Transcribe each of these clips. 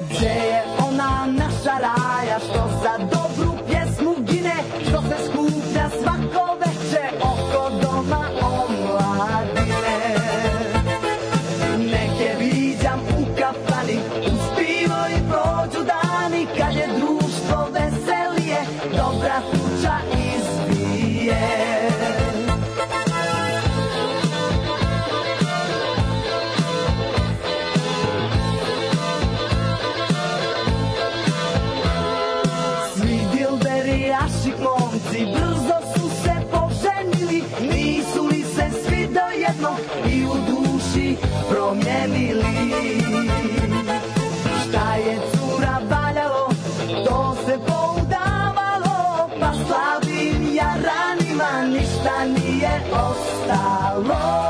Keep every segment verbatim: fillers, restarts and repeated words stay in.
Gdje je ona naša raja što za dobru pjesmu gine, što se skuplja svako veče oko doma omladine. Neke viđam u kafani, uz pivo i prođu dani, kad je društvo veselije, dobra tuča izbije. Brzo su se poženili, nisu li se svi dojedno i u duši promijenili. Šta je cura valjalo, to se poudavalo, pa slabim jaranima ništa nije ostalo.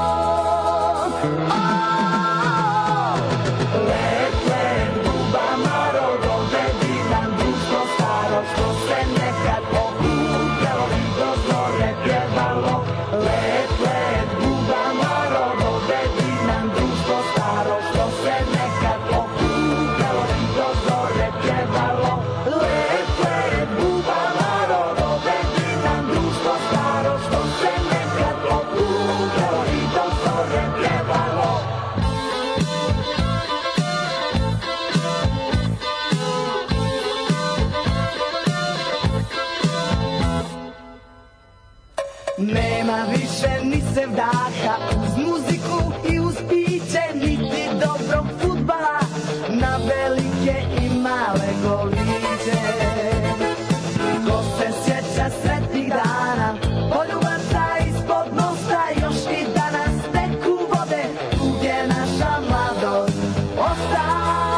Let, let, bubama rodo, vedi nam društvo staro, što se nekad okupljalo i do zore pjevalo. Let, let, bubama rodo, vedi nam društvo staro, što se nekad okupljalo i do zore pjevalo. Let, let, bubama rodo, vedi nam društvo staro, što se nekad okupljalo i do zore pjevalo. Nema više ni sevdaha, uz muziku i uz piće, niti dobrog fudbala, na velike i male goliće. Ko se sjeća sretnih dana, poljubaca ispod mosta, još i danas teku vode, tu gdje naša mladost osta.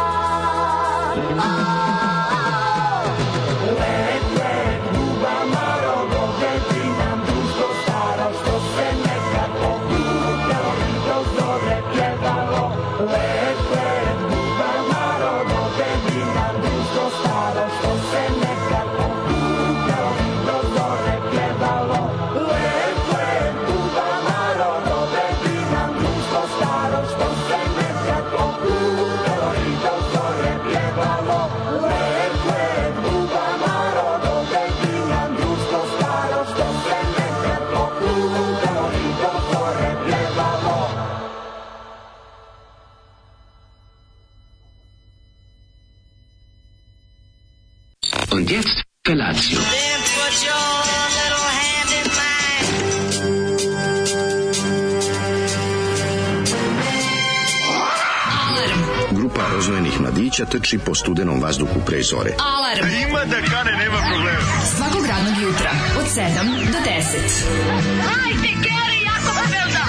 Let, let, bubama rodo, vedi nam društvo staro, što se nekad okupljalo i do zore pjevalo. Let, let, bubama rodo, vedi nam društvo staro, što se nekad okupljalo i do zore pjevalo. Let, let, bubama rodo, vedi nam društvo staro, što se nekad okupljalo i do zore pjevalo. Let, let, bubama rodo, vedi nam društvo staro, što se nekad okupljalo i do zore pjevalo. Und jetzt Felatio. Then put your little hand in mine. Grupa rozvojenih mladića trči po studenom vazduhu pre zore. Alarm. Ima da kane, nema problema. Svakog radnog jutra od sedam do deset. Hajde, Geri, jako se velda.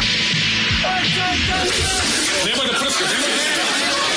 Nema da prska, nema da prska.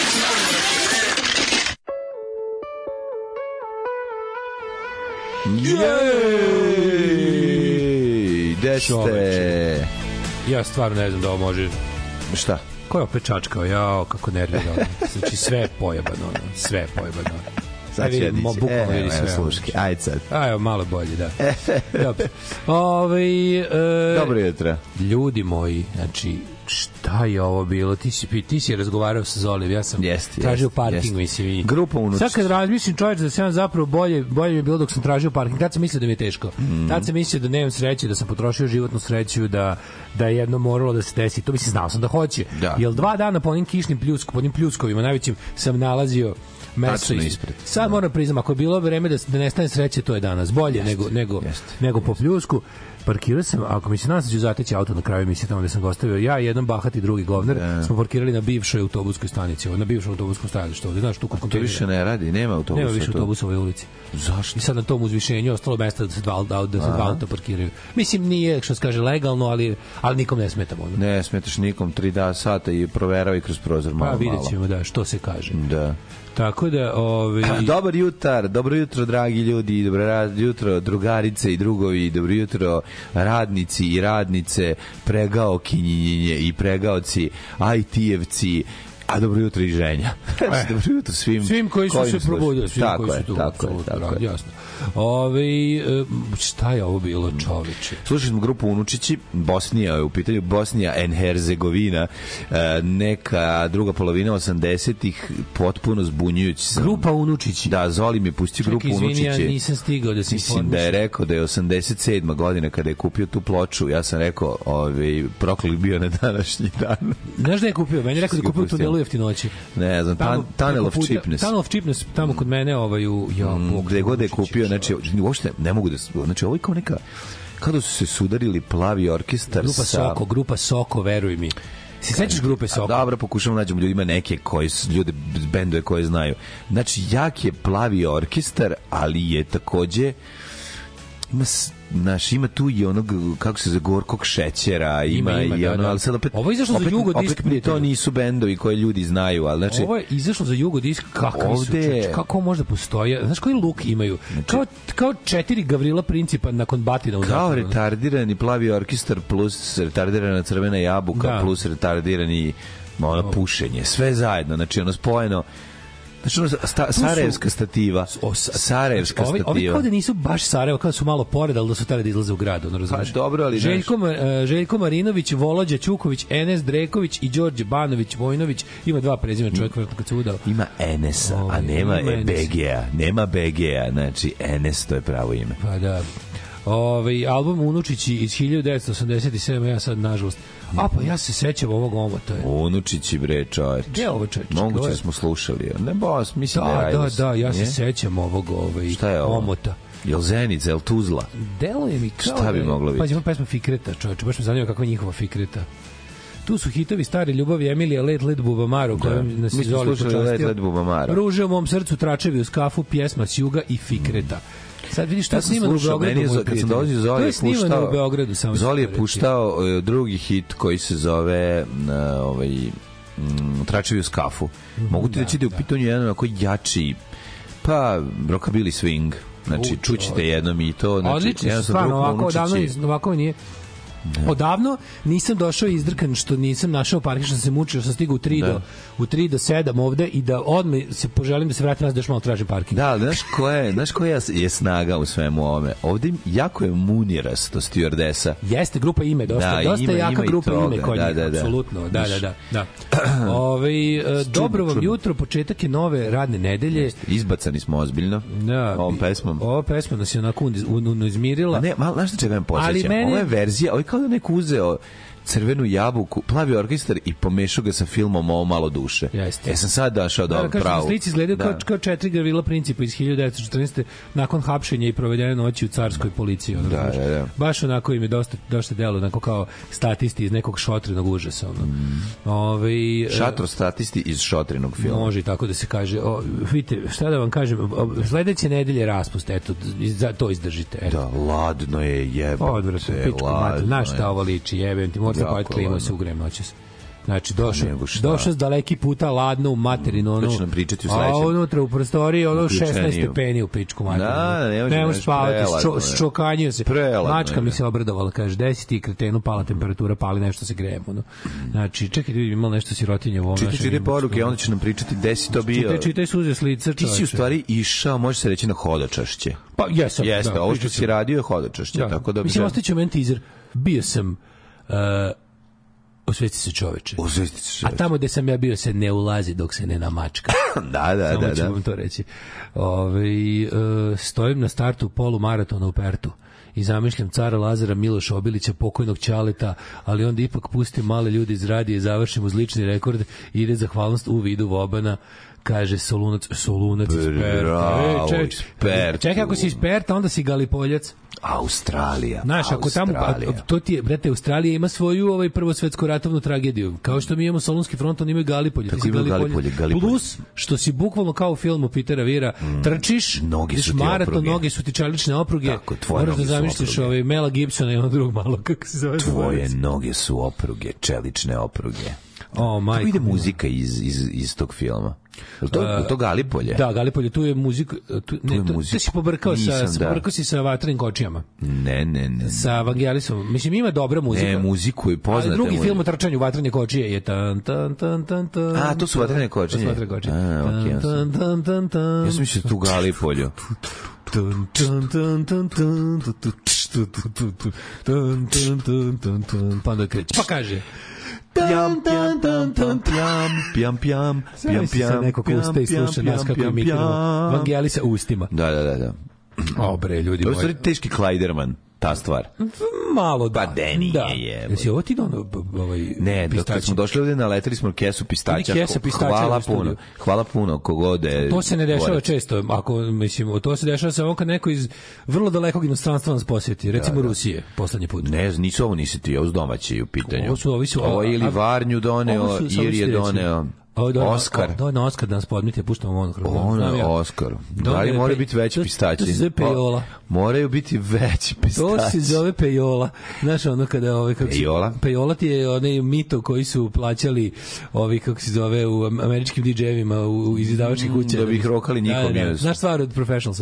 Jej, gde ste? Ja stvarno ne znam da ovo može. Šta? Ko je opet čačkao? Jao, kako nervira. Znači, sve je pojebano. Sve je pojebano. Sad ću ja dići. E, evo, sluški. Ajde sad. A, evo, malo bolje, da. Dobro. Ove, e, Dobro jutra. Ljudi moji, znači, šta je ovo bilo? Ti si, ti si razgovarao sa Zoliv, ja sam jest, tražio jest, parking, jest. mislim. Grupa unuč. Sad kad razmislim, čovječ, da sam zapravo bolje, bolje mi je bilo dok sam tražio parking. Tad sam mislio da mi je teško. Mm. Tad sam mislio da nemam sreće, da sam potrošio životnu sreću, da, da je jedno moralo da se desi. To mislim, znao sam da hoće. Da. Jer dva dana po onim kišnim pljusku, po onim pljuskovima najvećim sam nalazio mesto ispred. Sad moram priznam, ako je bilo vreme da, da nestane sreće, to je danas. Bolje jest, nego, nego, nego po pljusku. Parkirao sam, ako mi se nadam da ću zateći auto na kraju emisije tamo gde sam ga ostavio, ja, jedan bahati drugi govner, yeah. smo parkirali na bivšoj autobuskoj stanici, na bivšoj autobuskom stajalištu ovde, znaš, tu kod kontejnera. To više ne radi, nema autobusa. Nema više autobusa u ovoj ulici. Zašto? I sad na tom uzvišenju ostalo mesta da se dva, da, da se dva auta parkiraju. Mislim, nije, što se kaže, legalno, ali, ali nikom ne smetamo. Ono. Ne smetaš nikom, tri da sata i proveravaj kroz prozor malo, malo. Pa vidjet ćemo, da, što se kaže. Da. Tako da, ovi... Dobar jutar, dobro jutro, dragi ljudi, dobro jutro, drugarice i drugovi, dobro jutro, radnici i radnice, pregaokinjinje i pregaoci, aj ti-evci, A dobro jutro i ženja. E, dobro jutro svim, svim koji su se probudili, svim tako koji je, su tu. tako je, tako je. Jasno. Ove, šta je ovo bilo, čoveče? Slušali smo grupu Unučići, Bosnija je u pitanju, Bosnija and Herzegovina, neka druga polovina osamdesetih, potpuno zbunjujući. Grupa Unučići. Da, Zoli mi pustio grupu Čekaj, Unučići. izvini, ja nisam stigao da se Mislim da je rekao da je osamdeset sedma godina kada je kupio tu ploču, ja sam rekao, ovaj, proklet bio na današnji dan. Znaš da je kupio? Meni je rekao da je kupio u tunelu Jeftinoći. Ne znam, tamo, Tunnel of puta, Cheapness. Tunnel of Cheapness, tamo kod mene, ovaj, u... Ja, mm, gde god je kupio, znači, uopšte ne mogu da... Znači, ovo je kao neka... Kao da su se sudarili plavi orkestar grupa sa... Soko, grupa Soko, veruj mi. Si sećaš grupe Soko? Dobro, pokušamo nađemo ljudima neke koji su, ljude, bendove koje znaju. Znači, jak je plavi orkestar, ali je takođe... Ima, naš, ima tu i onog, kako se za gorkog šećera, ima, ima, ima i da, ono, da. Ali sad opet... Ovo je izašlo opet, za Jugo opet, disk, opet to nisu bendovi koje ljudi znaju, ali znači... Ovo je izašlo za Jugo disk, kakav su, čeč, kako možda postoje, znaš koji luk imaju? Znači, kao, kao četiri Gavrila Principa nakon Batina u kao zapravo. Retardirani plavi orkestar plus retardirana crvena jabuka da. Plus retardirani ono, pušenje, sve zajedno, znači ono spojeno. Znači, ono, sta, Sarajevska stativa. O, sa, Sarajevska ovi, stativa. Ovi kao da nisu baš Sarajevo, kao da su malo pored, ali da su tada da izlaze u grad, ono razumiješ? Pa dobro, ali... Željko, uh, Željko Marinović, Volođa Ćuković, Enes Dreković i Đorđe Banović Vojnović. Ima dva prezimena, čovjek vrlo kad se udao. Ima Enesa, o, a nema B G A. Nema B G A, znači Enes, to je pravo ime. Pa da. Ove, album Unučići iz hiljadu devetsto osamdeset sedme, ja sad nažalost. A pa ja se sećam ovog omota. Unučići bre, čoveče. Gde je ovo čoveče? Moguće smo slušali. Ne bos, mislim da, da je Da, da, ja se sećam ovog ovaj, šta je ovo? Omota. Jel Zenica, jel Tuzla? Deluje mi kao... Šta bi moglo biti? Pa ima pesma Fikreta, čoveče, baš me zanima kakva je njihova Fikreta. Tu su hitovi Stari ljubavi, Emilija, Let Let Bubamaru, da. Kojom nas Izoli počastio. Let Let Bubamaru. Ruže u mom srcu, Tračevi uz kafu, pjesma s juga i Fikreta. Mm. Sad vidiš šta ja snimano u Beogradu. Je, kad sam dolazio, Zoli je puštao, u Beogradu, samo Zoli je puštao uh, drugi hit koji se zove uh, ovaj, um, Tračevi uz kafu. Mm, mogu ti da, reći da je u pitanju jedan onako jači, pa rockabilly swing. Znači, uč, čućete jednom i to. Znači, odlično, stvarno, ovako, odavno, ovako nije. Ne. Odavno nisam došao izdrkan što nisam našao parking, što sam se mučio, što sam stigao u tri do u tri do sedam ovde i da odmah se poželim da se vratim, nas da još malo tražim parking. Da, ali znaš koja je, znaš koja je snaga u svemu ovome? Ovde jako je munirasto stewardesa. Jeste, grupa Ime, dosta, da, dosta ima, jaka ima grupa toga. Ime kod da, njih, da, da. apsolutno. Da, da, da, da. Ove, dobro vam jutro, početak je nove radne nedelje. Jeste. Izbacani smo ozbiljno da, ovom pesmom. Ova pesma nas je onako izmirila. A ne, malo, znaš što čega me posjećam? Mene... Ova je verzija, ovo je kao da neko uzeo crvenu jabuku, plavi orkestar i pomešao ga sa filmom Ovo malo duše. Jeste. E sam sad došao do da, da pravu. Da, slici izgledaju kao, kao četiri Gavrila Principa iz hiljadu devetsto četrnaeste. nakon hapšenja i provedene noći u carskoj policiji. Ono, da, da, da. Baš onako im je dosta, dosta delo, onako kao statisti iz nekog šotrinog užasa. Ono. Mm. Ove, Šatro statisti iz šotrinog filma. Može tako da se kaže. O, vidite, šta da vam kažem, sledeće nedelje raspust, eto, to izdržite. Eto. Da, ladno je, jebate. Odvrate, ladno. Znaš šta ovo liči, jebem ti, možda pa klimu se ugrejem noćas. Znači, došao došao s daleki puta, ladno u materinu, ono. Hoće nam pričati u sledećem. A unutra u prostoriji, ono šesnaest stepeni u pičku materinu. Da, ne, ne možeš spavati, ščokanjio se. Preladno, mačka mi se obradovala, kaže, desi ti kretenu, pala temperatura, pali nešto se grejemo. No. Znači, čekaj, vidim, imalo nešto sirotinje u ovom. Čitaj, čitaj poruke, onda će nam pričati desi to bio. Čitaj, čitaj suze s lica, čoveče. Ti si u stvari išao, može se reći, na hodočašće. Pa, jesam. Jeste, da, ovo što si radio je hodočašće. Da. Tako da mislim, ostaće meni teaser. Bio sam... Uh, Osvesti se čoveče. Osvesti se čoveče. A tamo gde sam ja bio se ne ulazi dok se ne namačka. da, da, samo da. ću da. vam to reći. Ove, uh, stojim na startu polumaratona u Pertu i zamišljam cara Lazara Miloša Obilića, pokojnog Ćaleta, ali onda ipak pustim male ljudi iz radije i završim uz lični rekord i ide zahvalnost u vidu Vobana. Kaže Solunac, Solunac iz Perta. E, ček, čekaj, ako si iz Perta, onda si Galipoljac. Australija. Znaš, ako tamo, to ti je, brate, Australija ima svoju ovaj prvosvetsku ratovnu tragediju. Kao što mi imamo Solunski front, on ima Galipolje. Tako ima Galipolje, Galipolje. Plus, što si bukvalno kao u filmu Petera Vira, mm. trčiš, noge su ti maraton, opruge. Noge su ti čelične opruge. Tako, tvoje moraš noge da zamisliš ovaj Mela Gibsona i ono drugog malo, kako se zove. Tvoje noge su opruge, čelične opruge. O, majko. Kako ide muzika iz, iz, iz tog filma? Je to, uh, to Galipolje? Da, Galipolje, tu je muzika. Tu, tu ne, je tu, muzika. Tu si pobrkao Nisam, sa, da. pobrkao si sa Vatrenim kočijama. Ne, ne, ne. Sa Vangelisom. Mislim, ima dobra muzika. Ne, muziku i poznate. Ali drugi muzika. film o trčanju Vatrene kočije je tan, tan, tan, tan, tan. A, to su Vatrene kočije? To su Vatrene kočije. A, okej, ja sam- Tan, tan, tan, tan. Ja sam mislio tu Galipolju. Tun, tun, tun, tun, tun, tu, tu, tš, tu, tu, tu, tu, tun, tun, tun, tun, tun. Pa onda kreće. Pa kaže. Pjam, pjam, pjam, pjam, pjam, pjam, pjam, Sve si sad neko ko usta i sluša nas kako imitiramo Vangelisa ustima. Da, da, da, da. O, bre, ljudi To je moji. stvari teški Klajderman, ta stvar. Malo da. Pa de nije, da. jebote. Jesi ovo ti dono b- ovaj Ne, dok kad smo došli ovdje, naleteli smo kesu pistaća. Ili kesa pistaća Hvala u studiju. puno. Hvala puno, kogod je... To se ne dešava dvorac. često, ako mislim, to se dešava samo kad neko iz vrlo dalekog inostranstva nas posjeti, recimo Rusije, poslednji put. Ne, nisu ovo nisi ti, ovo s domaći u pitanju. Ovo su- ovi su- Ovo je ili a- Varnju doneo, Ovo su- samo ili je si reci. doneo Ovo je Oskar. Do na Oskar da nas podmite, puštamo monokrom. Ono je Oskar. Da li moraju biti veći pistaći? To se zove pejola. Moraju biti veći pistaći. To se zove pejola. Znaš, ono kada ovaj kako se- Pejola? Pejola ti je onaj mito koji su plaćali ovi kako se zove u američkim didžejevima u, u izdavačkih kuća. da bi ih rokali njihov Da, da, da. music. Znaš stvar od Professionalsa,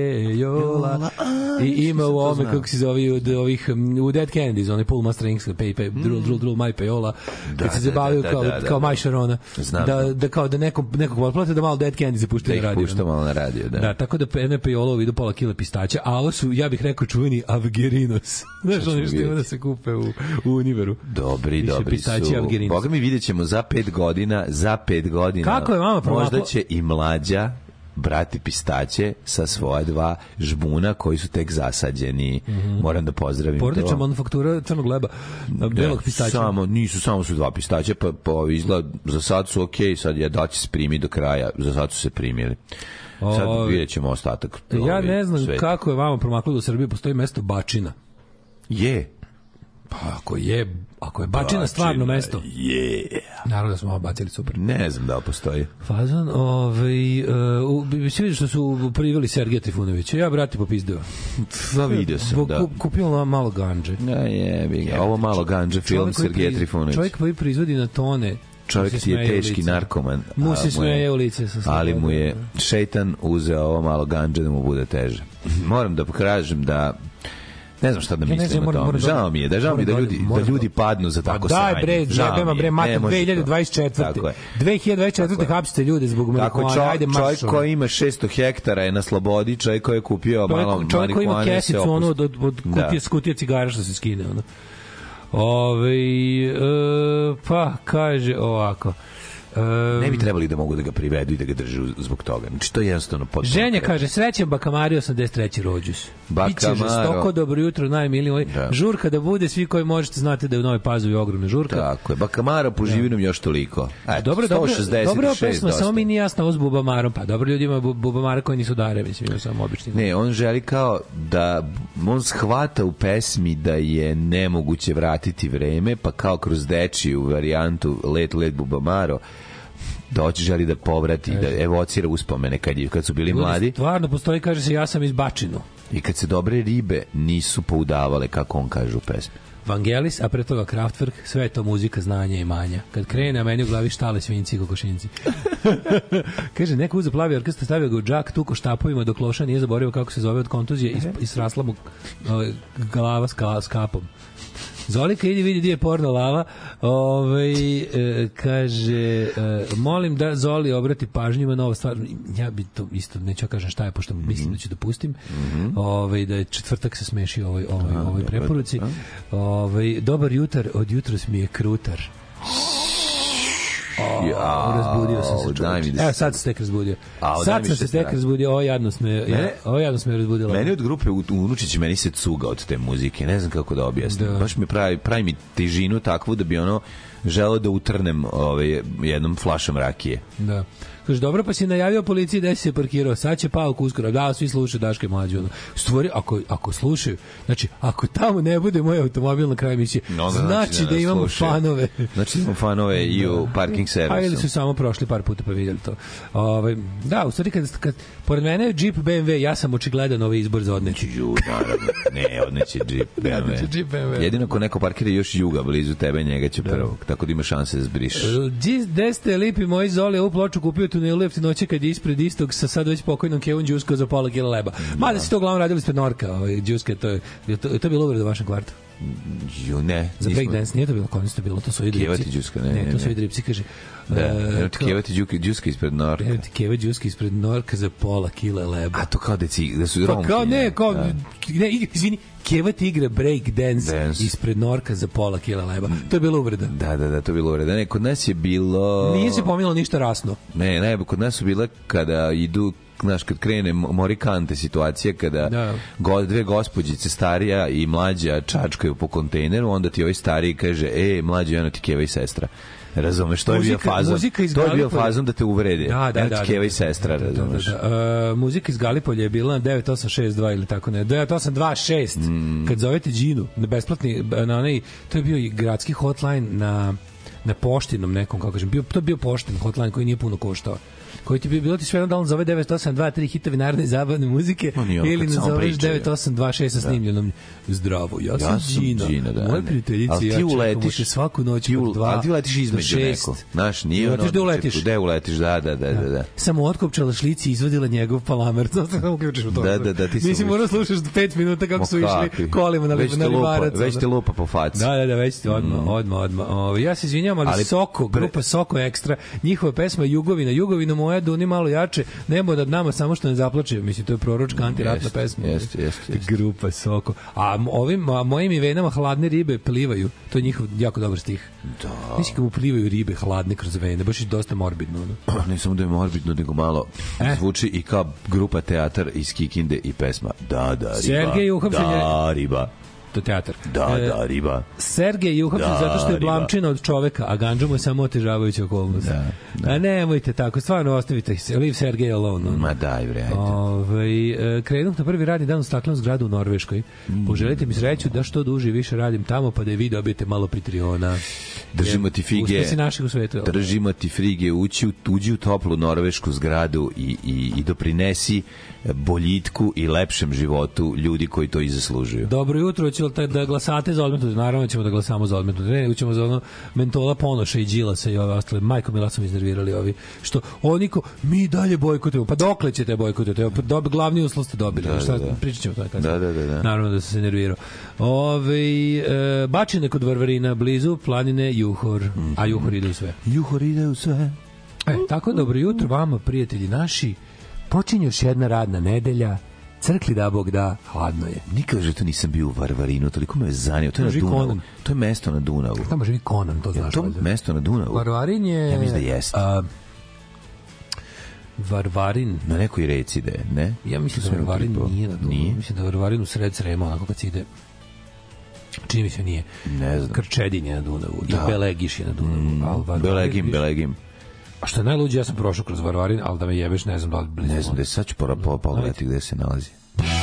pejola. I ima u ovome kako se zove od ovih um, u Dead Kennedys, onaj Paul Mastrings, pay pay drill drill drill my pejola. Kad se da, zabavio da, da, kao da, da, kao da. Maj Sharona. Znam. Da da kao da nekom nekog potplate da malo Dead Kennedys puštaju Da na ih radio. pušta malo na radio, da. Da, tako da jedno je pejola u vidu pola kila pistaća, a ovo su, ja bih rekao, čuveni Avgerinos. Znaš, oni što ima da se kupe u, u Univeru. Dobri, Više dobri pistaći su. Avgerinos. Boga mi vidjet ćemo za pet godina, za pet godina. Kako je vama promaklo? Možda će i mlađa brati pistaće sa svoja dva žbuna koji su tek zasađeni. Moram da pozdravim Porodična to. manufaktura crnog leba, belog pistaća. Samo, nisu, samo su dva pistaća, pa, pa izgled, za sad su okej, sad je da će se primi do kraja, za sad su se primili. Sad O, vidjet ćemo ostatak. Ja ovaj, ne znam sveta. kako je vama promaklo da u Srbiji postoji mesto Bačina. Je. Pa ako je, ako je Bačina stvarno mesto, Je. naravno da smo ovo bacili super. Ne znam da li postoji. Fazan, ovaj, uh, svi vidiš što su priveli Sergeja Trifunovića, ja brati popizdeo. Pa vidio sam, Zbog da. kup- kupio malo ganđe. Ja, jebi ga. Ovo malo ganđe film Čovjek koji Sergeja proiz- Trifunović. Čovjek koji proizvodi na tone. Čovjek mu se ti je smeje u teški lice. narkoman. Mu a se je- smeje u lice sa slobodom. Ali mu je šejtan uzeo ovo malo ganđe da mu bude teže. Moram da pokažem da ne znam šta da Ja ne mislim znam, o moram- tome. moram Žao da- mi je, da žao mi je da moram ljudi, da- da moram ljudi da- padnu za tako Pa daj sranje. bre, Žao jebema mi je. bre, Ne mater, može dve hiljade to. dvadeset četvrte. Tako je. dve hiljade dvadeset četvrte Tako je. hapsite ljude zbog Tako marihuane, čo, ajde čovjek marš. koji ima šesto hektara je na slobodi, čovjek koji je kupio malo Čovjek, čovjek koji ima marihuane se kesicu ono od, opusti. od, od Da. kutije, kutije cigara što se skine. Ono. Ove, e, pa kaže ovako. E, Ne bi trebali da mogu da ga privedu i da ga drže uz- zbog toga. Znači, to je jednostavno potpuno. Ženja kaže, srećan Bakamari osamdeset treći rođus. Biće Bakamaro. žestoko, dobro jutro, najmiliji moji. Da. Žurka da bude, svi koji možete znate da je u Novoj Pazovi ogromna žurka. Tako je. Bakamaro po živinom još toliko. Eto, Dobro, dobro, sto šezdeset šest dobro je pesma, dosta. samo mi nije jasno ovo s Bubamarom. Pa dobro, ljudi imaju bu- Bubamara koji nisu dare, mislim, ima samo obični. Ne, on želi kao da on shvata u pesmi da je nemoguće vratiti vreme, pa kao kroz dečiju varijantu Let Let Bubamaro doći želi da povrati, da evocira uspomene kad, je, kad su bili Ljudi, mladi stvarno postoji, kaže se, ja sam iz Bačinu. i kad se dobre ribe nisu poudavale, kako on kaže u pesmi. Vangelis, a pre toga Kraftwerk, sve je to muzika, znanja i manja. Kad krene, a meni u glavi štale, svinjci i kokošinci. Kaže, neko uzeo plavi orkestar, stavio ga u džak, tuko štapovima, dok loša nije zaboravio kako se zove od kontuzije i, i srasla mu ovaj, glava s, ka, s kapom. Zolika, idi vidi gdje je porno lava. Ove, e, kaže, e, molim da Zoli obrati pažnju, ima nova stvar. Ja bi to isto, neću ja kažem šta je, pošto mislim da ću da pustim. Ove, da je četvrtak se smeši ovoj, ovoj, ovoj preporuci. Ove, dobar jutar, od jutros mi je krutar. O, razbudio sam se, daj mi čovječe. da Evo, se- sad se tek razbudio. A, daj Sad mi sam što se tek strah. razbudio, ovo jadnost me, Mene- ovo jadnost me razbudila. Meni od grupe u- Unučić meni se cuga od te muzike, ne znam kako da objasnim. Da. Baš mi pravi, pravi mi težinu takvu da bi ono želeo da utrnem ovaj, jednom flašom rakije. Da. Kaže, dobro, pa si najavio policiji da si se parkirao, sad će Pauk uskoro, da, svi slušaju Daške mlađe. Ono. Stvari, ako, ako slušaju, znači, ako tamo ne bude moj automobil na kraju emisije, No, znači, da nas imamo slušaju. fanove. Znači imamo fanove i u Parking sedam. Super. A ili su samo prošli par puta pa vidjeli to. Ovaj da, u stvari kad, kad pored mene je Jeep B M W, ja sam očigledan ovaj izbor za odneći. Ju, naravno. Ne, odneće Jeep B M W. Jeep B M W. Jedino ko neko parkira još juga blizu tebe, njega će prvo. Tako da ima šanse da zbrišeš. Gde ste lipi moji Zoli, ovu ploču kupio tunelu jefti noće kad je ispred istog sa sad već pokojnom Kevom Đusko za pola kila leba. Mada si to uglavnom radili ispred Norka, ovaj Đuske, to je to, to je bilo uvreda u vašem kvartu. Jo, ne. Za breakdance nije to bilo, konec to bilo, to su i dripci. Kevati Đuska, ne, ne, ne. to su i dripci, kaže. Da, uh, Kevati Đuska ispred Norka. Keva Đuska ispred Norka za pola kila leba. A to kao da, ci, da su romki. Pa kao ne, kao, da. ne, izvini, Keva ti igra break dance, dance ispred Norka za pola kila leba. To je bilo uvreda. Da, da, da, to je bilo uvreda. Ne, kod nas je bilo... Nije se pominjalo ništa rasno. Ne, ne, kod nas su bile kada idu, znaš, kad krene morikante situacija, kada da. go, dve gospođice, starija i mlađa, čačkaju po kontejneru, onda ti ovaj stariji kaže, e, mlađa, jedno ti Keva i sestra. Razumeš, to je bio fazon. To je bio fazon da te uvrede. Da, da, da. Keva i sestra, da, razumeš. Da, da, da. Uh, muzika iz Galipolja je bila na devet osam šest dva ili tako ne. devet osam dva šest. Mm. Kad zovete Đinu, na besplatni, na onaj, to je bio i gradski hotline na na poštinom nekom, kako kažem, bio, to je bio pošten hotline koji nije puno koštao. Koji ti bi bilo ti sve jedno da on zove devet osam dva tri hitovi narodne i zabavne muzike ili ne zoveš devet osam dva šest sa snimljenom zdravo, ja sam ja Đina, Đina da, moje prijateljice, ja čekam te svaku noć od dva ali ti uletiš između neko, znaš, nije ono da uletiš, gde uletiš, da, da, da, da. Samo otkopčala šlici i izvadila njegov palamer, samo uključiš u to. Da, da, da, ti mislim, morao slušaš pet minuta kako su išli kolima na Livarac. Već te lupa po faci. Da, da, da, već ti odmah, odmah, odmah. Ja se izvinjavam, ali Soko, grupa Soko Ekstra, njihova pesma Jugovina, Jugovina moja, Duni malo jače, nebo da nama samo što ne zaplače, mislim, to je proročka antiratna jest, pesma. Jeste, jeste. Grupa Soko. A ovim, a mojim i venama hladne ribe plivaju, to je njihov jako dobar stih. Da. Mislim, kako mu plivaju ribe hladne kroz vene, baš je dosta morbidno. No? Ne samo da je morbidno, nego malo eh? zvuči i kao grupa teatar iz Kikinde i pesma Da, da, riba. Sergej uhapšen je... Da, riba. To teatar. Da, e, da, riba. Sergej je uhapšen zato što je blamčina od čoveka, a ganđa mu je samo otežavajuća okolnost. Da, da. A nemojte tako, stvarno ostavite se. Leave Sergej alone. On. Ma daj, bre, ajde. Ove, krenuh na prvi radni dan u staklenom zgradu u Norveškoj. Mm. Poželite mi sreću da što duže i više radim tamo, pa da i vi dobijete malo Patreona. Držimo ti fige. Uspesi naših u svetu. Držimo ti fige, ući u, uđi u toplu norvešku zgradu i, i, i doprinesi boljitku i lepšem životu ljudi koji to i zaslužuju. Dobro jutro, ćemo da glasate za odmetnuti. Naravno ćemo da glasamo za odmetnuti. Ne, ćemo za ono Mentola, Ponoša i Đilasa i ove ostale. Majko Mila sam iznervirali ovi. Što oni ko, mi dalje bojkotujemo. Pa dokle ćete bojkotujete? Dob, glavni uslov ste dobili. Da, Šta, da, da. Pričat ćemo to. Da, da, da, da. Naravno da sam se nervirao. Ove, e, bačine kod Varvarina, blizu planine Juhor. Mm-hmm. A Juhor ide u sve. Juhor ide u sve. E, tako dobro jutro vama, prijatelji naši. Počinje još jedna radna nedelja. Crkli da Bog da, hladno je. Nikad že to nisam bio u Varvarinu, toliko me je zanio. To je na Dunavu. Conan. To je mesto na Dunavu. Tamo živi Conan, to znaš. Je to mesto na Dunavu? Varvarin je... Ja mislim da jeste. A, Varvarin... Na nekoj reci da je, ne? Ja mislim da Varvarin nije na Dunavu. Nije? Mislim da Varvarin u sred Srema, onako kad se ide... Čini mi se nije. Ne znam. Krčedin je na Dunavu. Da. I Belegiš je na Dunavu. Mm, Al Belegim, je... Belegim. A što je najluđe, ja sam prošao kroz Varvarin, ali da me jebeš, ne znam da li blizu. Ne znam, da je sad ću pogledati gde se nalazi.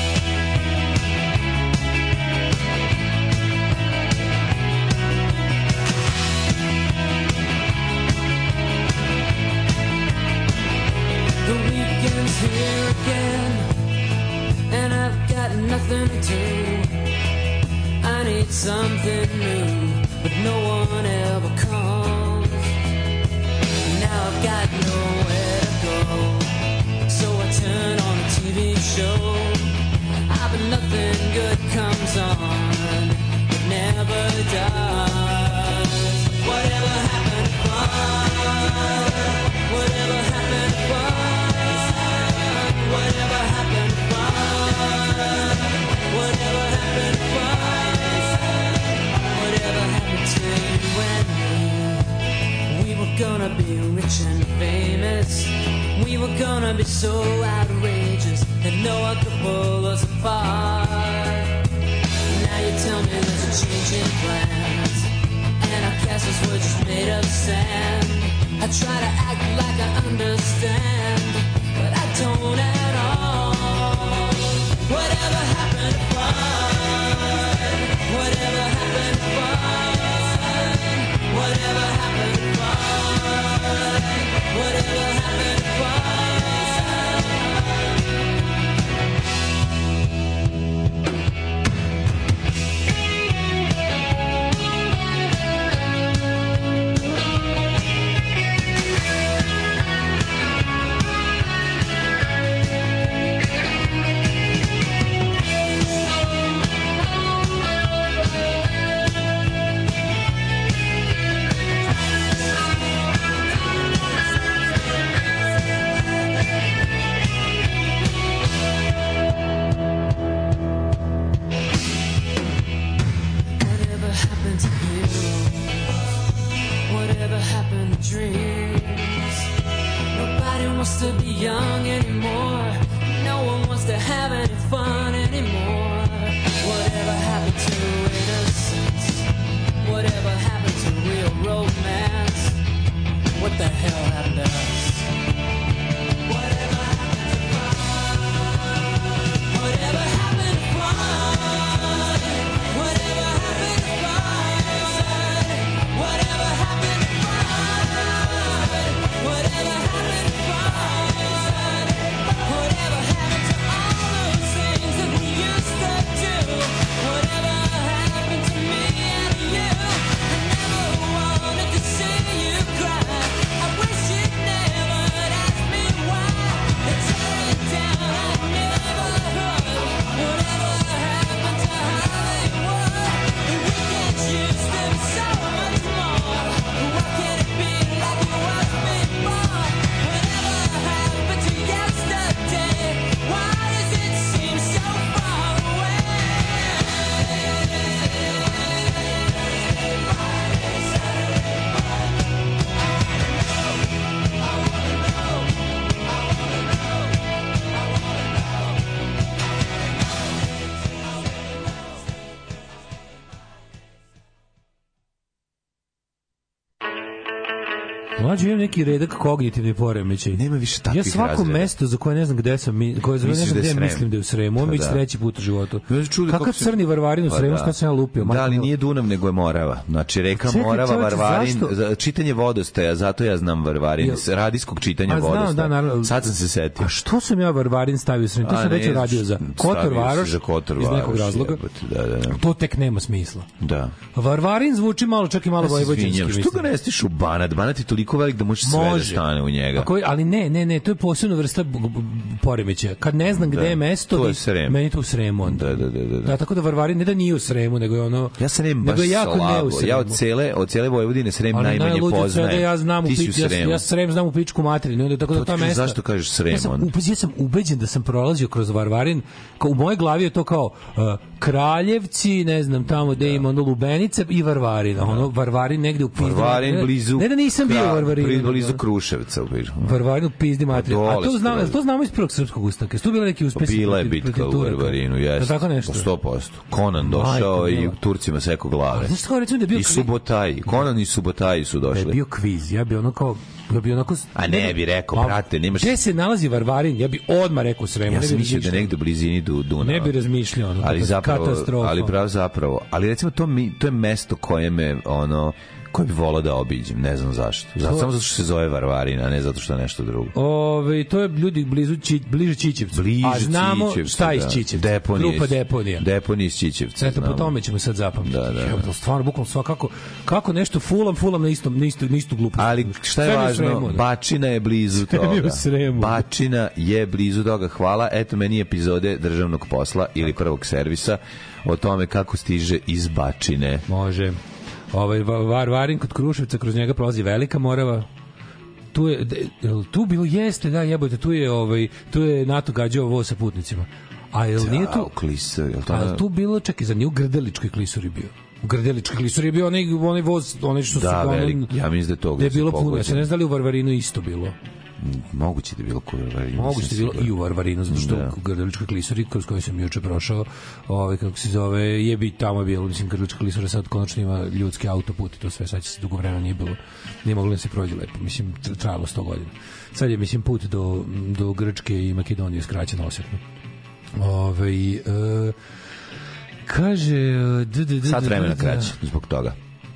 Here again, and I've got nothing to do. I need something new, but no one ever comes. Now I've got nowhere to go, so I turn on a T V show. I bet nothing good comes on, it never does. Whatever happened to fun? Whatever happened to fun? Whatever happened to fun? Whatever happened to fun? Whatever happened to you and me? We were gonna be rich and famous. We were gonna be so outrageous that no one could pull us apart. Now you tell me there's a change in plans, and our castles were just made of sand. I try to act like I understand, but I don't at all. Whatever happened to fun? Whatever happened to fun? Whatever happened to fun? wants to be young anymore. No one wants to have any fun anymore. Whatever happened to innocence? Whatever happened to real romance? What the hell happened to us? Whatever happened to fun? Whatever happened to fun? Whatever happened to fun? Whatever happened to fun? Whatever happened to fun? Whatever happened to all those things that we used to do? Whatever happened to me and you? I never wanted to see you cry. I wish you'd never ask me why. It's all down I never heard. Whatever happened to Hollywood? The weekends used to be so much more. Why can't it be like it was before? Whatever happened to yesterday? Why does it seem so far away? Mlađe, imam neki redak kognitivni poremećaj. Nema više takvih Ja svako razreda. mesto za koje ne znam gde sam, mi- koje za ne Misliš znam da je gde Srem? mislim da je u Sremu. On Pa već da. treći put u životu. Ja se čudim Kakav kako se- crni varvarin u Pa Sremu, da. što sam ja lupio? Da, ali majko nije Dunav, nego je Morava. Znači, reka Čekaj, Morava, čoveče, Varvarin, zašto? za- čitanje vodostaja, zato ja znam Varvarin, Jel- s radijskog čitanja A znam, vodostaja. da, naravno. Sad sam se setio. A što sam ja Varvarin stavio u Sremu? To A, sam već ne, uradio za Kotor stavio si Varoš, za Kotor iz nekog Varoš, razloga. jebote, da, da, da. To tek nema smisla. Da. Varvarin zvuči malo, čak i malo Ja se vojvođanski. izvinjam, što mislim. ga ne stiš u Banat? Banat je toliko velik da može sve da Može. stane u njega. A koji, ali ne, ne, ne, to je posebna vrsta b- b- poremećaja. Kad ne znam gde Da. je mesto, To je da- Srem. meni je to u Sremu onda. Da, da, da, da. Da, tako da Varvarin ne da nije u Sremu, nego je ono... Ja se Srem nego baš je jako ne u slabo. Sremu. Ja od cele, od cele Vojvodine Srem Ali najmanje najluđe od svega, poznajem. ja znam u Ti si u pič, ja, Sremu. ja Srem znam u pičku materinu, onda tako da To ta ti kažem, mesta. zašto kažeš Srem Ja sam, onda? upa- ja sam ubeđen da sam prolazio kroz Varvarin, kao u mojoj glavi je to kao uh, Kraljevci, ne znam, tamo gde ima ono Lubenice i Varvarin, a ono Varvarin negde u pizdi. Varvarin ne, blizu. Ne da nisam bio u Kra- Varvarinu. blizu- Blizu nego- Kruševca. u blizu. Varvarin u pizdi materinu. A dole to znamo, skroz. to znamo iz prvog srpskog ustanka. Jesu tu bile neki uspesi? Bila je protiv- bitka protiv u Turaka? Varvarinu, Je jeste. tako nešto? sto posto. Conan došao Majko i mila. Turcima seko glave. Znaš kao recimo da je bio I kvi- Subotaj. Conan i Subotaj su da je došli. bio kviz. Ja bi ono kao ja bi onako A ne bi rekao, Pa, brate, nemaš- Gde se nalazi Varvarin? Ja bi odmah rekao Sremu. Ja ne sam bi mislio da je razmišljao. negde u blizini du, Dunava. Ne bi razmišljao, ono, ali katas- zapravo, katastrofa. ali prav zapravo. Ali recimo to mi to je mesto koje me ono koje bi volao da obiđem, ne znam zašto. Zato To- samo zato što se zove Varvarin, a ne zato što je nešto drugo. Ove, to je ljudi blizu Či, bliže Čičevcu. Bliže A znamo Čičevcu, šta je iz da. Čičevca. Deponije Grupa iz- Deponija. Deponije iz Čičevca. Eto, po znamo. tome ćemo sad zapamtiti. Da, da, da. Evo, stvarno, bukvalno sva, kako, kako nešto fulam, fulam na istom, na istu, na istu glupost. Ali šta je Sve mi u važno, Sremu, da. Bačina je blizu Sve mi u toga. Sremu. Bačina je blizu toga. Hvala. Eto meni epizode državnog posla ili prvog servisa o tome kako stiže iz Bačine. Može. Ovaj Varvarin kod Kruševca, kroz njega prolazi Velika Morava. Tu je de- jel tu bilo jeste, da, jebote, tu je ovaj tu je NATO gađao voz sa putnicima. A jel nije Da, tu u Klisar, jel to A na- jel tu bilo, čekaj, za nije u Grdeličkoj klisuri bio. U Grdeličkoj klisuri je bio onaj, onaj voz, onaj što Da, su... velik. Ja mislim da je to gde je gde su bilo puno. Ja pogođeni. se ne znam da li u Varvarinu isto bilo. Moguće da je bilo kod Varvarinu. Moguće da je bilo i u Varvarinu, zato što Da. u Grdeličkoj klisuri, kroz koju sam juče prošao, ovaj, kako se zove, je bi tamo bilo, mislim, Grdelička klisura sad konačno ima ljudski autoput i to sve, sad će se dugo vremena nije bilo, nije moglo da se prođe lepo, mislim, tra- trajalo sto godina. Sad je, mislim, put do, do Grčke i Makedonije skraćen osetno. Ove, e, kaže... d- d- d- Sat d- vremena d- kraće zbog toga.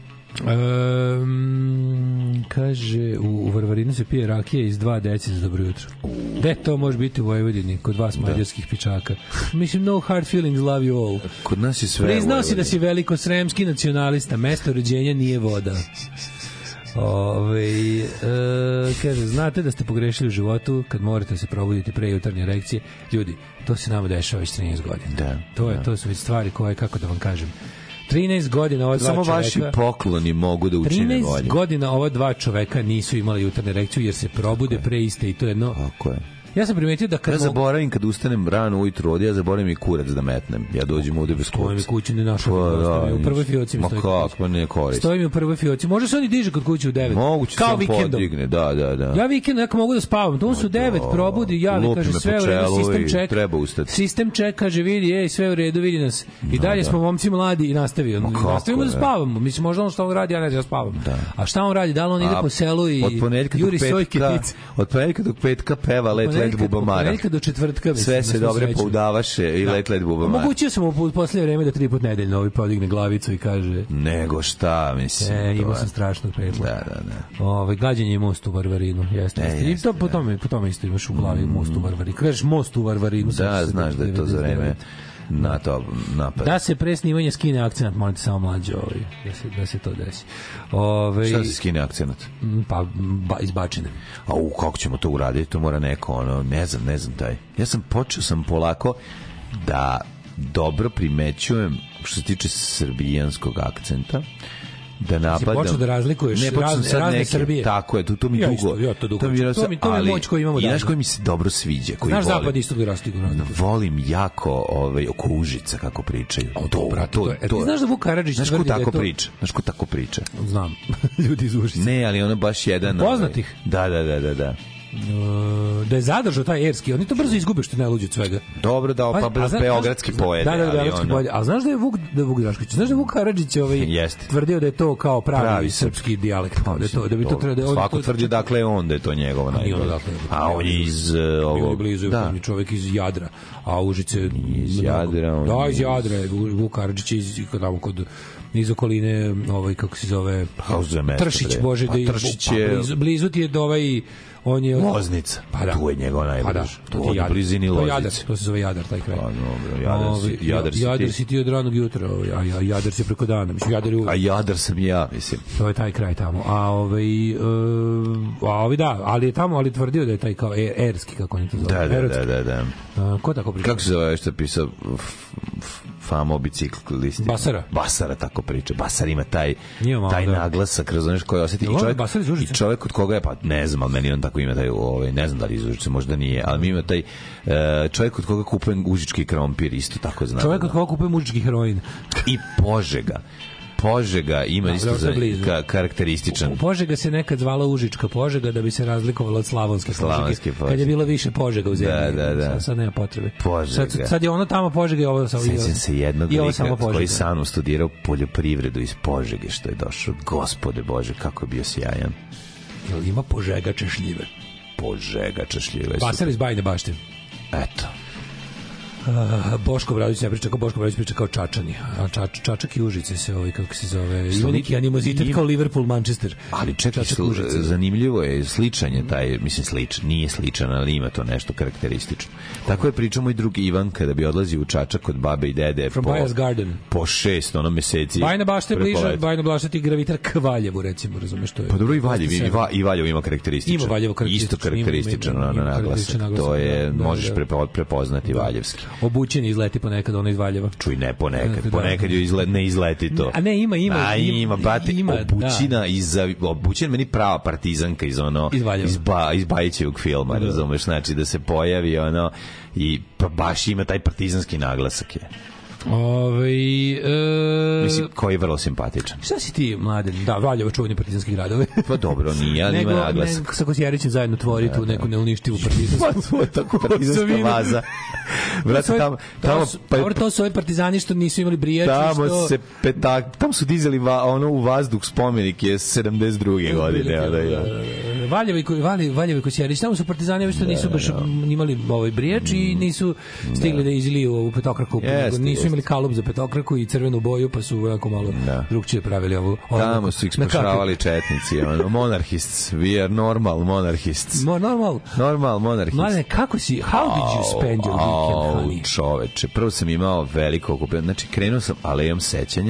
Um, kaže, u, u Varvarinu se pije rakija iz dva deci za dobro jutro. Gde to može biti u Vojvodini, kod vas mađarskih pičaka? Mislim, no hard feelings, love you all. Kod nas je sve... Priznao si da Vojvodina. si velikosremski nacionalista, mesto rođenja nije voda. Ove, e, kaže, znate da ste pogrešili u životu kad morate se probuditi pre jutarnje erekcije. Ljudi, to se nama dešava već trinaest godina. Da, to, je, da. to su već stvari koje, kako da vam kažem, trinaest godina ova dva Samo čoveka... vaši pokloni mogu da učine trinaest bolje. godina ova dva čoveka nisu imali jutarnju erekciju jer se probude pre iste i to je jedno Tako je. ja sam primetio da kad ja zaboravim kad ustanem rano ujutru ovdje, ja zaboravim i kurac da metnem. Ja dođem ovdje bez kurca. Stoji mi kući ne našao. Pa, u prvoj fioci mi stoji. Ma kako, pa ne koristi. Stoji mi u prvoj fioci. Može se oni diže kod kuće u devet. Moguće kao sam vikendom. podigne, da, da, da. Ja vikend ako mogu da spavam, to on su devet probudi, javi, lupi kaže me sve po u redu, čelu sistem i čeka. treba ustati. Sistem čeka, kaže vidi, ej, sve u redu, vidi nas. I Da, dalje da. smo momci mladi i nastavio. Nastavimo da ne? spavamo. Mislim, možda on što on radi, ja ne znam da spavam. Da. A šta on radi? Da li on ide A po selu i od ponedeljka do juri sojke petka, tice? od ponedeljka do petka peva Let Let Buba Mara. Od ponedeljka do četvrtka. Mislim, Sve da se smo dobre srećni. poudavaše i Da. Let Let Buba Mara. Omogućio sam mu u posljednje vreme da tri put nedeljno ovaj podigne glavicu i kaže Nego šta, mislim. e, to imao je- sam strašnog petla. Da, da, da. Ovaj gađanje most u Varvarinu, jeste. E, jeste. I jeste, to po tome, po tome isto imaš u glavi most u Varvarinu. Kažeš most u Varvarinu. sam Da, se znaš da je to za vreme na to napad. Da se pre snimanja skine akcenat, molim te samo mlađe, ovaj, da se da se to desi. Ovaj Šta se skine akcenat? m, pa ba, izbačene. A u kako ćemo to uraditi? To mora neko, ono, ne znam, ne znam taj. Ja sam počeo sam polako da dobro primećujem što se tiče srbijanskog akcenta, da napadam. počeo da razlikuješ ne, počeo sam razne- sad razne neke, Srbije? Tako je, to, to mi Ja dugo. isto, ja to dugo. mi, To mi- to mi je ali- moć koju imamo I znaš danas. koji mi se dobro sviđa, koji Znaš volim. zapad isto da rastigu. Volim jako ovaj, oko Užica kako pričaju. O, to, brate, to je- e, ti znaš da Vuk Karadžić Znaš ko tvrdi da je tako to- priča? Znaš ko tako priča? Znam. Ljudi iz Užica. Ne, ali ono baš jedan... Poznatih? Ovaj, da, da, da, da, da. Uh, da je zadržao taj erski, oni to brzo izgube što je najluđe od svega. Dobro, da, pa, pa a zna- beogradski znaš- pojede. Da, da, ali beogradski ono- pojede. A znaš da je Vuk, da je Vuk Drašković, znaš da je Vuk Karadžić ovaj, Jeste. tvrdio da je to kao pravi, Pravi srpski dijalekt, kao da, je to, da bi to Dobro. trebalo... da je on Svako to- tvrdi dakle je on da je to njegovo nije ono najbolje. dakle. A on je iz uh, Bio je ovog... blizu, Da. on je čovjek iz Jadra, a Užice... iz Jadra, on Da, iz je Jadra, je Vuk Karadžić je iz, tamo kod iz okoline, ovaj, kako se zove... Kako se zove mesto, Tršić, bre? Bože, Pa da je... Tršić pa, je- blizu, blizu ti je da ovaj... On je... Loznica. Pa da. Tu je njegov najbliže. Pa da, to ti On je je Jadar. blizini To je Jadar, Loznice. to se zove Jadar, taj kraj. Pa dobro, Jadar si- Ovaj, Jadar si Jadar ti. si ti od ranog jutra, ovaj, a ja- Jadar si preko dana. Mislim, Jadar je u... A Jadar sam i ja, mislim. To je taj kraj tamo. A ovaj, uh, a ovaj da, ali je tamo, ali tvrdio da je taj kao er, erski, kako oni to zove. Da, da, Erotski. da, da, da. A, ko tako priča? Kako se zove što je pisao f- f- Famo biciklisti? Basara. Basara tako priča. Basar ima taj, Nije malo, taj da. naglasak, razumiješ, koji osjeti. Jel I on čovjek, Basar iz Užica? I čovjek od koga je, pa ne znam, ali meni on tako ima taj, ovaj, ne znam da li iz Užica, možda nije, ali mi ima taj e, čovjek od koga kupujem užički krompir, isto tako znam. Čovjek od koga kupuje mužički heroin. I Požega. Požega ima Da, isto dobro, to za, je blizu. ka, karakterističan. Požega se nekad zvala Užička Požega da bi se razlikovala od Slavonske Požege. Slavonske Požege. Kad je bilo više Požega u zemlji. Da, da, da. Sad, sad nema potrebe. Požega. Sad, sad je ono tamo Požega i ovo samo... Sećam se jednog i ovo lika samo koji Požega. sam studirao poljoprivredu iz Požege, što je došao. Gospode Bože, kako je bio sjajan. Jel ima Požega češljive? Požega češljive. Basar iz Bajne Bašte. Eto. Uh, Boško Bradović ne priča kao Boško Bradović priča kao Čačani. A Čač, Čačak i Užice se ovaj, kako se zove, ima neki animozitet Ima- kao Liverpool, Manchester. Ali čekaj, Čačak, sl- Užice. zanimljivo je, sličan je taj, mislim sličan, nije sličan, ali ima to nešto karakteristično. Tako je pričamo i drugi Ivan kada bi odlazio u Čačak kod babe i dede From po, Bajas Garden. po šest ono meseci. Bajna Bašta je pred bliže, polet. Bajna Bašta ti gravitira k Valjevu, recimo, razumeš, to je. Pa dobro i Valjev, i, Dosta Va, i Valjev ima karakterističan. Ima Valjevo Isto karakterističan, ima- karakterističan ima- ono ima naglasak. karakterističan naglasak, To je, da, da, možeš da. prepo- prepoznati valjevski. Obućeni izleti ponekad ono iz Valjeva. Čuj, ne ponekad, Da. ponekad joj izle, ne izleti to. A ne, ima, ima. A ima, brate, ima, obućina iz, obućina meni prava partizanka iz ono, Iz Valjeva. iz, ba, iz Bajićevog filma, Da. razumeš, znači da se pojavi ono, i pa baš ima taj partizanski naglasak je. Ove, e, Mislim, koji je vrlo simpatičan. šta si ti, mladen? Da, Valjevo čuveni partizanski gradovi. Pa dobro, nije, ali ima naglasak. Ne, sa Kosjerićem zajedno tvori tu neku neuništivu partizansku. To je tako partizanska vaza. Brate, tamo, tamo, pa, dobro, to su ovi partizani što nisu imali brijači. tamo što... se petak, tamo su dizali va, ono u vazduh spomenik je sedamdeset druge godine. Ono, ja. Valjevo i Valjevo, Valjevo i Kosjerić, tamo su partizani ovi što nisu baš imali ovaj brijač i nisu stigli da izliju ovu petokraku, Jeste, nisu jeste. imali kalup za petokraku i crvenu boju, pa su jako malo Da. drugčije pravili ovu. Tamo su ih spašavali četnici, ono, monarchists, we are normal monarchists. Mo, normal. Normal monarchists. Mladene, kako si, how did you spend your weekend, Au, honey? čoveče, prvo sam imao veliko okupljanje, znači krenuo sam alejom sećanja,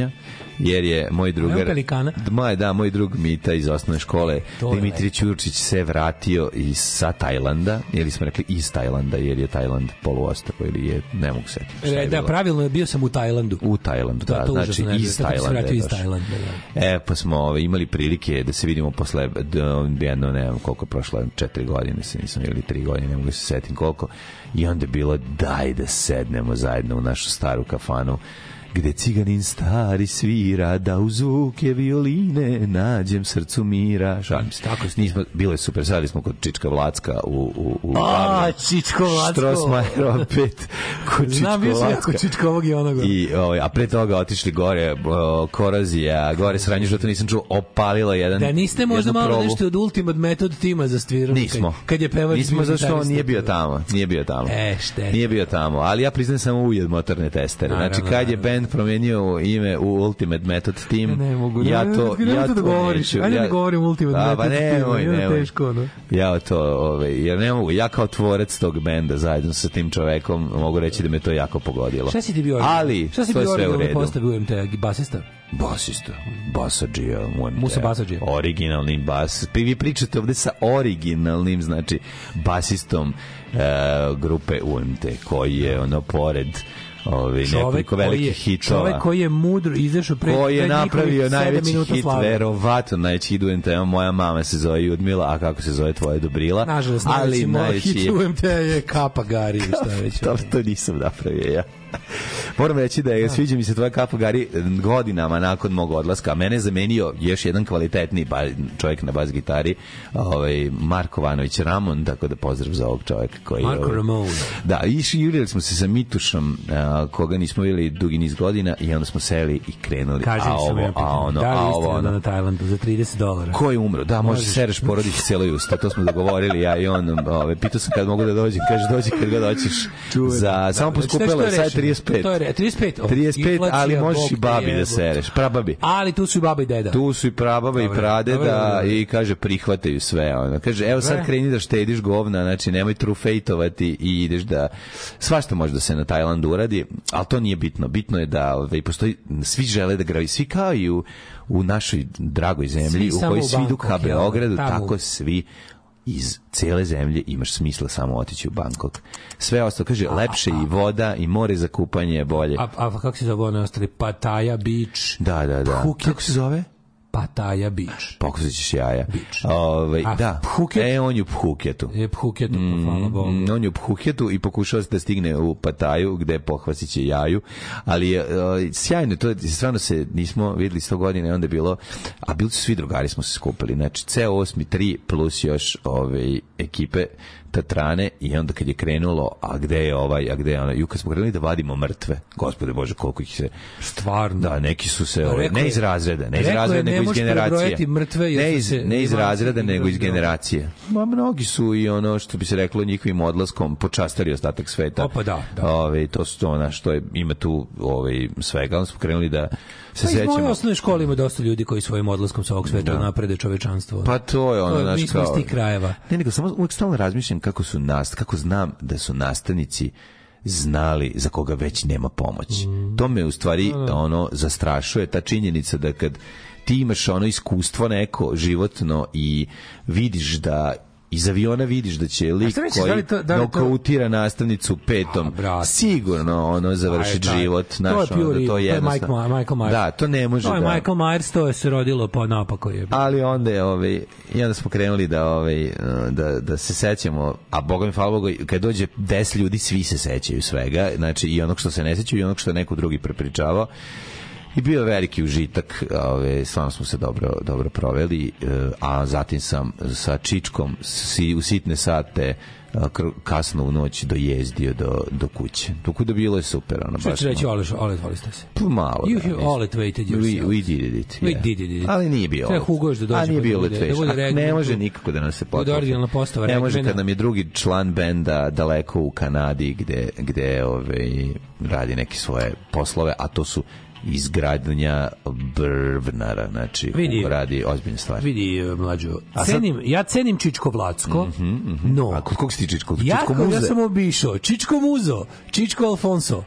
jer je moj drugar Pelikana. moj, da, moj drug Mita iz osnovne škole Dimitri Ćurčić se vratio iz sa Tajlanda, ili smo rekli iz Tajlanda, jer je Tajland poluostrvo ili je, ne mogu setiti. E, da, pravilno je, bio sam u Tajlandu. U Tajlandu, to, da, to znači užasno, iz Tajlanda. Iz Tajlanda da. E, pa smo ove, imali prilike da se vidimo posle jedno, ne znam koliko je prošlo, četiri godine se nisam, ili tri godine, ne mogu se setim koliko, i onda je bilo daj da sednemo zajedno u našu staru kafanu gde ciganin stari svira, da u zvuke violine nađem srcu mira. Šalim se. Tako nismo, bilo je super, sadili smo kod Čička Vlacka u, u, u A, Čičko Vlacko. Štrosmajerova pet kod Čičko Znam, bio sam ja kod Čička ovog i onoga. I, o, a pre toga otišli gore o, korozija, gore sranje, što to nisam čuo, opalilo jedan. Da niste možda malo probu. nešto od Ultimate Method tima zasvirali? Nismo. Kad, kad je pevač nismo, zašto on nije bio tamo. Nije bio tamo. E, šteta. Nije bio tamo, ali ja priznajem samo ujed motorne testere. Naravno, znači, kad je band promenio ime u Ultimate Method Team, ne, ne mogu, ja ne, to, ne, ja to to govoriš. neću. Ajde ja, ne govorim Ultimate da, Method ne, Team, moj, je ne, teško, no. Ja to, ovaj, jer ne mogu, ja kao tvorac tog benda zajedno sa tim čovekom mogu reći da me to jako pogodilo. Šta si ti bio? Ali, šta si to je bio sve u redu. Postav U M T, basista? Basista, basadžija, U M T. Musa basadžija. Originalni bas. Vi pričate ovde sa originalnim, znači, basistom e, grupe U M T, koji je ono pored Ovi, nekoliko velikih hitova. Čovek koji je mudro izašao pre koji je napravio najveći hit, slave. verovatno najveći hit u M T. Moja mama se zove Judmila, a kako se zove tvoja Dobrila? Nažalost, ali najveći hit u M T je Kapa Gari. Šta već. to, to nisam napravio ja. Moram reći da je, sviđa mi se tvoja Kapa Gari godinama nakon mog odlaska, a mene je zamenio još jedan kvalitetni ba, čovjek na bas gitari, ovaj, Marko Vanović Ramon, tako da pozdrav za ovog čovjeka koji Marko ovaj, Ramon. Da, i jurili smo se sa Mitušom, a, koga nismo vidjeli dugi niz godina, i onda smo seli i krenuli. Kaži a ovo, ja a ono, da a li ovo, ono. Na Tajlandu za trideset dolara? Ko je umro? Da, može sereš porodići cijelo usta, to smo dogovorili ja i on. Ove, pitao sam kad mogu da dođem, kaže dođi kad ga doćiš. Za, samo poskupelo je sad trideset pet. To je trideset pet. trideset pet, ali možeš i babi da sereš, prababi. Ali tu su i baba i deda. Tu su i prababa i pradeda i kaže prihvataju sve. Ono. Kaže, evo sad kreni da štediš govna, znači nemoj trufejtovati i ideš da... Svašta može da se na Tajlandu uradi, ali to nije bitno. Bitno je da ove, postoji, svi žele da gravi, svi kao i u, u našoj dragoj zemlji, svi u kojoj svi idu ka Beogradu, tamo. tako svi iz cele zemlje imaš smisla samo otići u Bangkok. Sve ostalo, kaže, a, lepše a, i voda i more za kupanje je bolje. A, a kako se zove one ostali? Pattaya Beach. Da, da, da. Phuket. Kako se zove? Pattaya Beach. Pokusit ćeš jaja. Ove, da. Phuket? E, on je u Phuketu. Je Phuketu, mm, hvala Bogu. On je u Phuketu i pokušava da stigne u Pataju, gde pohvasit će jaju. Ali uh, sjajno, to je, stvarno se nismo videli sto godina, onda je bilo, a bili su svi drugari, smo se skupili. Znači, ceo osmi tri plus još ove ekipe Tatrane, i onda kad je krenulo, a gde je ovaj, a gde je ona, i kad smo krenuli da vadimo mrtve, gospode Bože, koliko ih se... Stvarno. Da, neki su se, da, ove, ne iz razreda, ne iz razreda, nego iz generacije. Mrtve, ne iz, se, ne iz razreda, nego iz generacije. Ma, mnogi su i ono, što bi se reklo, njihovim odlaskom počastari ostatak sveta. Opa, da, da. Ove, to su to, ona, što je, ima tu ove, svega, onda smo krenuli da se pa sećamo. Iz moje osnovne škole ima dosta ljudi koji svojim odlaskom sa ovog sveta da. naprede čovečanstvo. Pa to je ono, to, naš mi smo iz tih krajeva. Ne, nego samo uvijek stalno razmišljam kako su nas, kako znam da su nastavnici znali za koga već nema pomoći. Mm. To me u stvari ono zastrašuje, ta činjenica da kad ti imaš ono iskustvo neko životno i vidiš da iz aviona vidiš da će lik koji da da nokautira nastavnicu petom, a, sigurno ono završiti život, naš, to je ono, da to je jednostavno. To je Michael Myers. Da, to ne može to je da... Michael Myers, to je se rodilo po napako je. Ali onda je, ovaj, i onda smo krenuli da, ovaj, da, da se sećamo, a Boga mi hvala Bogu, kad dođe deset ljudi, svi se sećaju svega, znači i onog što se ne sećaju i onog što je neko drugi prepričavao. I bio veliki užitak, ove, stvarno smo se dobro, dobro proveli, a zatim sam sa Čičkom si, u sitne sate kasno u noć dojezdio do, do kuće. Tako da bilo je super. Ono, što će reći, Ole, ole, ole ste se? Pa malo. You have all it waited yourself. We, we did it. We Yeah. did it. Ali nije bio sve hugoš da dođe. A nije bio da bude, da bude reggae, ne može nikako da nas se potpuno. Da originalna postava. Ne može kad nam je drugi član benda daleko u Kanadi gde, gde ove, radi neke svoje poslove, a to su izgradnja brvnara, znači vidi, radi ozbiljne stvari. Vidi, mlađo, cenim, sad... ja cenim Čičko Vlacko, mm -hmm, mm -hmm. no... A kod kog si ti Čičko? Ja, Čičko muze? Ja sam obišao, Čičko muzo, Čičko Alfonso,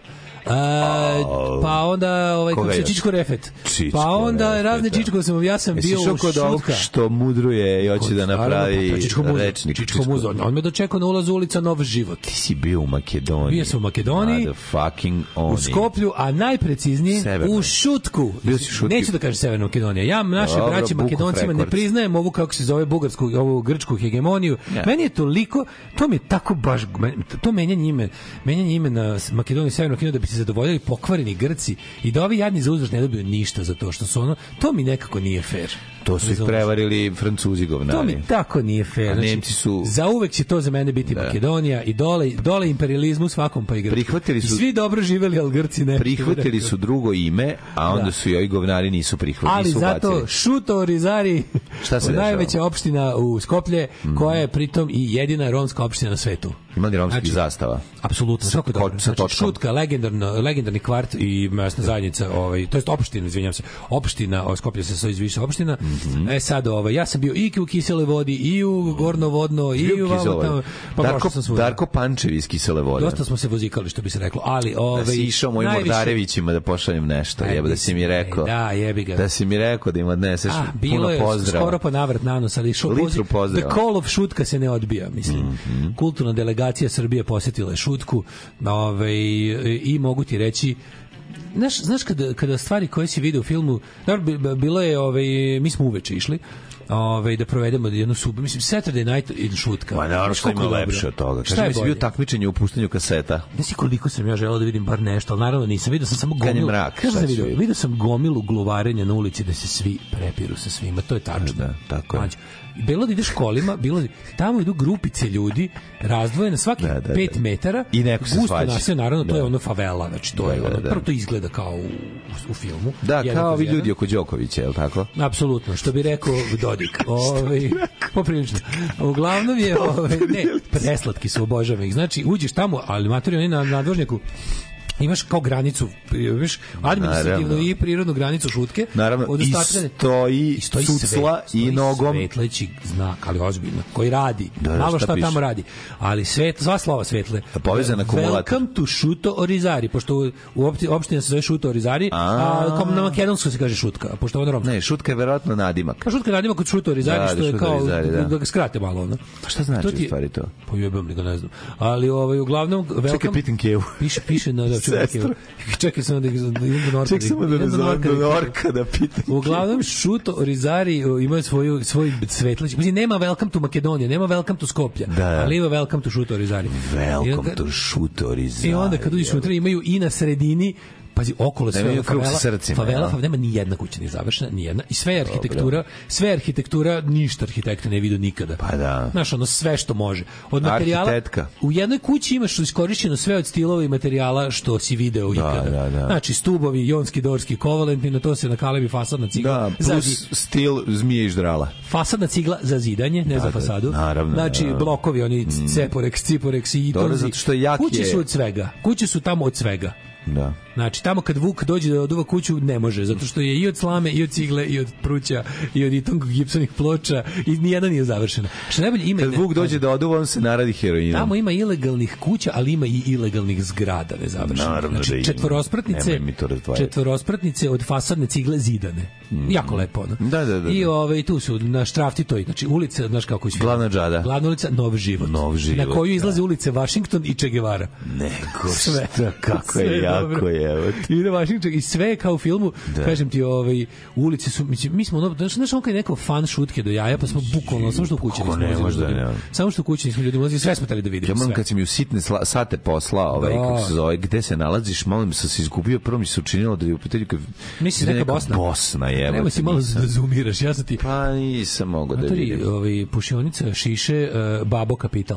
A, pa onda ovaj kako se još? Čičko Refet. Čičko pa onda Refet, razne da. Čičko sam ja sam Jesi bio išao u kod ovog Šutka. što mudruje i hoće da napravi Pa, Čičko muzo, rečnik. Čičko muzo. On me dočekao na ulazu ulica Nov život. Ti si bio u Makedoniji. Bio sam u Makedoniji, fucking oni. u Skoplju, a najpreciznije Severnoj. u Šutku. Bio si u Šutki. Neću da kažem Severna Makedonija. Ja našim Dobro, braći Bukov Makedoncima ne Records. priznajem ovu kako se zove bugarsku, ovu grčku hegemoniju. Ja. Meni je toliko, to mi je tako baš, to menjanje ime, menjanje ime na Makedoniju i Severnu Makedoniju da bi se zadovoljili pokvareni Grci i da ovi jadni za uzvrat ne dobiju ništa za to što su ono, to mi nekako nije fair. To su ih Razumeš? prevarili Francuzi govnari. To mi tako nije fair. A Znači, Nemci su... Za uvek će to za mene biti Da. Makedonija i dole, dole imperializmu svakom pa i Grčku. Prihvatili su- I svi dobro živeli, ali Grci ne. Prihvatili su drugo ime, a onda Da. su i ovi govnari nisu prihvatili. Ali nisu zato ubacili. Šuto Rizari, Šta se dešava? najveća opština u Skoplje, koja je pritom i jedina romska opština na svetu. Ima li romskih Znači, zastava? Apsolutno, Sa svako ko- dobro. sa Znači, točkom. Šutka, legendarno, legendarni kvart i mesna zajednica, ovaj, to jest opština, izvinjavam se, opština, o, Skoplje se sastoji iz više opština. Mhm. E sad, ovaj, ja sam bio i u Kisele vodi, i u Gornovodno, i u vamo tamo. Pa Darko, prošao sam svuda. Darko Pančev iz Kisele vode. Dosta smo se vozikali, što bi se reklo, ali ovaj, Da si išao mojim najviše- Mordarevićima da pošaljem nešto, jebo, da si mi rekao. Da, jebi ga. Da si mi rekao da im odneseš A, bilo puno je pozdrava. skoro pa navrat na nos, ali šo, Litru pozdrava. The call of Šutka se ne odbija, mislim. Mm -hmm. Kulturna delegacija Srbije posjetila je Šutku, ovaj, i mogu ti reći, znaš, znaš kada, kada stvari koje si vidio u filmu, dobro, bi- bilo je, ovaj, mi smo uveče išli, ovaj, da provedemo jednu subu, mislim, Saturday night in Šutka. Ma naravno Znaš što ima koliko je lepše dobro? od toga. Šta Kažem, je mi si bio bolje? takmičenje u puštanju kaseta. Ne si koliko sam ja želeo da vidim bar nešto, ali naravno nisam. Vidio sam samo Kad je gomilu. mrak, Znaš šta šta sam si vidio? vidio? Vidio sam gomilu gluvarenja na ulici da se svi prepiru sa svima. To je tačno. Da, tako je. Mlađe. Bilo da ideš kolima, bilo da, tamo idu grupice ljudi razdvojene svaki Da, da, pet da. metara. I neko se gusto svađa. naselje, naravno, to Da. je ono favela, znači to Da, je da, ono, da. prvo to izgleda kao u, u filmu. Da, Jedan kao kroz ovi jedan. ljudi oko Đokovića, je li tako? Apsolutno, što bi rekao Dodik. Ovaj poprilično. Uglavnom je ovaj ne, preslatki su, obožavam ih. Znači, uđeš tamo, ali matori oni na nadvožnjaku imaš kao granicu, imaš administrativnu Naravno. i prirodnu granicu Šutke. Naravno, od i ostatka- stoji, I stoji cucla sve- stoji i nogom. svetleći znak, ali ozbiljno, koji radi. Da, da, Malo šta šta piše? tamo radi. Ali svet, sva slova svetle. Povezan akumulator. Welcome to Šuto Orizari, pošto u, u opti- opština se zove Šuto Orizari, a, A. kao na makedonsku se kaže Šutka, pošto ovo je romska. Ne, Šutka je verovatno nadimak. Pa Šutka radimo kod Šuto Orizari, Da, što da, je Šuto kao Orizari, da. da ga skrate malo, ono. Pa šta znači To ti- u stvari to? Pa jebam li ga, ne znam. Ali ovaj, uglavnom, welcome... Čekaj, pitam Kevu. Piše, piše na... Da, čekaj, Sestru. čekaj samo da, da idem do Norka. Ček samo da idem ne do zovem Norka do da- Norka da pitam. Uglavnom, Šuto Orizari o, ima svoju, svoj svetleć. Mislim, nema Welcome to Makedonija, nema Welcome to Skoplja, Da. ali ima Welcome to Šuto Orizari. I Welcome onda- to Šuto Orizari. I onda kad uđeš unutra imaju i na sredini, pazi, okolo sve Nemaju ono krug sa favela, srcima, favela, jel? favela, nema ni jedna kuća ni završena, ni jedna. I sve je arhitektura, sve je arhitektura, ništa arhitekta ne vidio nikada. Pa da. Znaš, ono sve što može. Od materijala, Arhitektka. u jednoj kući imaš iskorišćeno sve od stilova i materijala što si video ikada. da, da. Znači, stubovi, jonski, dorski, kovalentni, na to se nakalebi fasadna cigla. Da, za plus zi- stil zmije i ždrala. fasadna cigla za zidanje, ne za da, fasadu. naravno, Znači, da. blokovi, oni ceporex, ciporex i Dobro, tonzi. zato što jak Kuće je- su od svega. Kuće su tamo od svega. Da. Znači, tamo kad Vuk dođe da oduva kuću, ne može, zato što je i od slame, i od cigle, i od pruća, i od itong gipsonih ploča, i nijedna nije završena. Što najbolje ima... Kad Vuk dođe da oduva, on se naradi heroinom. Tamo ima ilegalnih kuća, ali ima i ilegalnih zgrada nezavršenih. Naravno da Znači, ima. četvorospratnice, Nemoj mi to razdvajati. četvorospratnice od fasadne cigle zidane. Jako lepo, ono. Da, da, da, I da. ovaj, tu su na Štrafti toj, znači ulica, znaš kako je Glavna džada. Glavna ulica, Nov život. Nov život, Na koju izlaze da. ulice Washington i Che Guevara. Nego, Sve. šta, kako Sve je jako dobro. je, evo ti. I na Washington i sve je kao u filmu, Da. kažem ti, ovaj ulice su, mislim, mi smo ono, znaš, znaš ono kad je neko fan šutke do jaja, pa smo bukvalno samo što u kući Kako nismo ne, ulazili možda ljudima. ne. Samo što u kući nismo ljudima ulazili, sve smo tali da vidimo. Ja moram sve. kad si mi u sitne sla, sate posla, ovaj, Da. kako se zove, gde se nalaziš, malo mi sam se izgubio, prvo mi se učinilo da je u pitanju kad... Misliš da je neka Bosna? Bosna, jebote. Nemoj si malo nisam. da zoomiraš, ja sam ti... Pa nisam mogao da Matori, vidim. ovaj, pušionica, šiše, uh, Babo Kapital.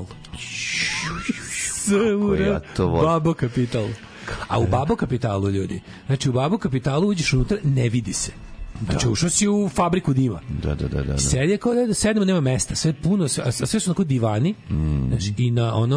ja to volim. Babo Kapital. A u Babo Kapitalu, ljudi, znači u Babo Kapitalu uđeš unutra, ne vidi se. Znači, ušao si u fabriku dima. Da, da, da, da. da. Sedi je kao da sedemo, nema mesta. Sve puno, sve, a sve su onako divani. Mm. Znači, i na ono,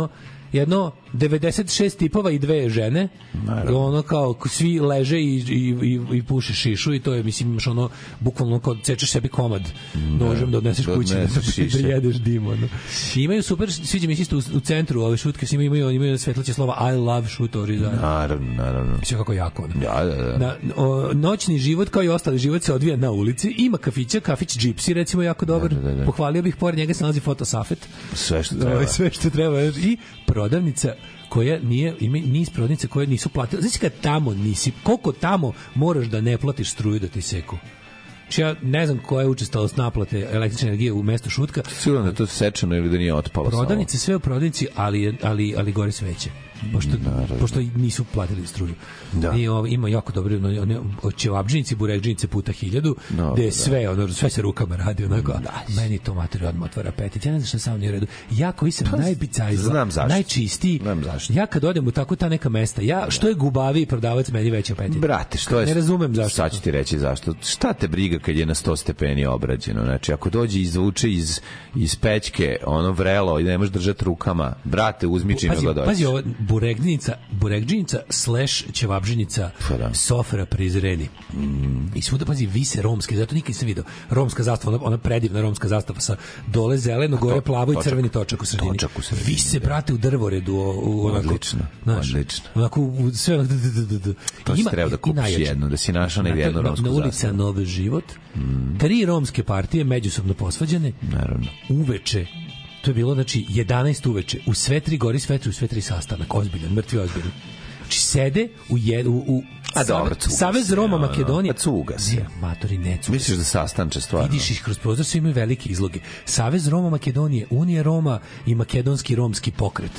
jedno devedeset šest tipova i dve žene. Naravno. Ono kao svi leže i, i, i, i puše šišu i to je, mislim, imaš ono bukvalno kao cečeš sebi komad nožem da odneseš da kući odneseš da, da jedeš dim. Ono. I imaju super, sviđa mi se isto u, u centru ove šutke, svi imaju, imaju svetleće slova I love šutori. Naravno, naravno. Sve kako jako. Ono. Ja, da, da. Na, o, noćni život kao i ostali život se odvija na ulici. Ima kafića, kafić Gypsy recimo jako dobar. Da, da, da. Pohvalio bih, pored njega se nalazi fotosafet. Sve što treba. Sve što treba. I prodavnica koja nije, ima niz prodavnica koje nisu platile. Znači kad tamo nisi, koliko tamo moraš da ne platiš struju da ti seku. Znači ja ne znam koja je učestalost naplate električne energije u mestu Šutka. Sigurno da je to sečeno ili da nije otpalo. Prodavnice sve u prodavnici, ali, ali, ali gore sveće. Pošto, pošto nisu platili struju. Da. I ovo, ima jako dobro ćevabdžinici, burekdžinice puta hiljadu, no, gde je sve, ono, sve se rukama radi. Onako, da. Meni to materiju odmah otvara apetit. Ja ne znam što sam nije u redu. Ja koji sam pa, najbicajzva, najčistiji, ja kad odem u tako ta neka mesta, ja što je gubaviji prodavac, meni veći apetit. Brate, što je... Ne razumem zašto. Sad ću ti reći zašto. Šta te briga kad je na sto stepeni obrađeno? Znači, ako dođe i izvuče iz, iz pećke ono vrelo i ne možeš držati rukama, brate, uzmi čime ga dođeš. Pazi, ovo, burekdžinica, burekdžinica slash ćevabdžinica Sofra Prizreni. Mm. I svuda, pazi, vise romske, zato nikad nisam video. Romska zastava, ona, ona predivna romska zastava sa dole zeleno, gore to, plavo točak, i crveni točak u sredini. Točak u sredini. Vise, brate, u drvoredu. U, u, onako, odlično, znaš, odlično. Onako, u, sve onako, d, d, d, d. To si treba da kupiš jednu, da si našao na jednu romsku zastavu. Na ulica Novi život, mm. tri romske partije međusobno posvađane. Naravno. Uveče, to je bilo, znači, jedanaest uveče, u sve tri gori svetri, u sve tri sastanak, ozbiljan, mrtvi ozbiljan. Znači, sede u, jed, u, u A dobro, cuga Savez Roma no, Makedonije. A cuga se. Ne, matori, ne cuga. Misliš da sastanče stvarno? Vidiš ih kroz prozor, svi imaju velike izloge. Savez Roma Makedonije, Unija Roma i Makedonski romski pokret.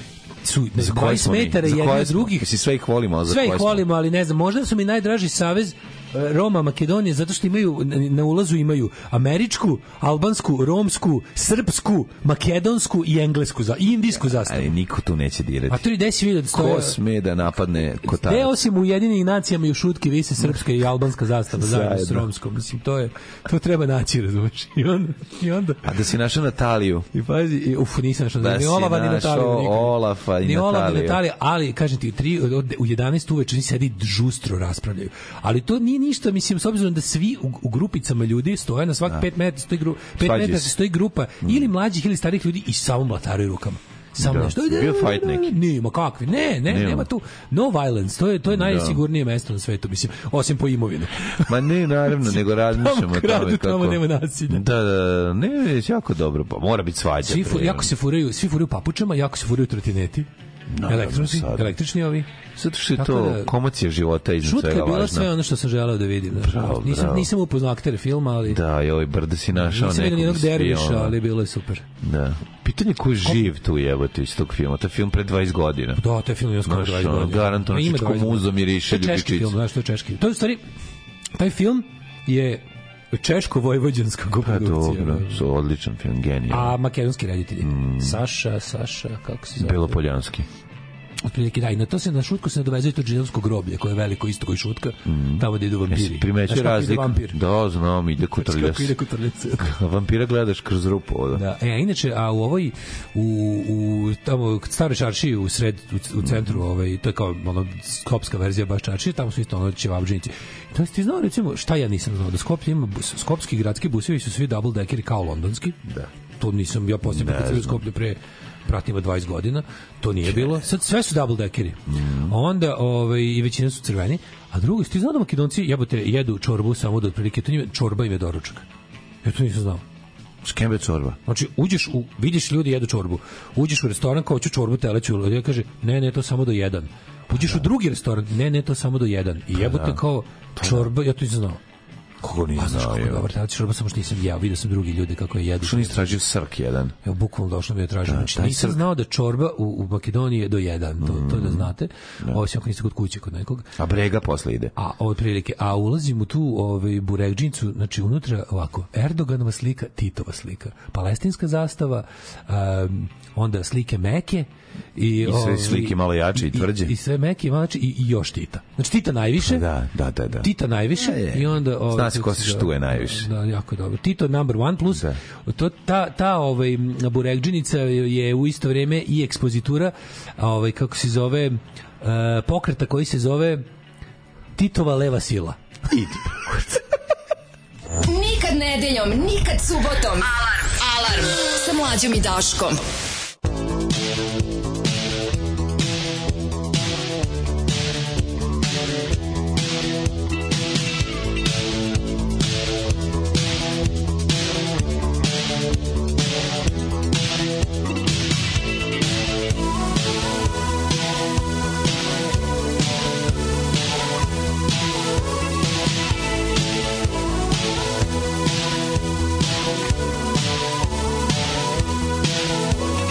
Su dvadeset metara jedni od drugih. Mislim, sve ih volimo, ali za sve ih volimo, ali ne znam, možda su mi najdraži Savez Roma Makedonije, zato što imaju na ulazu imaju američku, albansku, romsku, srpsku, makedonsku i englesku za i indijsku zastavu. Ali niko tu neće dirati. A to i desi vidi da stoje. Ko sme da napadne kotarac? Ne, osim u Ujedinjenim nacijama i u Šutki vise srpska i albanska zastava zajedno s romskom. Mislim, to je to treba naći, razumeš? I onda i onda A da si našao Nataliju. I pazi, i, uf, nisam našao da ni Olafa ni Nataliju. Olafa i ni Olaf ni Nataliju. Ali kažem ti, tri, u jedanaest uveče sedi žustro raspravljaju. Ali to nije ništa, mislim, s obzirom da svi u, u grupicama ljudi stoje na svak pet metara stoji grupa, pet metara stoji grupa mm. ili mlađih ili starih ljudi i samo mlataraju rukama. Samo da. nešto. Bio fight neki. Ne, ma kakvi? Ne, ne, nema, nema tu no violence. To je to je najsigurnije mesto na svetu, mislim, osim po imovini. Ma ne, naravno, nego razmišljamo o tome kako. Tamo nema nasilja. Da, da, ne, je jako dobro, pa mora biti svađa. Svi fu, jako se furaju, svi furaju papučama, jako se furaju trotineti. No, električni, električni ovi. Zato što je to da, komocija života iznad svega važna. Šutka je bila sve ono što sam želeo da vidim. Da. Bravo, nisam, bravo. Nisam upoznao aktere filma, ali... Da, i ovaj brdo si našao nisam nekog jednog derviša, ali bilo je super. Da. Pitanje ko je živ tu jebote iz tog filma. To je film pre dvadeset godina. Da, to je film još skoro dvadeset godina. Garantovno čičko muzo miriše ljubičice. To je češki film, znaš, to je češki. To je u stvari, taj film je češko-vojvođanska koprodukcija. Dobro, su odličan film, genijalno. A makedonski reditelji? Mm. Saša, Saša, kako se zove? Belopoljanski. Otprilike da, i na to se na Šutku se nadovezuje to džinovsko groblje koje je veliko isto koji Šutka, mm. tamo gde idu vampiri. Primećuje razliku. Da, znam, ide kutrljac. Ide kutrljac. Vampira gledaš kroz rupu. Da. Da, e, a inače, a u ovoj, u, u tamo staroj čaršiji u sred, u, u centru, ovaj, to je kao ono, skopska verzija baš čaršije, tamo su isto ono ćevabdžinici. To je ti znao, recimo, šta ja nisam znao, da Skopje ima, skopski gradski busevi su svi double deckeri kao londonski. Da. To nisam, ja posljedno kad u Skoplju pre pratima dvadeset godina, to nije bilo. Sad sve su double deckeri. Mm. Onda ovaj, i većina su crveni. A drugo, ti znao da Makedonci jebote, jedu čorbu samo da otprilike, to nije čorba im je doručak. Ja to nisam znao. Skembe čorba. Znači, uđeš u, vidiš ljudi jedu čorbu. Uđeš u restoran, kao ću čorbu teleću, ja kaže, ne, ne, to samo do jedan. Uđeš da. u drugi restoran, ne, ne, to samo do jedan. I jebote da. kao čorba, ja to nisam znao. Kogo nije znao, je. Dobar, taj čorba samo što nisam jeo, vidio sam drugi ljudi kako je jedu. Što nisi tražio srk jedan? Evo, bukvalno došlo mi je tražio. Znači, nisam srk... znao da čorba u, u Makedoniji je do jedan, to, mm. to da znate. Da. Osim ako niste kod kuće, kod nekog. A brega posle ide. A, otprilike, a ulazim u tu ovaj, burekdžincu, znači unutra ovako, Erdoganova slika, Titova slika, palestinska zastava, um, onda slike Meke, I, I sve slike malo jače i tvrđe. I, i sve meke i malo jače i, i još Tita. Znači Tita najviše. Da, da, da. da. Tita najviše ja, je. I onda... Ovaj, zna se ko se štuje najviše. Da, jako dobro. Tito number one plus, da. to, ta, ta ovaj, burekđinica je u isto vrijeme i ekspozitura, ovaj, kako se zove, uh, pokreta koji se zove Titova leva sila. Idi. Nikad nedeljom, nikad subotom. Alarm. Alarm. Sa Mlađom i Daškom. Thank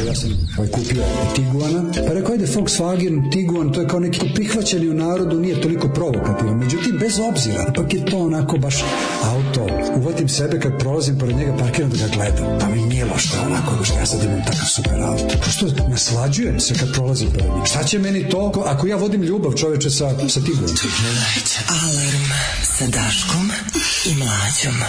ja sam ovaj, kupio Tiguana, pa rekao, ajde Volkswagen, Tiguan, to je kao neki prihvaćeni u narodu, nije toliko provokativan. Međutim, bez obzira, ipak je to onako baš auto. Uvatim sebe kad prolazim pored njega, parkiram da ga gledam. Pa mi nije loš da onako, što ja sad imam takav super auto. Prosto naslađujem se kad prolazim pored njega. Šta će meni to, ako ja vodim ljubav, čoveče, sa, sa Tiguanom? Alarm sa Daškom i Mlađom.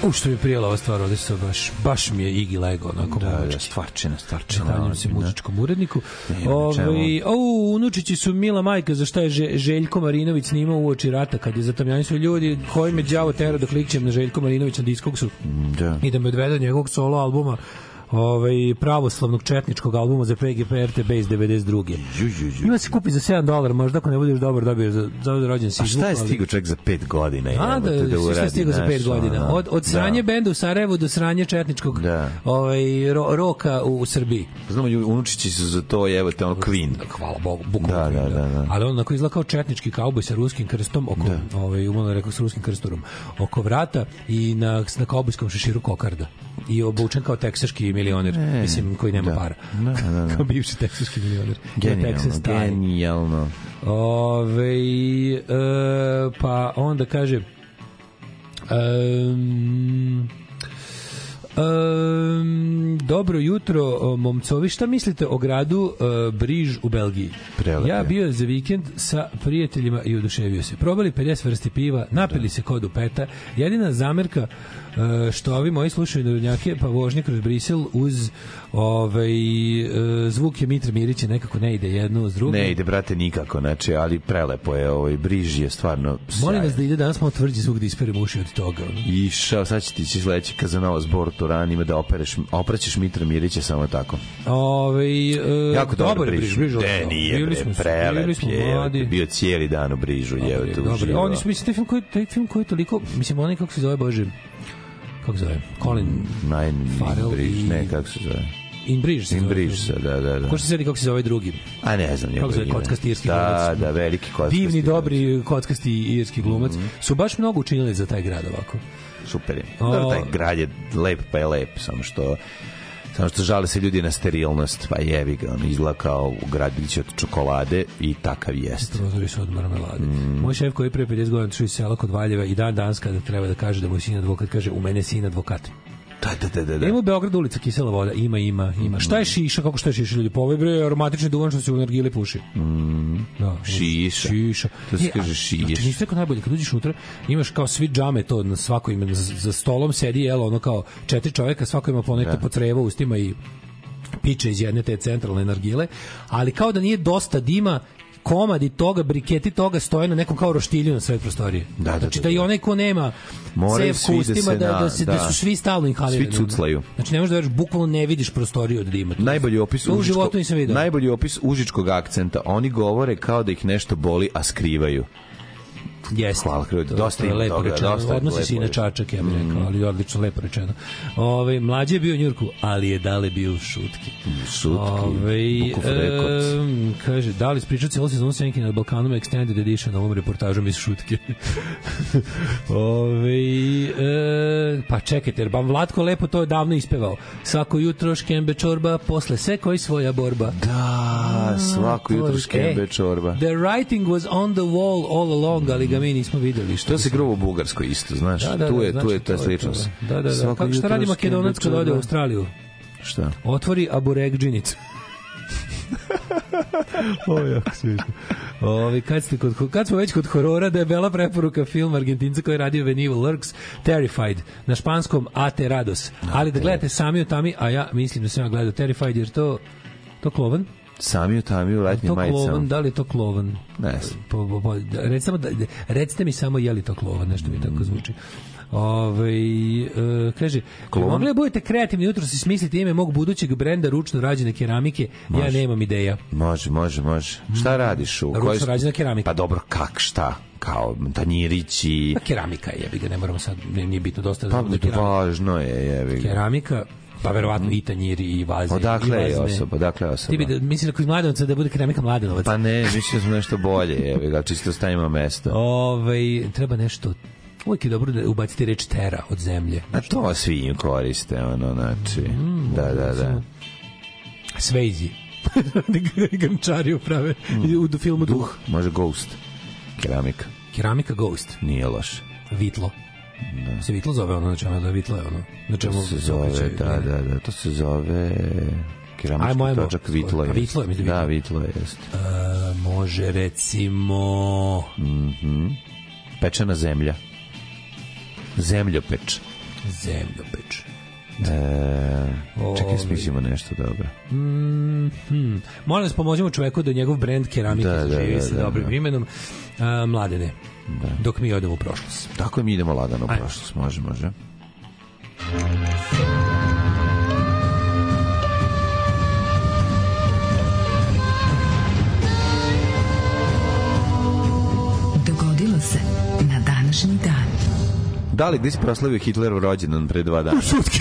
U što mi je prijela ova stvar, ovde se baš, baš mi je Igi lego, onako da, muzički. Da, stvarčina, stvarčina. Zahvaljujem se muzičkom uredniku. Nema Ove, o, unučići su mila majka, za šta je Že, Željko Marinović snimao uoči rata, kad je zatamljani su ljudi, koji me đavo tera da klikćem na Željko Marinović na diskoksu da. I da me odvede od njegovog solo albuma, ovaj pravoslavnog četničkog albuma za P G P R T B iz devedeset druge. Ima se kupi za sedam dolara, možda ako ne budeš dobar dobiješ za, za rođen si. A šta je stigao čovjek za pet godina? A, da, da, da šta je stigao za pet godina? Od, od sranje da. Benda u Sarajevu do sranje četničkog da. ovaj, ro, roka u, u Srbiji. Znamo, unučići su za to, evo te ono Queen. Hvala Bogu, bukvalno da, Queen. Da, da, da. Ali on onako izgleda kao četnički kauboj sa ruskim krstom, oko, da. ovaj, umano rekao sa ruskim krstorom, oko vrata i na, na kaubojskom šeširu kokarda. I obučen kao teksaški milioner, e, mislim, koji nema da. para. Da, da, da. Kao bivši teksaški milioner. Genijalno, genijalno. Ove, e, pa onda kaže um, um, dobro jutro, momcovi, šta mislite o gradu uh, Briž u Belgiji? Prelepe. Ja bio za vikend sa prijateljima i oduševio se. Probali pedeset vrsti piva, napili da. se kod upeta. Jedina zamerka Uh, što ovi moji slušaju narodnjake, pa vožnje kroz Brisel uz ovaj, uh, zvuk je Mitra Mirića nekako ne ide jedno uz drugo. Ne ide, brate, nikako, znači, ali prelepo je, ovaj, Briž je stvarno sjajan. Molim vas da ide danas malo tvrđi zvuk da isperem uši od toga. Išao, sad će ti će sledeći Kazanova zbor Turan ima da opereš, opraćeš Mitra Mirića samo tako. Ove, uh, jako dobro Briž. Briž. Briž Ne, nije, bre, prelep je. Bio cijeli dan u Brižu, je tu uživao. Oni su, mislim, taj film koji, taj film koji je toliko, mislim, onaj kako se zove, Bože, kako se zove? Colin Nine Farrell Bridge, ne, kako se zove? In Bridge se In zove. Bridge se, da, da, da. Ko što se vidi kako se zove drugi? A ne znam njegov ime. Kako se zove kockasti irski glumac? Da, da, veliki kockasti. Divni, dobri kockasti irski glumac. Mm-hmm. Su baš mnogo učinili za taj grad ovako. Super je. Dobro, taj grad je lep pa je lep, samo što samo što žale se ljudi na sterilnost, pa jevi ga, on izgleda kao gradić od čokolade i takav jeste. Prozori su od marmelade. Mm. Moj šef koji je pre pedeset godina šao iz sela kod Valjeva i dan danas kada treba da kaže da mu je sin advokat, kaže u mene je sin advokat. Da, da, da, da. Ima u Beogradu ulica Kisela voda, ima, ima, ima. Šta je šiša, kako šta je šiša ljudi? Pa ovaj bre aromatični duvan što se u nargile puši. Mm. Da, šiša. Šiša. To se kaže šiša. Znači, nisi rekao najbolje, kad uđeš unutra, imaš kao svi džame to na svako ime, za, za stolom sedi, jelo, ono kao četiri čoveka, svako ima ponekto po crevo ustima i piče iz jedne te centralne nargile, ali kao da nije dosta dima, komadi toga, briketi toga stoje na nekom kao roštilju na sred prostorije. Da, da, znači da, da, da. i onaj ko nema cevku ustima, da, da, se, da. da su svi stalno inhalirani. Svi cuclaju. Znači ne možeš da veriš, bukvalno ne vidiš prostoriju od dima. Najbolji opis, to u životu nisam vidio. Najbolji opis užičkog akcenta. Oni govore kao da ih nešto boli, a skrivaju. Jeste. Hvala, dosta ima lepo toga. Rečeno. Dosta Odnosi se i na čačak, ja bih rekao, mm. ali odlično, lepo rečeno. Ove, mlađe je bio u Njurku, ali je dale bio u šutki. Šutki, Bukov rekord. E, kaže, da li ispričao cijelo sezonu Senki nad Balkanom Extended Edition ovom reportažom iz šutke? Ove, e, pa čekajte, jer vam Vlatko lepo to davno ispevao. Svako jutro škembe čorba, posle se koji svoja borba. Da, svako jutro škembe čorba. The writing was on the wall all along, ali ga mi nismo videli. Što to se grubo u Bugarskoj isto, znaš. Da, da, tu je, da, tu je znači, ta sličnost. Da, da, da. Kako, šta radi Makedonac kad ode u Australiju? Šta? Otvori aburegdžinicu. Ovo je jako smiješno. Ovi, kad, ste kod, kad smo već kod horora, da je bela preporuka film Argentinca koji je radio When Evil Lurks, Terrified, na španskom Aterados. Ali da gledate sami u tami, a ja mislim da sam ja gledao Terrified, jer to to klovan? Sami u tami u letnjim majicama. Klovan, da li je to klovan? Ne znam. Po, po, po, recite, da, recite mi samo je li to klovan, nešto mi tako zvuči. Ove, e, kaže, mogli da budete kreativni jutro si smisliti ime mog budućeg brenda ručno rađene keramike, može. Ja nemam ideja. Može, može, može. Šta radiš? U ručno rađena keramika. Pa dobro, kak, šta? Kao tanjirići. Pa keramika je, jebi ga, ne moramo sad, ne, nije bitno dosta. Pa da važno je, jebi ga. Keramika, pa verovatno i tanjiri i vaze. Odakle je osoba, odakle je osoba? Ti bi da, mislim da kod Mladenovca da bude keramika Mladenovac. Pa ne, mislim da smo nešto bolje, jebi ga, čisto stavimo mesto. Ove, treba nešto. Uvijek je dobro da ubacite reč tera od zemlje. A to svi im koriste, ono, znači, mm, da, da, da. Svejzi. Grančari uprave mm. u filmu Duh. Duh. Može Ghost. Keramika. Keramika Ghost. Nije loš. Vitlo. Da. Se vitlo zove ono, na čemu da vitlo je ono. Na čemu to se zove, da, da, da, to se zove keramički točak vitlo je. Vitlo je, mi da, vitlo je, jest. Uh, može recimo... Mhm. Pečena zemlja. Zemljopeč. Zemljopeč. E, čekaj, smislimo nešto dobro. Mm, hmm. Molim vas, pomožemo čoveku da njegov brend keramike da, zaživi da, sa da, dobrim da. imenom. A, mladene, da. Dok mi odemo u prošlost. Tako mi idemo lagano u prošlost, može, može. Dogodilo se na današnji dan. Da li, gde si proslavio Hitlerov rođendan pre dva dana? Šutki.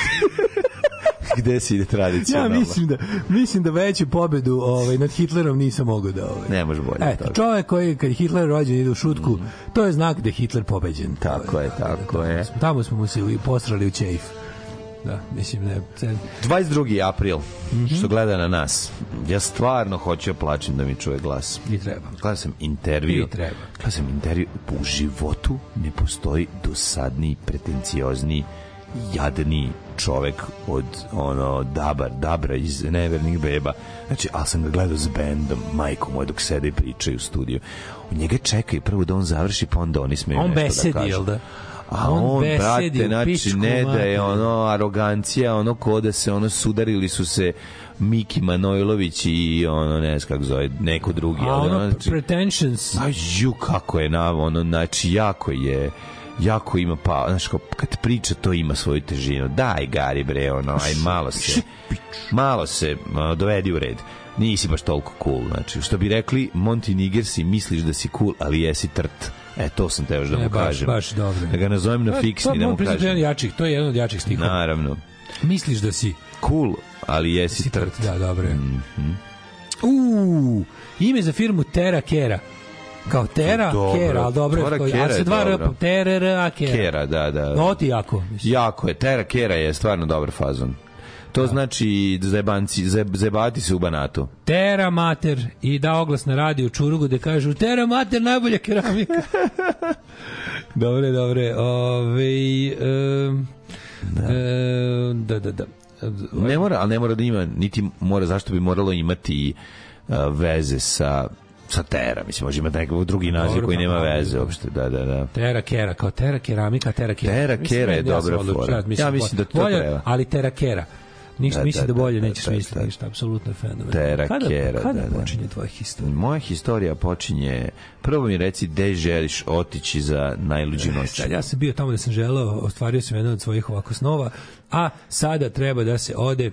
Gde si ide tradicionalno? Ja mislim da, mislim da veću pobedu ovaj, nad Hitlerom nisam mogao da... Ovaj. Ne može bolje. Eto, čovjek koji kad Hitler rođen ide u šutku, mm. to je znak da je Hitler pobeđen. Tako je, tako je. Tamo smo mu se postrali u ćejf. Da, mislim ne. dvadeset drugi april, mm-hmm. što gleda na nas. Ja stvarno hoću plačem da mi čuje glas. I treba. Gledao sam intervju. I treba. Gledao sam intervju. U životu ne postoji dosadniji, pretenciozniji, jadni čovek od ono Dabar, Dabra iz Nevernih beba. Znači, ali sam ga gledao s bendom, majko moj, dok sede i pričaju u studiju. U njega čekaju prvo da on završi, pa onda oni smeju on nešto da kažu. On besedi, jel da? A on, on brate, znači, ne da je ono arogancija, ono ko da se ono sudarili su se Miki Manojlović i ono, ne znam kako zove, neko drugi. A ono, znači, pretensions. Aj, ju, kako je na ono, znači, jako je, jako ima, pa, znaš, kad priča, to ima svoju težinu. Daj, Gari, bre, ono, aj, malo se, malo se, uh, dovedi u red. Nisi baš toliko cool, znači, što bi rekli, Monty Nigersi, misliš da si cool, ali jesi trt. E, to sam te još da mu e, baš, kažem. Baš dobro. Da ga nazovem na fiksni, da mu kažem. To je jačih, to je jedan od jačih stihova. Naravno. Misliš da si cool, ali jesi trt. trt. Da, dobro je. Mm-hmm. Uuu, ime za firmu Terra Kera. Kao Terra Kera, ali dobro. Terra Kera ali se dva r, Terra Kera. Kera, da, da. No, ti jako. Mislim. Jako je. Terra Kera je stvarno dobar fazon. To da. Znači zajebanci, zajebati se u Banatu. Terra Mater i da oglas na radiju Čurugu da kažu Terra Mater najbolja keramika. Dobre, dobre. Ove, um, da. Um, da, da, da. Ne mora, ali ne mora da ima, niti mora, zašto bi moralo imati uh, veze sa sa Terra, mislim, može imati nekakav drugi naziv dobro, koji nema veze uopšte, da, da, da. Terra Kera, kao Terra keramika, Terra Kera. Terra Kera je dobra fora. Ja mislim da to bolje, treba. Ali Terra Kera. Ništa, da, mislim da, da bolje da, nećeš da, misliti da, ništa, apsolutno je fenomen. Terra kada, Kera, kada da, počinje tvoja historija? Moja historija počinje, prvo mi reci gde želiš otići za najluđu noć. E, ja sam bio tamo da sam želeo, ostvario sam jedan od svojih ovako snova, a sada treba da se ode...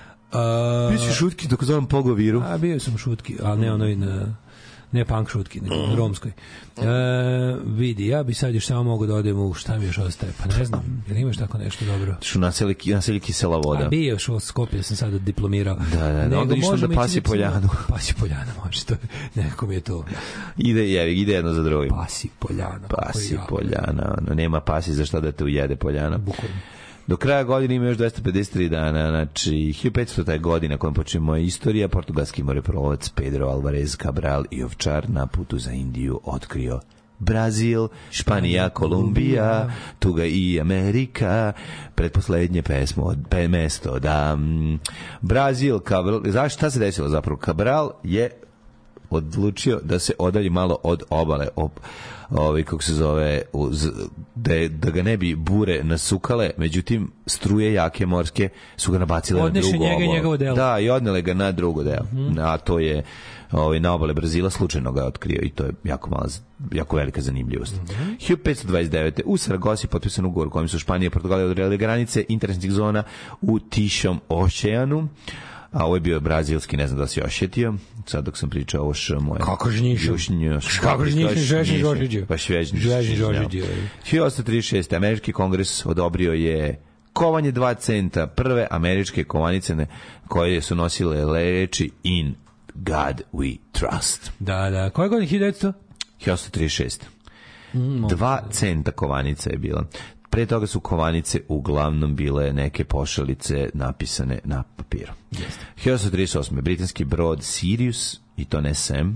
Uh, Biću šutki dok zovem Pogoviru. A bio sam šutki, ali ne onoj na... ne punk šutki, nego na romskoj. E, vidi, ja bi sad još samo mogu da odem u šta mi još ostaje, pa ne znam, jer imaš tako nešto dobro? Šu naseli, naseli kisela voda. A bio još u Skopje, sam sada diplomirao. Da, da, da, onda išlo da Pasi Poljanu. Pasi Poljana, može, to, nekako mi je to. Ide, je, ide jedno za drugim. Pasi Poljana. Pasi Poljana, ono, nema pasi za šta da te ujede Poljana. Bukvalno. Do kraja godine ima još dvesta pedeset tri dana, znači hiljadu petstota je godina kojom počne moja istorija. Portugalski moreplovac Pedro Alvarez Cabral i ovčar na putu za Indiju otkrio Brazil, Španija, Kolumbija, tuga i Amerika, pretposlednje pesmo od pe mesto da m, Brazil, Cabral, znaš šta se desilo zapravo? Cabral je odlučio da se odalji malo od obale, op, ovaj kako se zove, uz, da, da ga ne bi bure nasukale, međutim struje jake morske su ga nabacile odneše na drugo njega i njegovo delo. Da, i odnele ga na drugo delo. Mm-hmm. A to je ovaj, na obale Brazila, slučajno ga je otkrio i to je jako mala, jako velika zanimljivost. Mm-hmm. hiljadu petsto dvadeset devete. u Saragosi potpisan ugovor kojim su Španija i Portugalija odredile granice interesnih zona u Tišom oceanu. A ovo je bio brazilski, ne znam da si ošetio. Sad dok sam pričao ovo š moje. Kako žnjišem? Kako žnjišem? Žvežni Žožiđe. Pa švežni Žožiđe. hiljadu trideset šeste. Američki kongres odobrio je kovanje dva centa prve američke kovanice koje su nosile reči In God We Trust. Da, da. Koje godine? hiljadu trideset šeste. Mm, dva centa kovanica je bila. Pre toga su kovanice uglavnom bile neke pošalice napisane na papiru. hiljadu trideset osme. Britanski brod Sirius, i to ne Sam,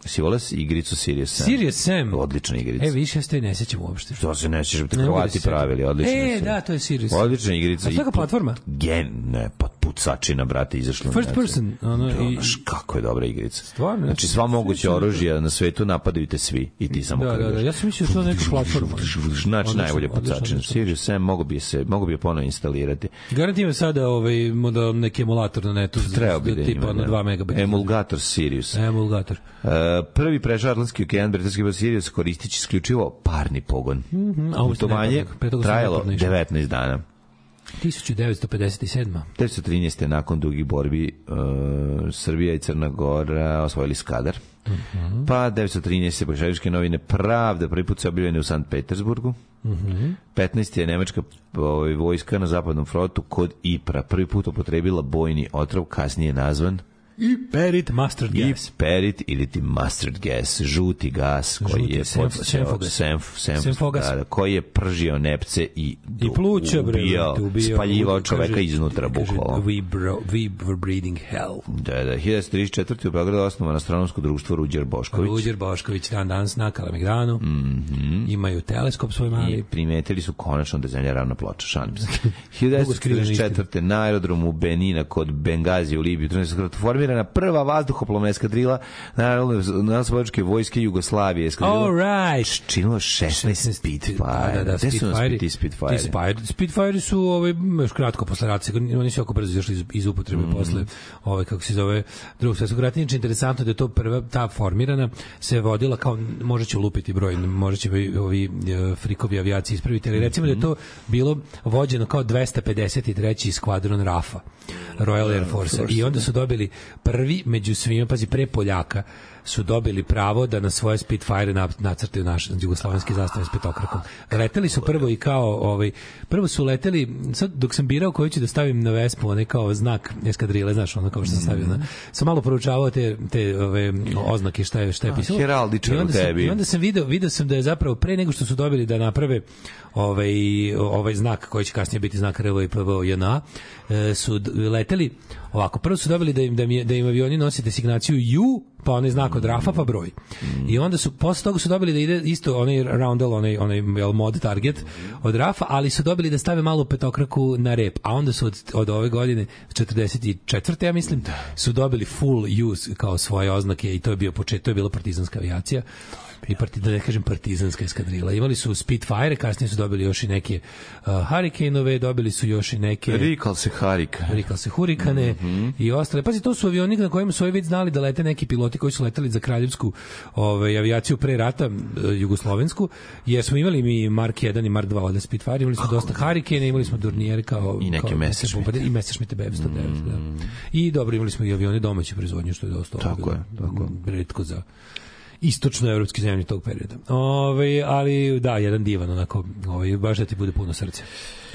Si volao igricu Serious Sam? Serious Sam. Odlična igrica. E, više ja se ne sećam uopšte. Što se ne sećam, te Ne mogu da Hrvati se pravili, odlično. E, da, to je Serious. Odlična igrica. A to je platforma? Gen, ne, pa pucačina, brate, izašla. First person. Ono, i... Znaš, kako je dobra igrica. Stvarno? Znači, sva moguće oružja na svetu napadaju te svi i ti samo da, krgaš. da, da, ja sam mislio da to neka platforma. Znači, najbolje pucačina. Serious Sam mogu bi se, mogu bi je ponovo instalirati. Garantijem sada ovaj model neki emulator na netu. Treba bi da tipa na dva megabita. Emulgator Sirius. Emulgator. Uh, prvi prešao Atlantski okean, britanski bio Sirius, koristići isključivo parni pogon. Mm -hmm. Putovanje trajalo devetnaest dana. hiljadu devetsto pedeset sedma. devetsto trinaeste. nakon dugih borbi uh, Srbija i Crna Gora osvojili Skadar. Uh -huh. Pa devetsto trinaeste. Bolševičke novine Pravda prvi put se objavljene u Sankt Petersburgu. Uh -huh. petnaeste. je nemačka ovaj, vojska na zapadnom frontu kod Ipra prvi put upotrebila bojni otrov, kasnije nazvan Iperit mustard gas. Iperit ili ti mustard gas, žuti gas koji žuti, je senf, pod senf, senf, da, koji je pržio nepce i, I pluća, bre, ubijao, ubijao, spaljivao kaže, čoveka iznutra bukvalno. We, bro, we were breeding hell. Da, da, hiljadu devetsto trideset četvrte. u Beogradu osnovano astronomsko društvo Ruđer Bošković. Ruđer Bošković dan danas na Kalemegdanu. Mm -hmm. Imaju teleskop svoj mali. I primetili su konačno da zemlja ravna ploča. Šalim se. hiljadu devetsto četrdeset četvrte. na aerodromu Benina kod Bengazije u Libiji formirana prva vazduhoplovna eskadrila Narodnooslobodilačke vojske Jugoslavije. All right. Činilo šesnaest Spitfire. Da, da, Gde su nas ti Spitfire? Spitfire su ovaj, još kratko posle rata, oni su jako brzo izašli iz, iz upotrebe mm. posle, ovaj, kako se zove, drugog svjetskog rata. Inače, interesantno da je to prva, ta formirana, se vodila kao, možda će lupiti broj, možda će ovi frikovi avijaci ispraviti, ali recimo da je to bilo vođeno kao dvesta pedeset treći skvadron RAF-a, Royal Air Force. I onda su dobili prvi među svima, pazi, pre Poljaka, su dobili pravo da na svoje Spitfire nacrtaju naše jugoslovenske zastave s petokrakom. Leteli su prvo i kao, ovaj, prvo su leteli, sad dok sam birao koji ću da stavim na Vespu, onaj kao znak eskadrile, znaš, ono kao što sam stavio, na, sam malo proučavao te, te ove, oznake, šta je, šta je pisalo. Heraldičar u tebi. I onda sam video, video sam da je zapravo pre nego što su dobili da naprave ovaj, ovaj znak koji će kasnije biti znak R V I P V J N A, su leteli ovako, prvo su dobili da im, da im, da im avioni nose designaciju U, pa onaj znak od RAF-a, pa broj. I onda su, posle toga su dobili da ide isto onaj roundel, onaj, onaj mod target od RAF-a, ali su dobili da stave malu petokraku na rep. A onda su od, od ove godine, četrdeset četvrte ja mislim, su dobili full use kao svoje oznake i to je bio počet, to je bila partizanska avijacija. I parti, da ne kažem partizanska eskadrila. Imali su Spitfire, kasnije su dobili još i neke uh, Hurricane-ove, dobili su još i neke... Rikal se Harika. Rikal se Hurikane mm -hmm. i ostale. Pazi, to su avioni na kojima su ovi već znali da lete neki piloti koji su leteli za kraljevsku ovaj, avijaciju pre rata, uh, jugoslovensku, jer smo imali mi Mark jedan i Mark dva od Spitfire, imali smo oh, dosta Hurricane, imali smo Dornier kao... I neke Messerschmitt. I Messerschmitt B sto devet, mm -hmm. da. I dobro, imali smo i avione domaće proizvodnje, što je dosta... Tako je, tako. Retko za... istočnoevropske zemlje tog perioda. Ove, ali da, jedan divan, onako, ovaj, baš da ti bude puno srce.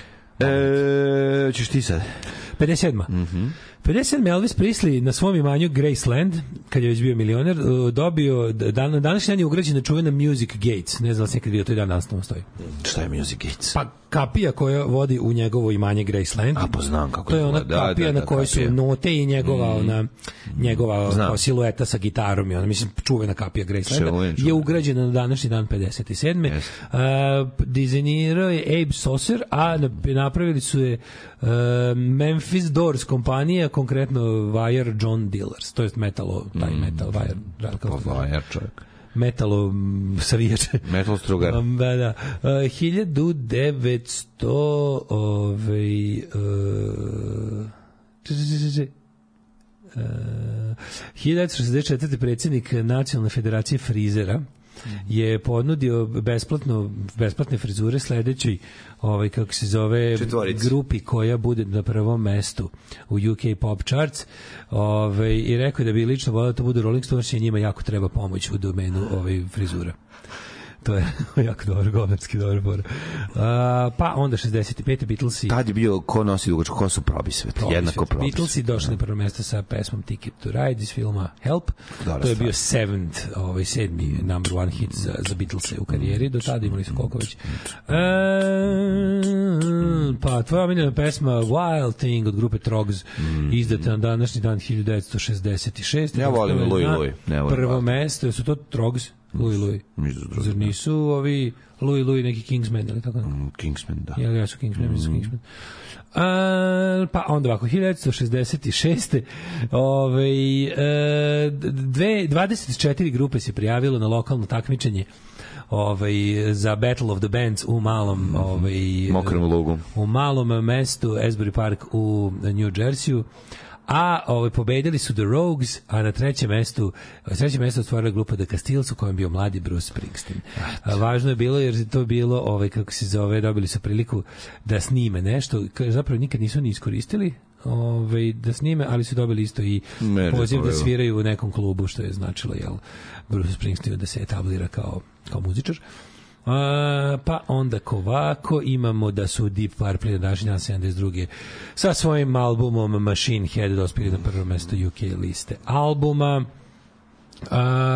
E, ćeš ti sad? pedeset sedma. Mhm. pedeset sedma. Elvis Presley na svom imanju Graceland, kad je već bio milioner, dobio, dan, današnji dan je ugrađena čuvena Music Gates. Ne znam da sam nekad vidio, to je dan nastavno stoji. Šta je Music Gates? Pa kapija koja vodi u njegovo imanje Graceland. A, poznam kako to je ona da, kapija da, da, na kojoj su note i njegova, mm. ona, njegova kao silueta sa gitarom. I ona, mislim, čuvena kapija Gracelanda je ugrađena na današnji dan pedeset sedme. Yes. Uh, dizajnirao je Abe Saucer, a napravili su je uh, Memphis Doors kompanija, konkretno Wire John Dealers, to je metalo, taj mm. metal, Wire. Pa Wire, čovjek. Metalo savijače. Metal strugar. Um, da, da. Uh, hiljadu devetsto ovaj, uh, Uh, hiljadu devetsto šezdeset četvrte. predsjednik Nacionalne federacije frizera je ponudio besplatno besplatne frizure sledećoj ovaj kako se zove Četvorici. grupi koja bude na prvom mestu u U K Pop Charts, ovaj i rekao da bi lično voleo da to bude Rolling Stones, i njima jako treba pomoć u domenu ovaj frizura. To je jako dobro, gomerski dobro bora. Uh, pa onda šezdeset pete. Beatlesi. Tad je bio ko nosi dugačku kosu Probisvet. Probisvet. Jednako Probisvet. Beatlesi došli na prvo mesto sa pesmom Ticket to Ride iz filma Help. Dobre, to je bio seventh, ovaj, sedmi number one hit za, za Beatlese u karijeri. Do tada imali su koliko već. Uh, Mm, pa tvoja omiljena pesma Wild Thing od grupe Trogs, mm. izdata na današnji dan hiljadu devetsto šezdeset šeste. Ja volim Louis Louis. Prvo mesto, su to Trogs? Louis Louis. Zar nisu ovi Louis Louis neki Kingsman ili tako? Mm, Kingsman, da. Ja, ja su Kingsman, mm. su Kingsman. A, pa onda ovako, hiljadu devetsto šezdeset šeste. Ovaj, e, dve, dvadeset četiri grupe se prijavilo na lokalno takmičenje ovaj za Battle of the Bands u malom ovaj Mokrom lugu. U malom mestu Asbury Park u New Jerseyu. A ovaj pobedili su The Rogues, a na trećem mestu, na trećem mestu otvorila grupa The Castiles u kojem bio mladi Bruce Springsteen. A, važno je bilo jer je to bilo ovaj kako se zove, dobili su priliku da snime nešto, zapravo nikad nisu ni iskoristili. Ovaj da snime, ali su dobili isto i poziv da sviraju u nekom klubu, što je značilo jel Bruce Springsteen da se etablira kao kao muzičar. Uh, pa onda kovako imamo da su Deep Purple na današnji dan sedamdeset druge sa svojim albumom Machine Head dospeli na prvo mesto U K liste albuma. Uh,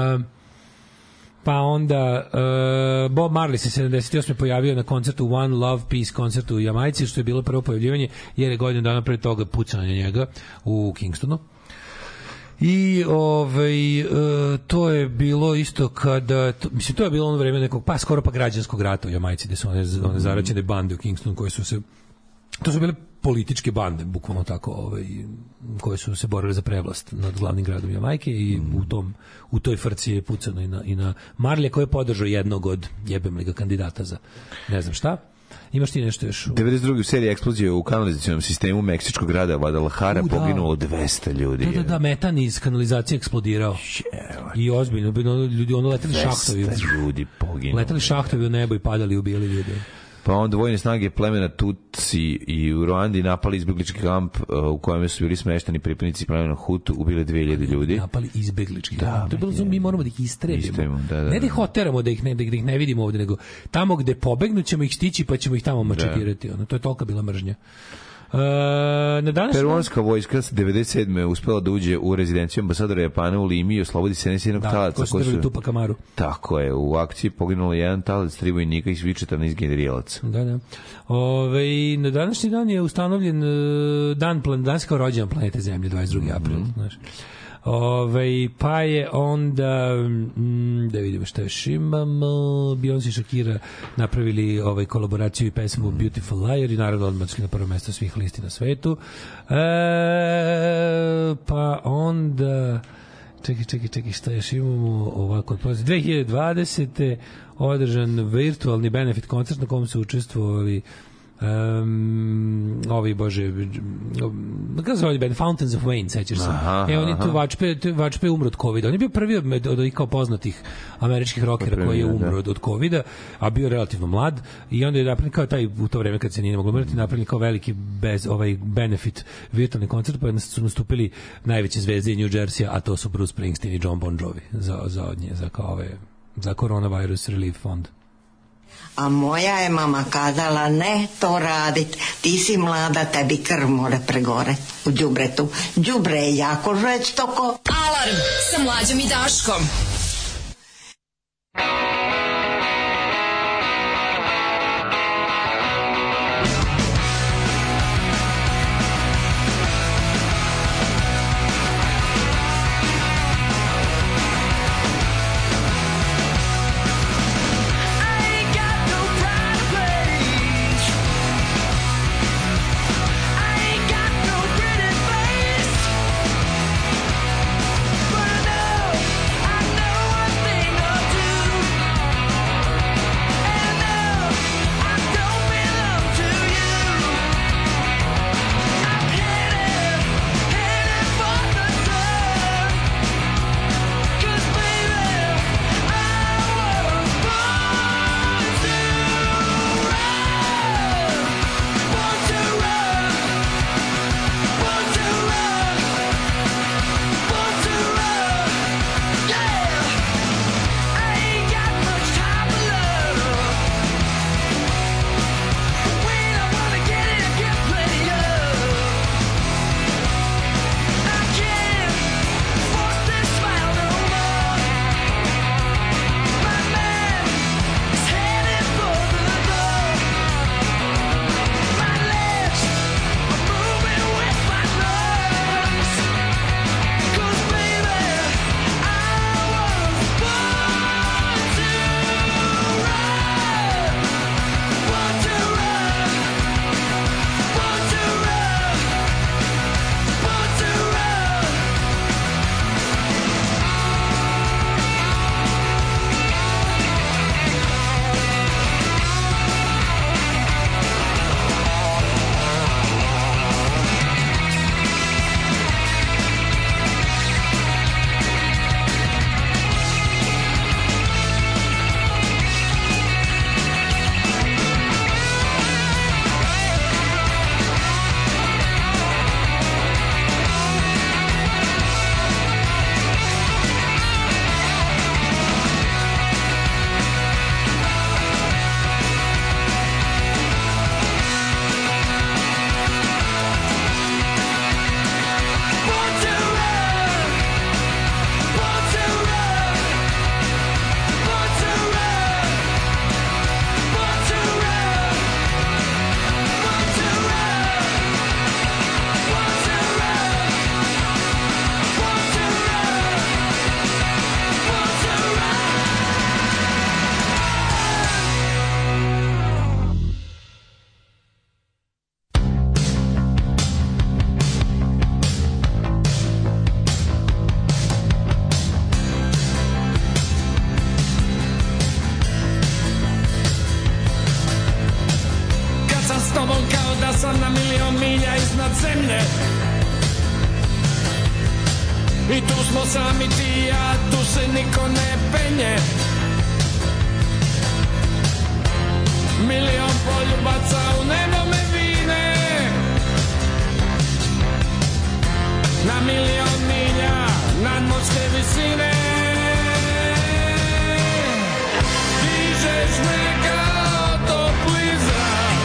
pa onda uh, Bob Marley se sedamdeset osme pojavio na koncertu One Love Peace koncertu u Jamajci, što je bilo prvo pojavljivanje jer je godinu dana pre toga pucanje njega u Kingstonu. I ovaj e, to je bilo isto kada to, mislim to je bilo ono vreme nekog pa skoro pa građanskog rata u Jamajci, gde su one, one zaraćene bande u Kingstonu koje su se to su bile političke bande bukvalno tako ovaj koje su se borile za prevlast nad glavnim gradom Jamajke i mm. u tom u toj frci je pucano i na i na Marley koji je podržao jednog od jebem li ga kandidata za ne znam šta. Imaš ti nešto još? devedeset druge u seriji eksplozije u kanalizacionom sistemu meksičkog grada Guadalajara, poginulo dvesta ljudi. Da, da, da, metan iz kanalizacije eksplodirao. Jeva. I ozbiljno, ljudi, ono leteli šahtovi. ljudi poginulo. Leteli šahtovi u nebo i padali i ubijali ljudi. Pa onda vojne snage plemena Tutsi i u Ruandi napali izbeglički kamp u kojem su bili smešteni pripadnici plemena Hutu, ubili dve hiljade ljudi. Napali izbeglički kamp. To je bilo, mi moramo da ih istrebimo. Istrebimo da, da, da. Ne da ih oteramo, da ih ne, da ih ne vidimo ovde, nego tamo gde pobegnu ćemo ih stići pa ćemo ih tamo mačekirati. Ono, to je tolika bila mržnja. Uh, na danas peruanska vojska devedeset sedme uspela da uđe u rezidenciju ambasadora Japana u Limi i oslobodi sedamdeset jednog da, talaca koji su Tupac Amaru. Tako je, u akciji poginulo jedan talac, tri vojnika i svi četrnaest generalaca. Da, da. Ove, na današnji dan je ustanovljen uh, dan plan, danas kao rođendan planete Zemlje, dvadeset drugi april, mm-hmm. znaš. Ove, pa je onda mm, da vidimo šta još imamo. Beyoncé i Shakira napravili ovaj kolaboraciju i pesmu Beautiful Liar i naravno odmah na prvo mesto svih listi na svetu. E, pa onda čekaj, čekaj, čekaj, šta još imamo ovako. dve hiljade dvadesete održan virtualni benefit koncert na kom su učestvovali Um, ovi bože kako zove band Fountains of Wayne, sećaš se? E, on je tu Vačpe, Vačpe umro od covida. On je bio prvi od, od, od kao poznatih američkih rockera koji je umro od, od covida, a bio relativno mlad i onda je napravljen kao taj u to vreme kad se nije moglo umreti, napravljen kao veliki bez, ovaj benefit virtualni koncert, pa su nastupili najveće zvezde New Jersey, a to su Bruce Springsteen i John Bon Jovi za, za, od nje, za, kao ove, za Coronavirus Relief Fund. A moja je mama kazala, ne to radit, ti si mlada, tebi krv mora pregore u đubretu. Đubre je jako žestoko. Alarm sa Mlađom i Daškom. I know penje. I tu smo sami ti i ja, tu se niko ne penje. Milion poljubaca u nebo me vine. Na milion milja nadmorske visine. Dižeš me kao topli zrak.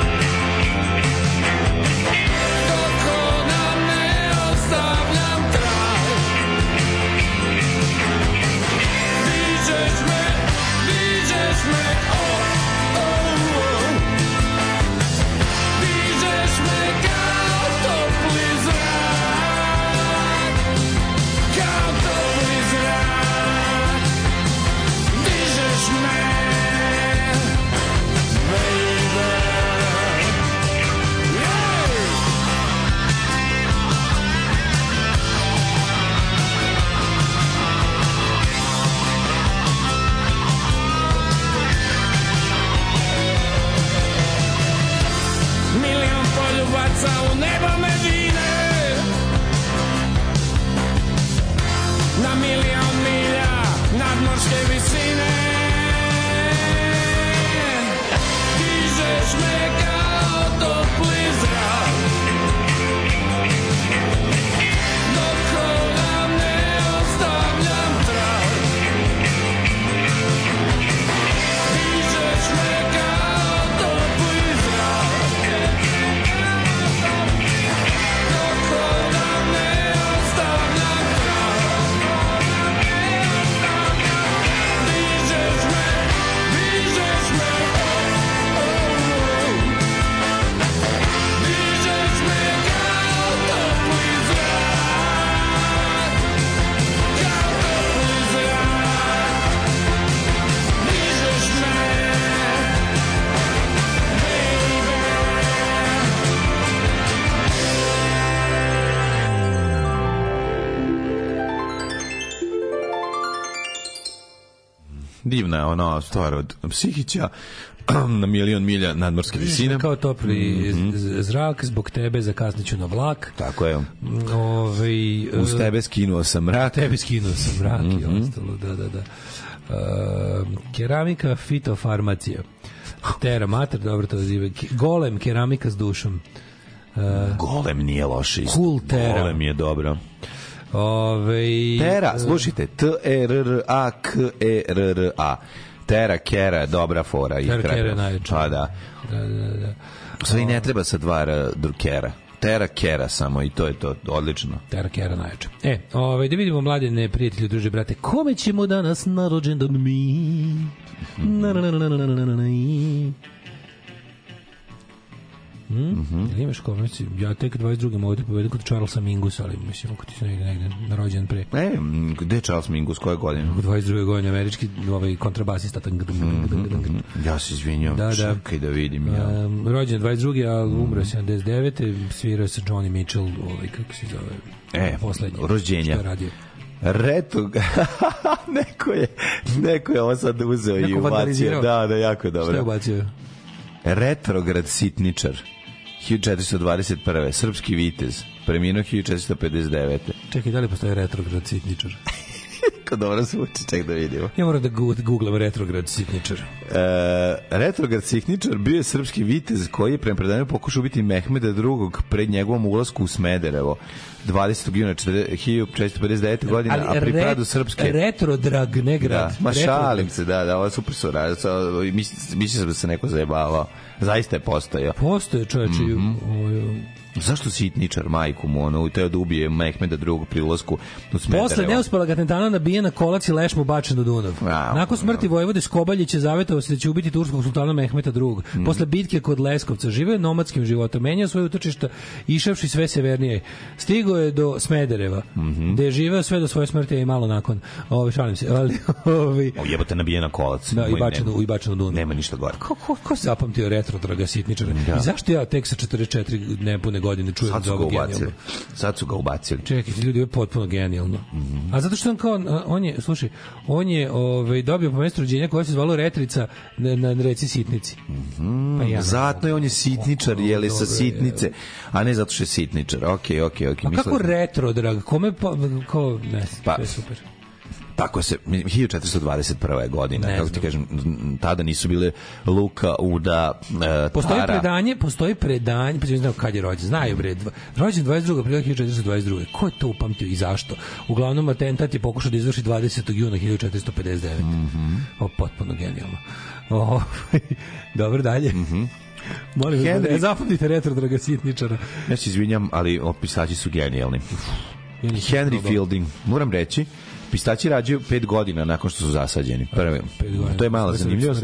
Dok nam ne ostavljam trag. Dižeš me, dižeš me, oh, oh, oh. Dižeš me kao topli zrak. Kao topli zrak. Dižeš me, baby. Yeah. Milion poljubaca u nebo me vine. Na milion milja nadmorske visine. Dižeš me kao topli zrak. Dok nam ne ostavljam trag. Dižeš me kao topli zrak. Dok nam ne ostavljam trag. Dižeš me, dižeš me, oh, oh, oh. Dižeš me kao topli zrak. Kao topli zrak. Dižeš me, Divna je ona stvar od Psihića na milion milja nadmorske visine. Kao topli z- zrak, zbog tebe zakasniću na vlak. Tako je. Ovaj, Uz tebe skinuo sam mrak. Tebe skinuo sam mrak i ostalo, da, da, da. Uh, keramika fitofarmacija. Tera mater, dobro to ziva. Golem, keramika s dušom. Uh, Golem nije loše. isto. Cool Tera. Golem je dobro. Ove, Tera, slušajte, T E R R A K E R R A. Tera, Kera, dobra fora. i Tera, treba. Kera je najjača. Pa da. Da, da, da. Sve i ne treba sa dva R Kera. Tera, Kera samo i to je to, odlično. Tera, Kera najjača. E, ovaj, da vidimo mladine, prijatelji, druže, brate, kome ćemo danas na rođendan mi? Na, na, na, na, na, na, na, na. Hmm? Mm-hmm. Imaš kome? Ja tek dvadeset druge mogu da povedem kod Charlesa Mingusa, ali mislim, ako ti se negde, negde na rođendan pre. E, gde je Charles Mingus, koje godine? U dvadeset druge godine, američki ovaj, kontrabasista. Mm-hmm. Ja se izvinjam, da, da. čekaj da vidim. Ja. Um, rođen dvadeset druge a umro sedamdeset devete svirao se Johnny Mitchell, ovaj, kako se zove, E, poslednji. rođenja. Što je radio? Reto, neko je, neko je ovo sad uzeo Neko i ubacio. Da, da, jako je dobro. Što je ubacio? Retrograd sitničar. hiljadu četiristo dvadeset prve. Srpski vitez. Preminuo hiljadu četiristo pedeset devete. Čekaj, da li postoji retrograd sitničar? Kako dobro zvuči, ček da vidimo. Ja moram da googlam retrograd sitničar. E, retrograd sitničar bio je srpski vitez koji je prema predanju pokušao ubiti Mehmeda drugog pred njegovom ulasku u Smederevo dvadesetog juna hiljadu četiristo pedeset devete. godine, ali a pripradu srpske... Retrodrag, ne grad. Da, ma šalim se, da, da, ovo je super su radili. Mislim sam da se neko zajebavao. Zaista je postojao. Postoje, čovječe. Mm-hmm. Zašto sitničar majku mu ono teo da ubije Mehmeda drugog pri ulasku u Smederevo? Posle neuspelog atentata nabijen na kolac i leš mu bačen u Dunav. A, Nakon smrti vojvode Skobaljića zavetovao se da će ubiti turskog sultana Mehmeta drugog. Mm. Posle bitke kod Leskovca živeo je nomadskim životom, menjao svoje utočišta, išavši sve severnije. Stigao je do Smedereva, mm-hmm. gde je živeo sve do svoje smrti i malo nakon. Ovi, šalim se. Ali, ovi... O, jebote, nabijen na kolac. Da, i bačen, u, i bačen u Dunav. Nema ništa gore. Ko, ko, ko zapamtio retrodraga sitničara? Da. I zašto ja tek sa četrdeset četiri nepune stotine godine čujem Sad da su je ga ovo ubacili. genijalno. Sad su ga ubacili. Čekajte, ljudi, ovo je potpuno genijalno. Mm-hmm. A zato što on kao, on je, slušaj, on je ovaj, dobio po mestu rođenja koja se zvalo Retrica na, na reci Sitnici. Mm-hmm. Pa ja zato je on je sitničar, je li sa sitnice, a ne zato što je sitničar. Okej, okej, okej. A kako retro, drag? Kome pa, kao, ne, pa, to je super. Tako se, hiljadu četiristo dvadeset prva godina, ne kako ti kažem, tada nisu bile Luka, Uda, e, postoji Tara. predanje, postoji predanje, pa se ne znam kad je rođen, znaju bre, rođen dvadeset drugog aprila hiljadu četiristo dvadeset druge. Ko je to upamtio i zašto? Uglavnom, atentat je pokušao da izvrši dvadesetog juna hiljadu četiristo pedeset devete. Mm-hmm. O, potpuno genijalno. O, dobro, dalje. Mhm. Molim vas, ne zapamtite retro, draga sitničara. Ja se izvinjam, ali opisači su genijalni. Henry Fielding, moram reći, pistaći rađaju pet godina nakon što su zasađeni. Prve. To je mala zanimljivost.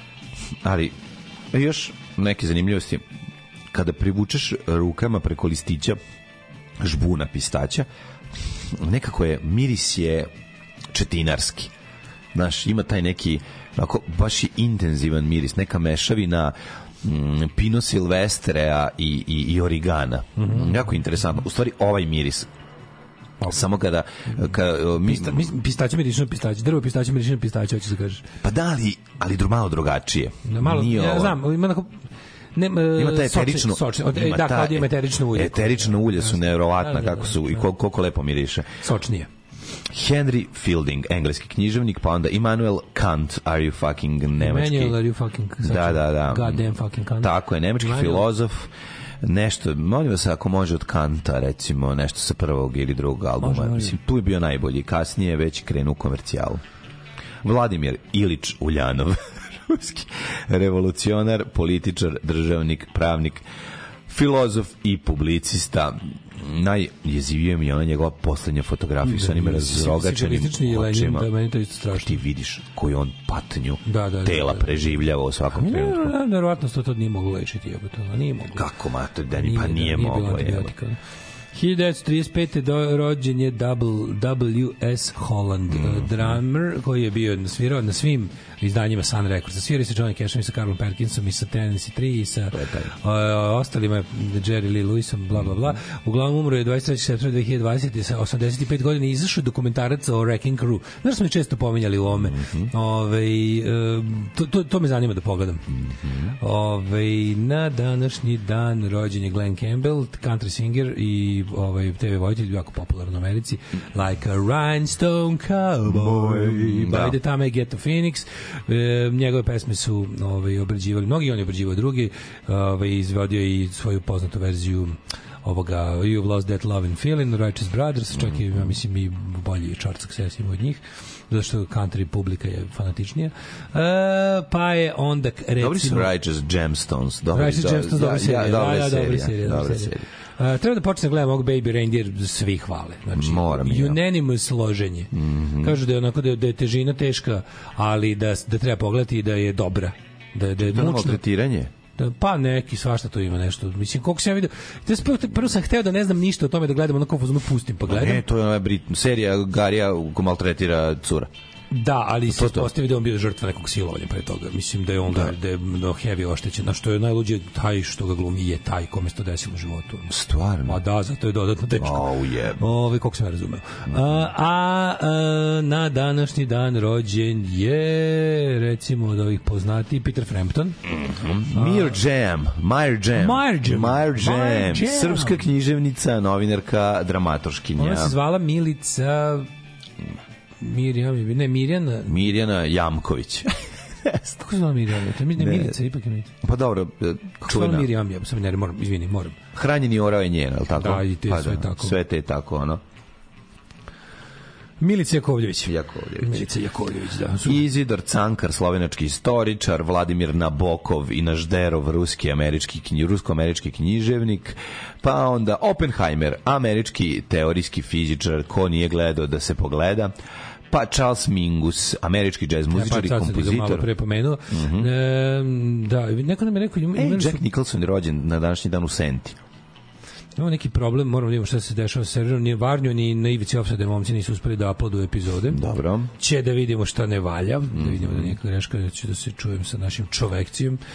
Ali još neke zanimljivosti. Kada privučeš rukama preko listića žbuna pistaća, nekako je, miris je četinarski. Znaš, ima taj neki, onako, baš je intenzivan miris, neka mešavina mm, Pino Silvestrea i, i, i origana. Mm-hmm. Jako interesantno. U stvari, ovaj miris samo kada, kada mi Pista, pistaće miriši na pistaće, drvo pistaće miriši na pistaće, hoćeš da kažeš. Pa da, ali ali malo drugačije. Ne, malo, Nije ja ovo. znam, ima neko ne, ima taj eterično, sočni, sočni, ima da, kao da ima eterično ulje. Eterično ulje su neverovatna da, da, kako su i koliko, koliko lepo miriše. Sočnije. Henry Fielding, engleski književnik, pa onda Immanuel Kant, are you fucking nemački? Immanuel, are you fucking da, da, da. Goddamn fucking Kant. Tako je, nemački Immanuel. Filozof. Nešto, molim vas ako može od Kanta, recimo, nešto sa prvog ili drugog albuma. Može, može. Mislim, tu je bio najbolji. Kasnije već krenu u komercijalu. Vladimir Ilić Uljanov, ruski revolucionar, političar, državnik, pravnik, filozof i publicista. Najjezivije mi je ona njegova poslednja fotografija sa onim razrogačenim očima. Da, meni to isto strašno. Ti vidiš koju on patnju da, da, tela da, da. preživljava u svakom ne, trenutku. Ne, ne, verovatno to nije moglo lečiti. To nije moglo. Kako, mater, da ni pa nije, nije moglo. hiljadu devetsto trideset pete do, rođen je W S Holland, mm. drummer koji je bio svirao na svim izdanjima Sun Records. Svirao sa Johnny Cashom i sa Carlom Perkinsom i sa Tennessee tri i sa o, ostalima Jerry Lee Lewisom, bla, bla, bla. Uglavnom umro je dvadeset trećeg septembra dve hiljade dvadesete sa osamdeset pet godina i izašao je dokumentarac o Wrecking Crew. Znaš smo je često pominjali u ovome. Mm-hmm. Ove, to, to, to me zanima da pogledam. Mm-hmm. Ove, na današnji dan rođen je Glenn Campbell, country singer i ovaj te ve vojitelj, jako popularan u Americi, Like a Rhinestone Cowboy, by the time I get to Phoenix. E, njegove pesme su ovaj, obrađivali mnogi, on je obrađivao drugi, ovaj, izvodio i svoju poznatu verziju ovoga You've Lost That Love and Feeling, Righteous Brothers, čak i, ja mislim, i bolji chart success ima od njih, zato što country publika je fanatičnija. E, pa je onda, recimo... Dobri su Righteous Gemstones. Dobri, Righteous Gemstones, dobra serija. Ja, dobra ja, serija. serija, Dobra serija. serija. Uh, treba da počne da gledam ovog Baby Reindeer, svi hvale. Znači, moram, ja. Unanimous složenje. Mm-hmm. Kažu da je onako da, da je težina teška, ali da, da treba pogledati i da je dobra. Da, da je da mučno. Maltretiranje? Da, pa neki, svašta to ima nešto. Mislim, koliko sam ja vidio... Prvo, prvo sam hteo da ne znam ništa o tome, da gledam onako fazonu, pustim pa gledam. Ne, to je ona Brit, serija Garija ko maltretira cura. Da, ali se ispostavi da on bio žrtva nekog silovanja pre toga. Mislim da je on da, da je no heavy oštećen. Na što je najluđe, taj što ga glumi je taj kome se to desilo u životu. Stvarno? Ma da, zato je dodatno teško. Oh, yeah. Ove, koliko sam ja razumeo. A, a, a na današnji dan rođen je, recimo, od ovih poznati Peter Frampton. Mm-hmm. Mir Jam. Mir Jam. Mir Jam. Mir Jam. Srpska književnica, novinarka, dramaturškinja. Ona se zvala Milica... Mirjam, ne, Mirjana... Mirjana Jamković. Kako se zvala Mirjana? To je ne, Milica, ipak je Milica. Pa dobro, čuvena. Kako Mirjam, ja sam ne, moram, izvini, moram. Hranjeni orao je njen, ali tako? Da, i te pa sve da, tako. Sve te tako, ono. Milica Jakovljević. Jakovljević. Milica Jakovljević, da. Izidor Cankar, slovenački istoričar, Vladimir Nabokov i Našderov, ruski američki knji, rusko-američki književnik, pa onda Oppenheimer, američki teorijski fizičar, ko nije gledao da se pogleda, pa Charles Mingus, američki džez muzičar i kompozitor. Malo pre pomenuo. Mm-hmm. E, da, neko nam je rekao... Ej, Jack su... Nicholson je rođen na današnji dan u Senti. Imamo neki problem, moramo da vidimo šta se dešava sa serverom, ni Varnju, ni na Ivici Opsade momci nisu uspeli da uploaduju epizode. Dobro. Će da vidimo šta ne valja, mm-hmm. da vidimo da nije greška, da ću da se čujem sa našim čovekcijom.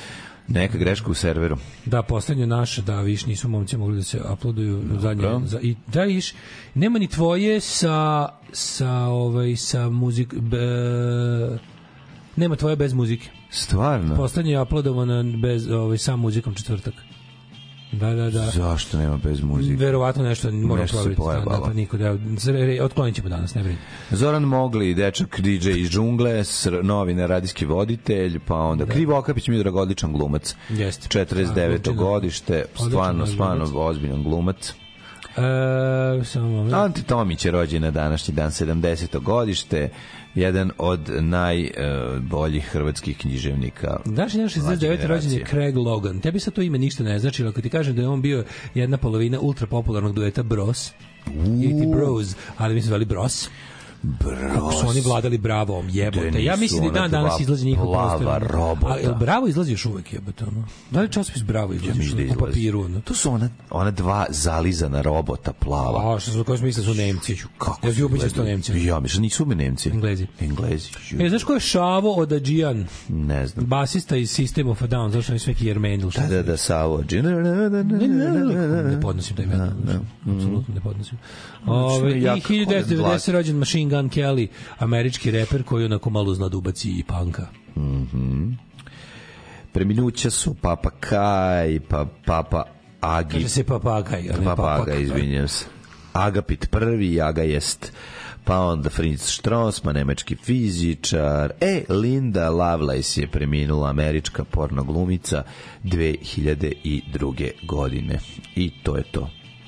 Neka greška u serveru. Da, poslednje naše, da, viš nisu momci mogli da se uploaduju zadnje. Za, i, da, iš, nema ni tvoje sa, sa, ovaj, sa muzik... Be, nema tvoje bez muzike. Stvarno? Poslednje je uploadovano bez, ovaj, sa muzikom četvrtak. Da, da, da. Zašto nema bez muzike? Verovatno nešto moramo provjeriti. Da, pa niko, da, otklonit ćemo danas, ne brini. Zoran Mogli, dečak D J iz džungle, novinar, radijski voditelj, pa onda da. Krivo Okapić, Miodrag, odličan glumac. Jeste. četrdeset deveto godište, stvarno, stvarno ozbiljan glumac. E, samo Ante Tomić je rođen na današnji dan, sedamdeseto godište, jedan od najboljih uh, hrvatskih književnika. Znaš, jedan šezdeset deveti rođen je Craig Logan. Tebi sad to ime ništa ne znači, ali ako ti kažem da je on bio jedna polovina ultra popularnog dueta Bros, ili ti Bros, ali mi se zvali Bros. Bros. Kako su oni vladali Bravom, jebote. Ja mislim da dan danas izlazi njihov plava robota. A jel Bravo izlazi još uvek, jebote, ono? Da li časopis Bravo izlazi ja po papiru, ono? To su ona, ona dva zalizana robota plava. A, što su, koji su mislili su Nemci? Kako ja ću ubići sto Nemci. Ja mislim, nisu mi Nemci. Englezi. Englezi. E, znaš ko je Šavo Odadžijan? Ne znam. Basista iz System of a Down, zašto je sve Jermendel. Da, da, da, Savo Odadžijan. Ne podnosim taj metal. Apsolutno ne podnosim. Ove, I hiljadu devetsto devedeset rođen Machine Gun Kelly, američki reper koji onako malo zna da ubaci i panka. Mm-hmm. Preminuća su Papa Kaj, pa Papa Agi. Kaže se Papa Kaj, a ne Papa Papa Aga, izvinjam se. Agapit prvi, Aga jest, pa onda Fritz Strassmann, nemački fizičar. E, Linda Lovelace je preminula, američka porno glumica dve hiljade druge. godine. I to je to.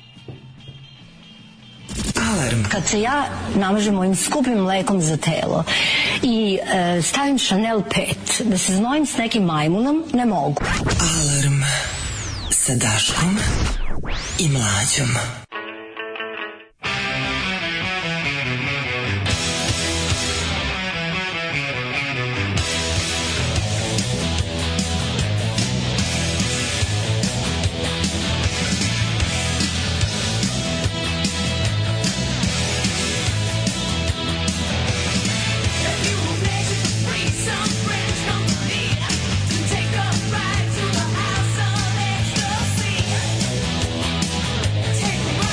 Alarm. Kad se ja namažem mojim skupim mlekom za telo i e, stavim Chanel pet, da se znojim s nekim majmunom, ne mogu. Alarm sa Daškom i Mlađom. Take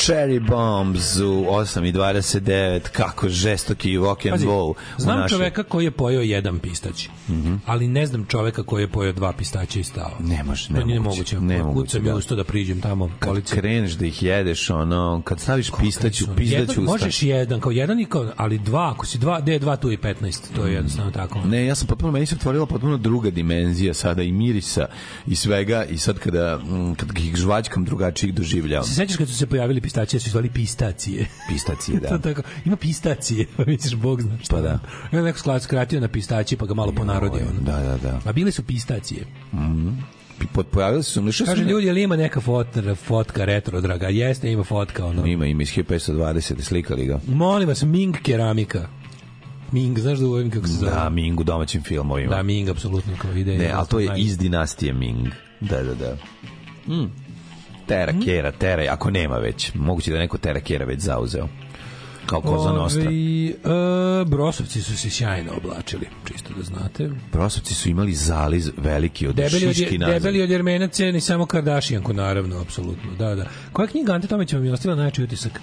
Cherry Bombs u osam i dvadeset devet, kako žestoki rock and Pazi, roll. znam naše... čoveka koji je pojeo jedan pistać, mm-hmm. ali ne znam čoveka koji je pojeo dva pistaća i stao. Ne može, ne, ne moguće. Ne moguće. Kucam je usto da priđem tamo. Kad policija. kreneš da ih jedeš, ono, kad staviš pistaću, pistaću jedan, možeš jedan, kao jedan i kao, ali dva, ako si dva, D dva tu je petnaest, to je jednostavno tako. Ne, ja sam potpuno, meni se otvorila potpuno druga dimenzija sada i mirisa i svega i sad kada, kada ih žvačkam drugačijih doživljavam. Se sećaš kad su se pojavili pistacije, su zvali pistacije. Pistacije, da. To tako, ima pistacije, pa misliš, Bog zna šta. Pa da. Ima neko sklad skratio na pistacije, pa ga malo ponarodio. Ono. Da, da, da. A bile su pistacije. Mhm. Pojavili su mi što kaže sam... ljudi, ali ima neka fotka, fotka retro draga. Jeste, ima fotka ono. Ima, ima iz hiljadu petsto dvadeset slikali ga. Molim vas, Ming keramika. Ming, znaš da ovim kako se zove? Da, Ming u domaćim filmovima. Da, Ming apsolutno kao ide. Ne, ali to je iz dinastije Ming. Da, da, da. Mm. Tera Kera, Tera, ako nema već. Moguće da neko Tera Kera već zauzeo. Kao Koza Nostra. E, Brosovci su se sjajno oblačili, čisto da znate. Brosovci su imali zaliz veliki od debeli šiški od, nazad. Debeli od Jermenaca, ni samo Kardashijanku, naravno, apsolutno. Da, da. Koja knjiga Ante Tomić vam je ostavila najjači utisak?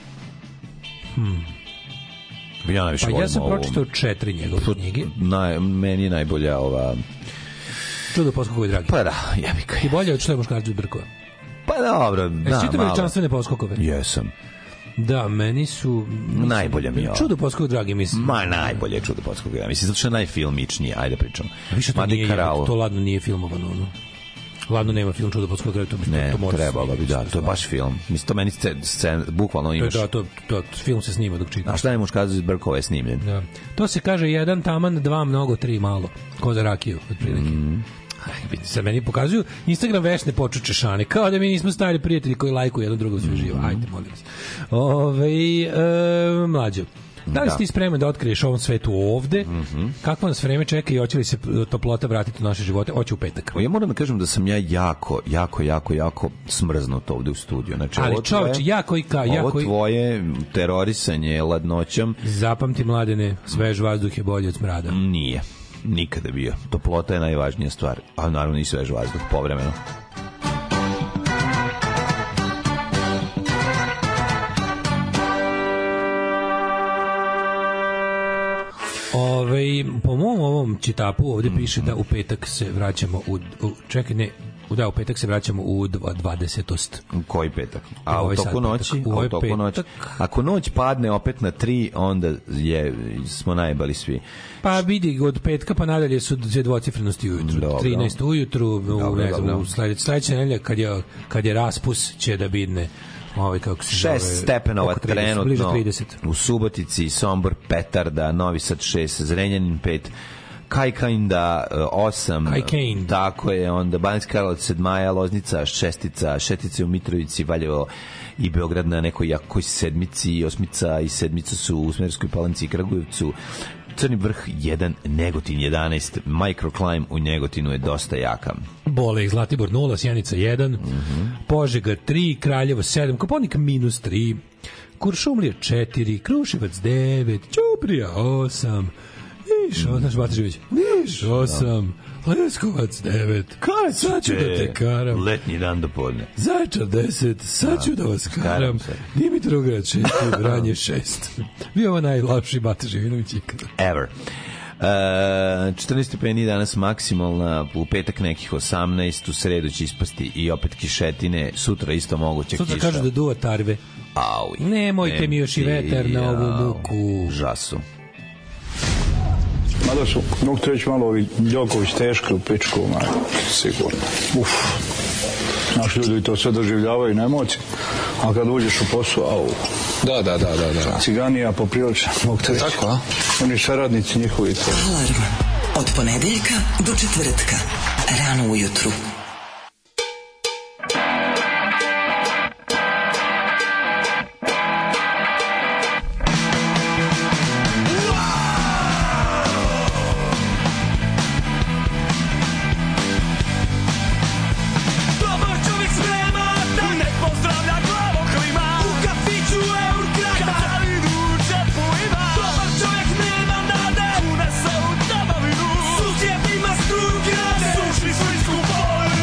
Hmm. Ja najviše pa volim ja sam ovu. pročitao četiri njegove knjige. Naj, meni je najbolja ova... Čudo poskokove dragi. Pa da, jebika. I bolje od što je muškarci od Brkova. Pa dobro, da, malo. Jesi veličanstvene poskokove? Jesam. Da, meni su... Najbolja mi je ovo. Čudo poskokove dragi, mislim. Ma, najbolje je Čudo poskokove dragi. Mislim, zato što je najfilmičnije, ajde pričam. A više to nije, to ladno nije filmovano, ono. Ladno nema film Čudo poskokove dragi, to, ne, to može... Ne, trebalo bi, da, to je baš film. Mislim, to meni scen, bukvalno imaš... Da, to, to, film se snima dok čitaš. A šta je muškarac iz Brkova je snimljen? Da. To se kaže jedan taman, dva mnogo, tri malo. Ko za rakiju, otprilike. Mm. Sad meni pokazuju Instagram vešne počuče šane, kao da mi nismo stari prijatelji koji lajkuju jedno drugo sve živo. Ajde, molim vas. Ove, e, mlađo, da li si ti spreman da otkriješ ovom svetu ovde? Mm-hmm. Kako nas vreme čeka i hoće li se toplota vratiti u naše živote? Hoće u petak. Ja moram da kažem da sam ja jako, jako, jako, jako smrznut ovde u studiju. Znači, ali čovječe, jako i ka... Jako ovo tvoje terorisanje ladnoćom... Zapamti, mladene, svež vazduh je bolje od smrada. Nije. Nikada bio. Toplota je najvažnija stvar, a naravno i svež vazduh povremeno. Ove, po mom ovom čitapu ovdje piše da u petak se vraćamo u, u čekaj, ne, da, u petak se vraćamo u dvadesetost. Koji petak? A u toku noći? U a u toku noći? Ako noć padne opet na tri, onda je, smo najbali svi. Pa vidi, od petka pa nadalje su dvije dvocifrenosti ujutru. Dobro. trinaest ujutru, u, ne znam, u sledeće nedelje kad je, kad je raspus će da bidne ovaj kako se zove, šest stepenova trenutno trideset. U Subotici, Sombor, Petarda, Novi Sad šest, Zrenjanin pet, Kajkajnda osam, Kajkajnd. Tako je, onda Banjska Karlovac sedmaja, Loznica šestica, Šestice u Mitrovici, Valjevo i Beograd na nekoj jakoj sedmici, osmica i sedmica su u Smederskoj Palanci i Kragujevcu, Crni vrh jedan, Negotin jedanaest, Microclimb u Negotinu je dosta jaka. Bole, Zlatibor nula, Sjenica jedan, mm-hmm. Požega tri, Kraljevo sedam, Koponik minus tri, Kuršumlija četiri, Kruševac devet, Ćuprija osam, Niš, mm. znaš Batažević, Niš osam, Leskovac devet, Kad sad ću da te karam. Letnji dan do podne. Zaječar deset, sad ću da vas karam. Dimitrograd šest, Vranje šest. Bio ovo najlapši Bataževinović ikada. Ever. Uh, četrnaest stepeni danas maksimalna, u petak nekih osamnaest, u sredu će ispasti i opet kišetine, sutra isto moguće sutra kiša. Sutra kažu da duva tarve. Auj. Nemojte mi još i veter na ovu muku. Žasu. Mada su, mogu te reći malo ovi Đoković teški u pičku, maj, sigurno. Uf. Naši ljudi to sve doživljavaju na emociji, a kad uđeš u posao, au. Da, da, da, da, da. Ciganija poprilična, mogu te reći. Tako, a? Oni saradnici njihovi to. Alarm. Od ponedeljka do četvrtka. Rano ujutru. Suši su iskupovali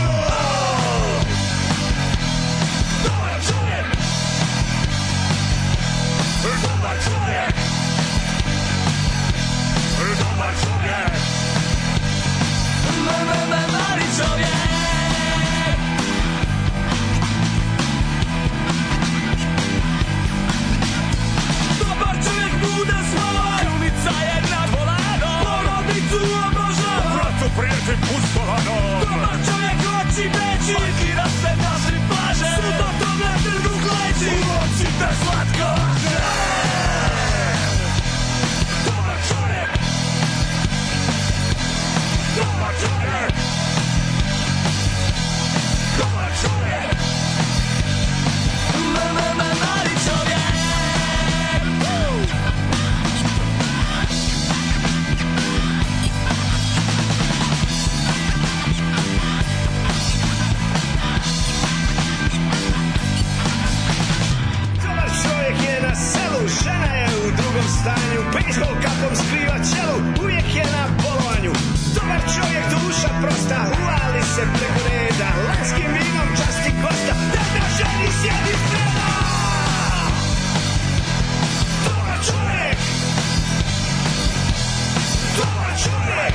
bejsbol kapom skriva ćelu, uvijek je na bolovanju. Dobar čovjek, duša prosta, uvali se preko reda, lanskim vinom časti gosta, da ga ženi sjedi spreda. Dobar čovjek, dobar čovjek,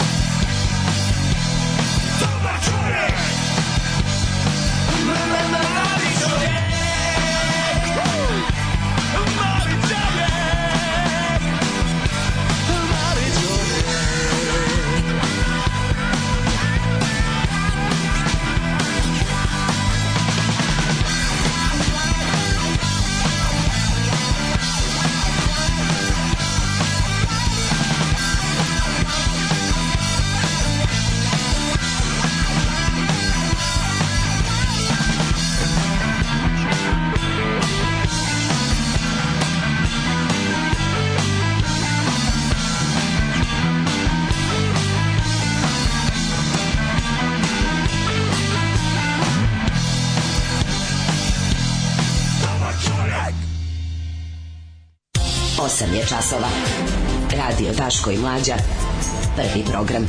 dobar čovjek, mali čovjek, mali čovjek, mali čovjek. osam je časova. Radio Daško i Mlađa. Prvi program.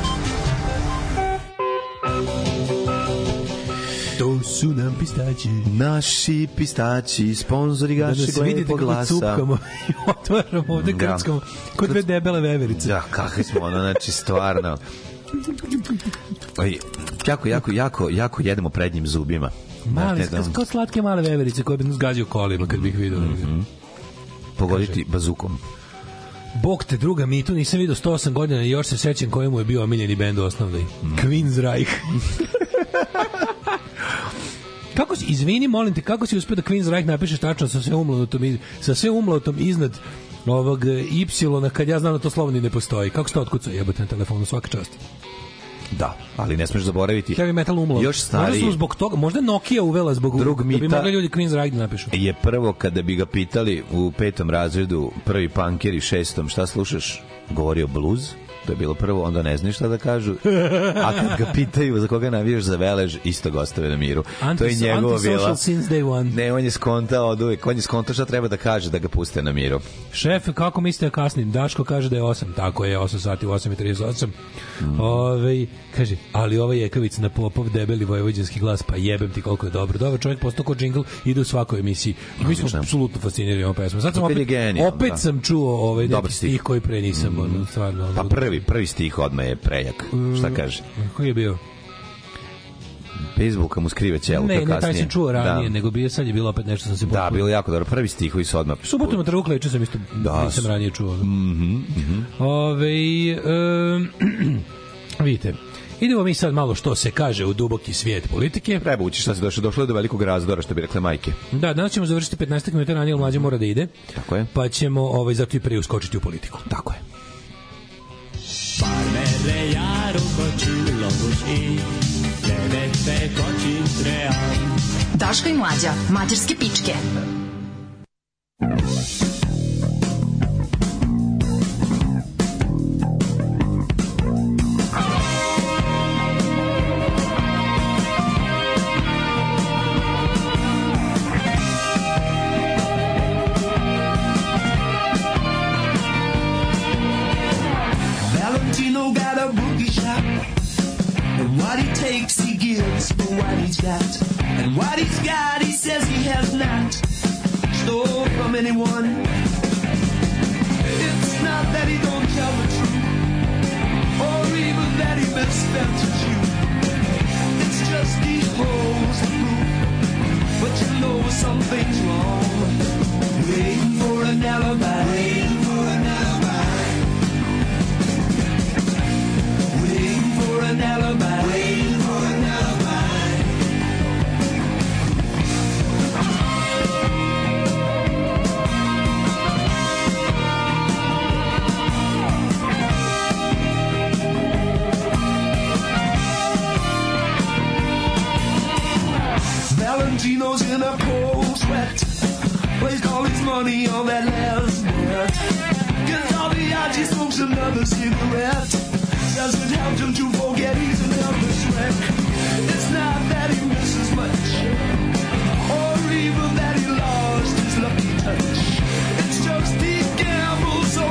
To su nam pistaći. Naši pistaći, sponzori gašeg lepog glasa. Da nas vidite kako cupkamo i otvaramo ovde krckamo kod dve debele veverice. Da, kakvi smo ono, znači stvarno. Oj, jako, jako, jako, jako jedemo prednjim zubima. Mali, kao slatke male veverice koje bi nas gađaju kolima kad bih vidio. Mm-hmm. Pogoditi bazukom. Bog te druga, mi tu nisam vidio sto osam godina i još se sećam kojemu je bio omiljeni bend u osnovnoj. Mm. Queensryche. Kako si, izvini, molim te, kako si uspio da Queensryche napišeš tačno sa sve umlatom, sa sve umlatom iznad ovog Y, kad ja znam da to slovo ni ne postoji. Kako se to otkucao jebote na telefonu, svaka čast. Da, ali ne smeš zaboraviti. Heavy metal umlo. Još stariji. Možda su zbog toga, možda Nokia uvela zbog drug da bi mogli ljudi Queensryche da napišu. Je prvo kada bi ga pitali u petom razredu, prvi punker i šestom, šta slušaš? Govorio blues. To je bilo prvo, onda ne znaš šta da kažu. A kad ga pitaju za koga navijaš za Velež, isto ga ostave na miru. Anti, to je njegova bila. Since day one. Ne, on je skontao od uvijek. On je skontao šta treba da kaže da ga puste na miru. Šef, kako mislite da kasnim? Daško kaže da je osam. Tako je, osam sati, osam i trideset osam. Mm. Ove, kaže, ali ovaj jekavic na Popov debeli vojvođanski glas, pa jebem ti koliko je dobro. Dobar čovjek, postao ko džingl, ide u svakoj emisiji. Mi smo apsolutno fascinirani ovom pesmom. Sad sam opet, genijal, opet da. sam čuo ovaj neki stih koji pre nisam. Mm. Ono, stvarno, pa prvi, prvi stih odmah je prejak. Mm. Šta kaže? Koji je bio? Facebooka mu skrive ćelu. Ne, ne, taj sam čuo ranije, da. nego bi sad je bilo opet nešto sam se potpuno. Da, bilo jako dobro. Prvi stih koji se odmah. Subotom od Rukle, če sam isto da, nisam ranije čuo. Mhm, mhm. Ove, um, vidite, idemo mi sad malo što se kaže u duboki svijet politike. Treba ući šta se došlo. Došlo je do velikog razdora, što bi rekle majke. Da, danas ćemo završiti petnaest minuta ranije, Mlađa mora da ide. Tako je. Pa ćemo ovaj, zato i pre uskočiti u politiku. Tako je. Parmele járókat csillagos ég, levette kacsint reál. Daško i Mlađa, mađarske pičke. Valentino got a boogie shop, and what he takes he gives for what he's got, and what he's got he says he has not stole from anyone. It's not that he don't tell the truth, or even that he misspent his youth. It's just he holds the proof, but you know something's wrong. Waiting for an alibi, waiting for an alibi. Waiting for an alibi. Waiting for an alibi. Valentino's in a cold sweat, wastes all his money on that last bet. Gets all the odds, he smokes another cigarette. Says it helped him to forget he's an nervous wreck. It's not that he misses much, or even that he lost his lucky touch. It's just he gambles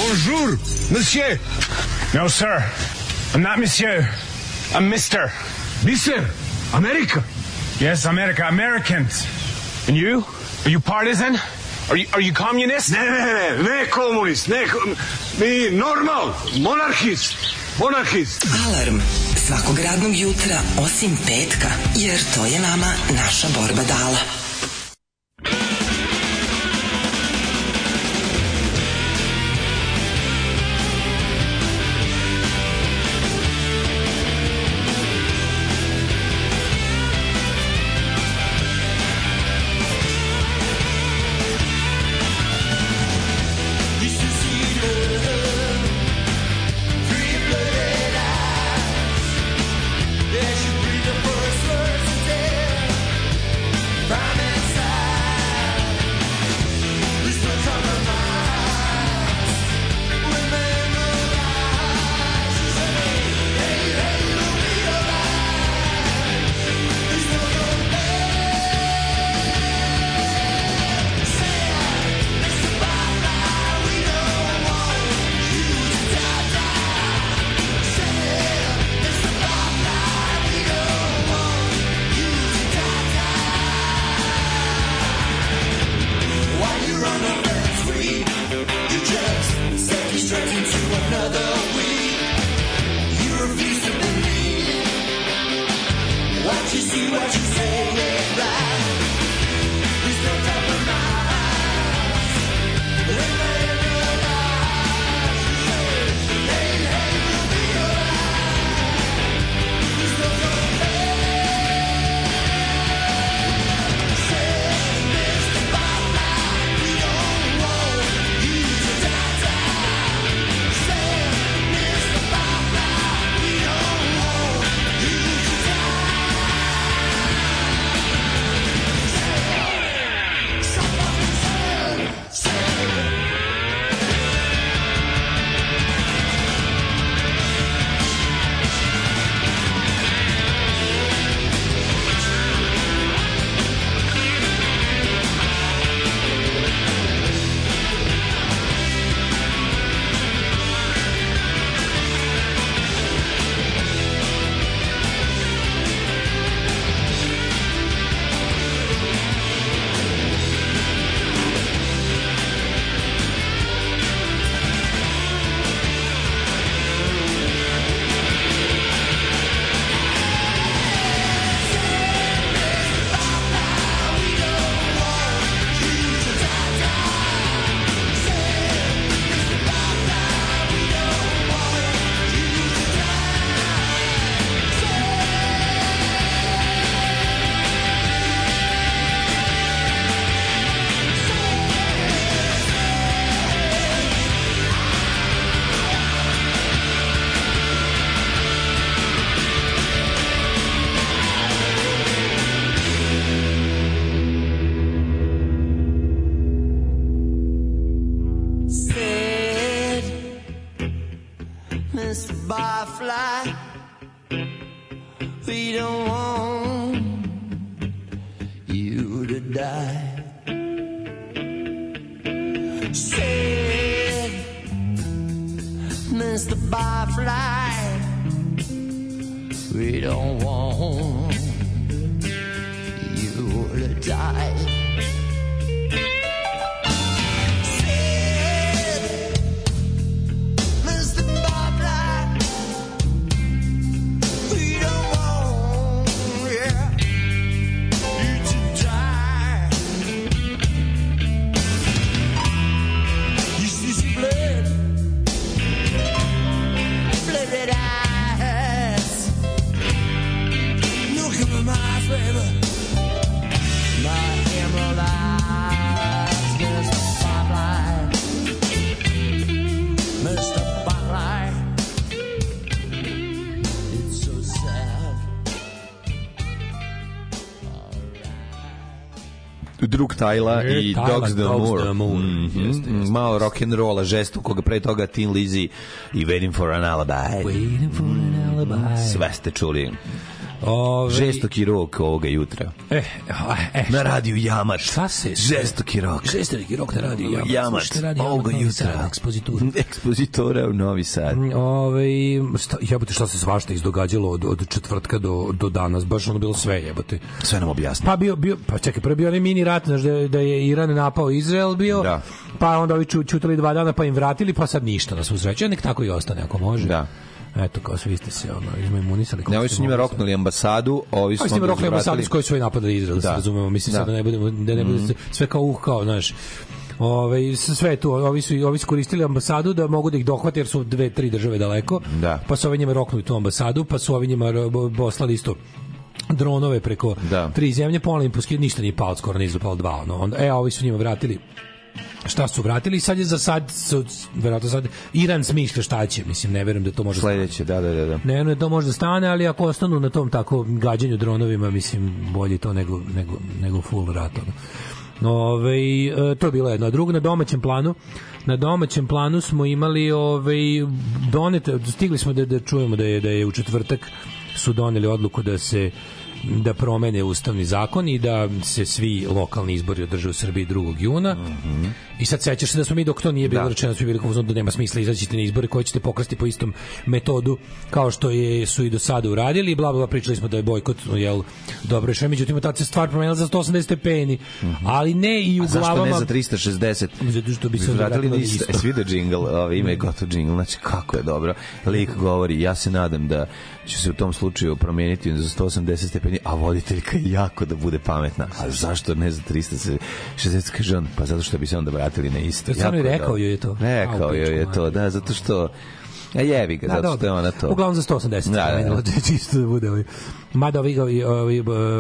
Bonjour, monsieur. No, sir. I'm not monsieur. I'm mister. Mister? America? Yes, America. Americans. And you? Are you partisan? Are you, are you communist? Ne, ne, ne, ne komunist. Ne, mi normal. Monarhist. Monarhist. Alarm svakog radnog jutra osim petka, jer to je nama naša borba dala. Drug Tyla e, i Tyla, Dogs the Moor. the Moor. Mm -hmm. Jeste, jeste. Malo rock'n'rolla, žestu, koga pre toga Tin Lizzy i Waiting for an Alibi. Waiting for an Alibi. Sve ste čuli. Ove... Žestoki rok ovoga jutra. Eh, eh, na radiju Jamat. Šta se? Žestoki rok. Žestoki rok na radiju Jamat. Jamat. Ovoga jutra. Ekspozitura. Ekspozitura u Novi Sad. Ove, šta, jebote, šta se svašta izdogađalo od, od četvrtka do, do danas. Baš ono bilo sve, jebote. Sve nam objasni. Pa bio, bio, pa čekaj, prvo bio onaj mini rat, znaš, da, je, da je Iran napao Izrael bio, da. Pa onda ovi ču, čutali dva dana, pa im vratili, pa sad ništa na svu sreću. Nek tako i ostane, ako može. Da. Eto, kao svi ste se ono, izmaimunisali. Ne, ovi su njima roknuli ambasadu, ovi su ovi njima roknuli ambasadu s kojoj su ovi napadali Izrael, da se razumemo. Mislim da. sad da ne budemo, da ne bude mm. sve kao uh, kao, znaš, Ove, sve tu, ovi su, ovi su koristili ambasadu da mogu da ih dohvate jer su dve, tri države daleko, da. Pa su ovi njima roknuli tu ambasadu, pa su ovi njima poslali isto dronove preko da. tri zemlje, pola im poskid, ništa nije palo, skoro nisu palo dva, ono. Onda, e, ovi su njima vratili šta su vratili i sad je za sad, verovatno sad Iran smišlja šta će, mislim, ne verujem da to može sledeće, da, da, da, da. Ne verujem da to može da stane, ali ako ostanu na tom tako gađanju dronovima, mislim, bolje to nego, nego, nego full rat, ono. Ove, to je bilo jedno. A drugo, na domaćem planu na domaćem planu smo imali ove, donete, stigli smo da, da čujemo da je, da je u četvrtak su doneli odluku da se da promene ustavni zakon i da se svi lokalni izbori održe u Srbiji drugog juna. Mm-hmm. I sad sećaš se da smo mi dok to nije bilo da. rečeno, da smo bili kao da nema smisla izaći na izbore koji ćete pokrasti po istom metodu kao što je su i do sada uradili i bla bla, pričali smo da je bojkot jel dobro rešenje, međutim ta se stvar promenila za sto osamdeset stepeni, mm-hmm. ali ne i u A glavama. Zašto ne za trista šezdeset? Zato što bi se vratili isto. Svi da džingl, ovaj ime je gotov džingl, znači kako je dobro. Lik govori, ja se nadam da će se u tom slučaju promijeniti za sto osamdeset stepeni, a voditeljka jako da bude pametna. A zašto ne za trista šezdeset, kaže on, pa zato što bi se onda vratili na isto. Ja sam i rekao joj je to. Rekao joj je to, da, zato što a jebi ga, zato što je ona to. Uglavnom za sto osamdeset. Da, da, da. Čisto da bude. Mada ovi, ovi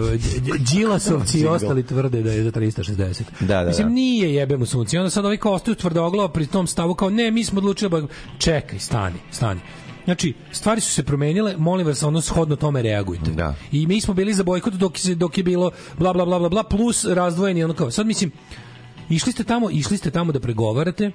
Đilasovci i ostali tvrde da je za trista šezdeset. Da, da, mislim, da. nije jebe mu sunce. Onda sad ovi kao ostaju tvrdoglavo pri tom stavu kao ne, mi smo odlučili, čekaj, stani, stani. Znači, stvari su se promenile, molim vas, ono shodno tome reagujte. Da. I mi smo bili za bojkot dok, dok je bilo bla, bla, bla, bla, bla, plus razdvojeni, ono kao. Sad, mislim, išli ste tamo, išli ste tamo da pregovarate,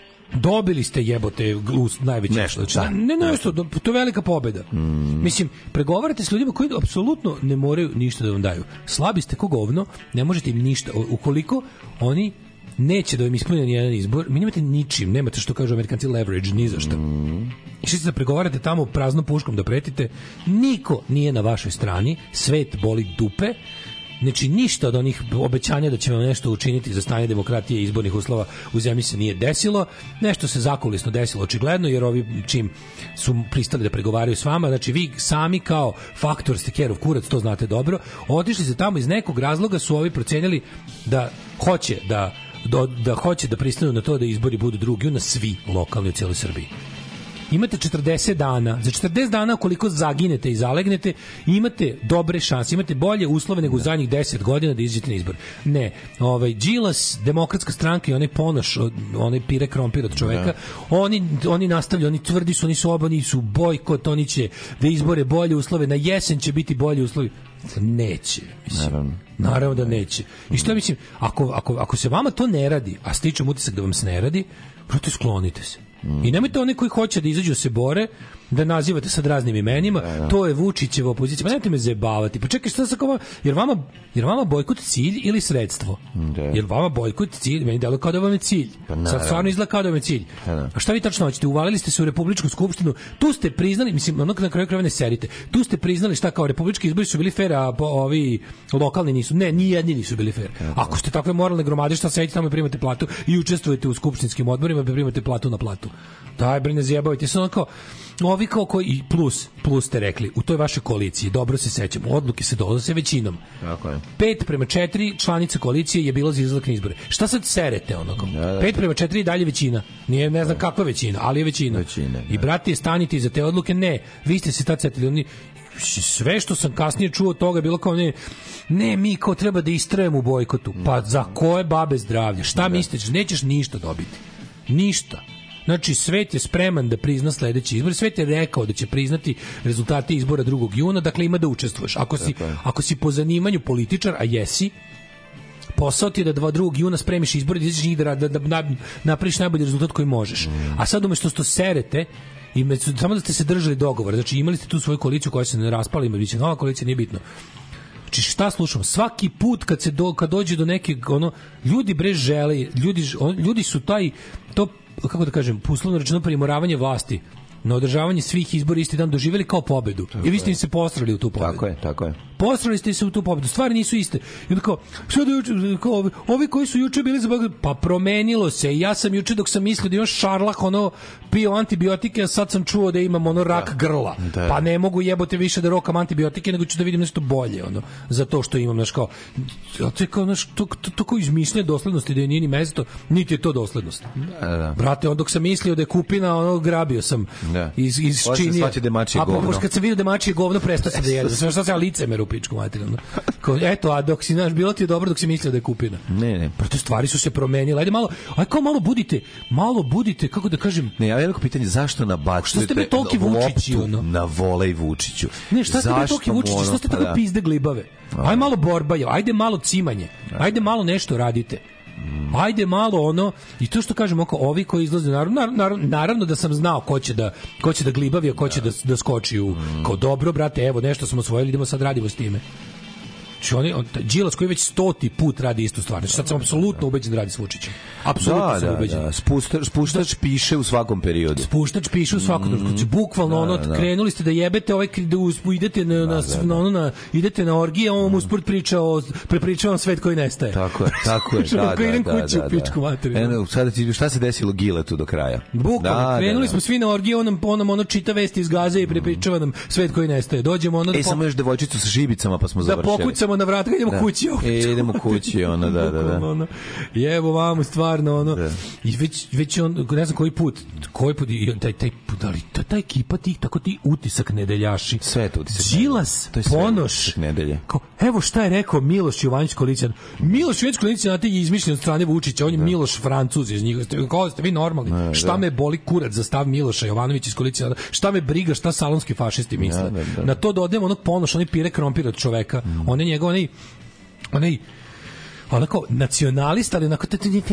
dobili ste jebote glus, najveći. Nešto, da. Ne, ne, nešto, to je velika pobeda. Mm. Mislim, pregovarate s ljudima koji apsolutno ne moraju ništa da vam daju. Slabi ste ko govno, ne možete im ništa. Ukoliko oni neće da vam ispune ni jedan izbor, mi nemate ničim, nemate što kažu Amerikanci leverage, ni za šta. Mm. Išli ste da pregovarate tamo praznom puškom da pretite, niko nije na vašoj strani, svet boli dupe, znači ništa od onih obećanja da će vam nešto učiniti za stanje demokratije i izbornih uslova u zemlji se nije desilo, nešto se zakulisno desilo očigledno, jer ovi čim su pristali da pregovaraju s vama, znači vi sami kao faktor ste kerov kurac, to znate dobro, otišli se tamo iz nekog razloga su ovi procenili da hoće da Da, da hoće da pristanu na to da izbori budu drugog juna svi lokalni u cijeloj Srbiji. Imate četrdeset dana, za četrdeset dana koliko zaginete i zalegnete, imate dobre šanse, imate bolje uslove nego u zadnjih deset godina da izađete na izbor. Ne, ovaj Đilas, Demokratska stranka i onaj Ponoš, onaj pire krompir od čoveka, da. oni oni nastavljaju, oni tvrdi su, oni su oba, oni su bojkot, oni će da izbore bolje uslove, na jesen će biti bolji uslovi. Neće, mislim. Naravno. Naravno da neće. I što mislim, ako, ako, ako se vama to ne radi, a stičem utisak da vam se ne radi, proto sklonite se. Mm. I nemojte one koji hoće da izađu se bore, da nazivate sad raznim imenima, da, da. To je Vučićeva opozicija. Pa nemojte me zajebavati. Pa čekaj, šta sa kao, jer vama, jer vama bojkot cilj ili sredstvo? Da. Jer vama bojkot cilj, meni delo kao da vam je cilj. Pa sad stvarno izgleda kao da vam je cilj. Da. A šta vi tačno hoćete? Uvalili ste se u Republičku skupštinu, tu ste priznali, mislim, ono na kraju krajeva ne serite, tu ste priznali šta kao republički izbori su bili fer, a ovi lokalni nisu. Ne, ni jedni nisu bili fer. Da. Ako ste takve moralne gromade, šta sedite tamo i primate platu i učestvujete u skupštinskim odborima, pa primate platu na platu. Daj, bre, ne zjebavajte se, ono kao, ovi kao koji, i plus, plus ste rekli, u toj vašoj koaliciji, dobro se sećamo, odluke se donose većinom. Tako je. Pet prema četiri članica koalicije je bilo za izlazak na izbore. Šta sad serete, ono kao? Da, da, Pet prema četiri i dalje većina. Nije, ne znam da. Kakva većina, ali je većina. većina I, brati, stanite iza te odluke, ne, vi ste se tad setili, oni, sve što sam kasnije čuo od toga je bilo kao ne, ne, mi kao treba da istrajemo u bojkotu. Pa za koje babe zdravlja? Šta da. Misliš? Nećeš ništa dobiti. Ništa. Znači, svet je spreman da prizna sledeći izbor. Svet je rekao da će priznati rezultate izbora drugog juna, dakle ima da učestvuješ. Ako si, ako si po zanimanju političar, a jesi, posao ti je da dva drugog juna spremiš izbore, da izađeš njih da, da, da, da napraviš najbolji rezultat koji možeš. A sad umesto što serete, i među, samo da ste se držali dogovora, znači imali ste tu svoju koaliciju koja se ne raspala, ima biće nova koalicija, nije bitno. Znači šta slušamo? Svaki put kad se do, kad dođe do neke ono ljudi bre žele, ljudi on, ljudi su taj to kako da kažem, uslovno rečeno primoravanje vlasti na održavanje svih izbora isti dan doživeli kao pobedu. Tako I vi ste im se posrali u tu pobedu. Tako je, tako je. Posrali ste se u tu pobedu. Stvari nisu iste. I onda kao, što da juče, kao, ovi, ovi koji su juče bili za pobedu, pa promenilo se. I ja sam juče dok sam mislio da imam šarlah, ono, pio antibiotike, a sad sam čuo da imam ono rak grla. Da. Pa ne mogu jebote više da rokam antibiotike, nego ću da vidim nešto bolje, ono, za to što imam, znaš, kao, to je kao, znaš, to, to, to kao izmišljanje doslednosti da je nije ni mesto, niti je to doslednost. Da, da. Brate, on dok sam mislio da je kupina, ono, grabio sam da. iz, iz činija. A pa kad sam vidio da mačije govno, prestao sam da jedem. Sve što sam licemer u pičku materijalno. Eto, a dok si, znaš, bilo ti je dobro dok si mislio da je kupina. Ne, ne. Proto stvari su se promenile. Ajde malo, aj kao malo budite, malo budite, kako da kažem. Ne, ja veliko pitanje, zašto nabacujete Vučići, ono? Na volej Vučiću? Ne, šta ste toliki Vučići, šta ste tako pa pizde glibave? Aj malo borba, ajde malo cimanje. Ajde malo nešto radite. Ajde malo ono, i to što kažem, oko ovi koji izlaze, naravno, naravno, naravno da sam znao ko će da, ko će da glibavi, a ko će da, da skoči u, kao dobro, brate, evo nešto smo osvojili, idemo sad radimo s time. Znači oni, on, Đilas koji već stoti put radi istu stvar. Znači sad sam apsolutno ubeđen da radi s Vučićem. Apsolutno da, sam da, ubeđen. Da. Spuštač, spuštač piše u svakom periodu. Spuštač piše u svakom periodu. Znači, bukvalno da, ono, da. Krenuli ste da jebete, ovaj, da uspu, idete na, da, na, da, na, ono, na, idete na orgije, on mu usport priča o, prepriča vam svet koji nestaje. Tako je, tako je. da, da, idem da, kuću da, u pičku materiju. Eno, sada ti, šta se desilo Giletu do kraja? Bukvalno, da, krenuli da, smo svi na orgije, on nam, on nam ono čita vesti iz Gaze i prepričava nam svet koji nestaje. Dođemo ono da e, samo još devojčicu sa žibicama pa smo završili. Da pokucamo na vrata, idemo da. kući. E, idemo kući, ono, da, da, da. Ono, jevo vamo, stvarno, ono, da. I već, već on, ne znam koji put, koji put, i taj, taj, da li, ta, ta ekipa tih, tako ti utisak nedeljaši. Sve je to utisak Đilas, Ponoš, nedelje. Kao, evo šta je rekao Miloš Jovanović Koalicija. Miloš Jovanović Koalicija, znate, je izmišljen od strane Vučića, on je da. Miloš Francuz iz njih. Kao ste vi normalni? Da, šta da. me boli kurac za stav Miloša Jovanovića iz Koalicije? Šta me briga šta salonski fašisti misle? Da, da, da. Na to dodajemo onog Ponoš, onaj pire krompir od čoveka. Mm. On je njegov, onaj, onaj onako nacionalista, ali onako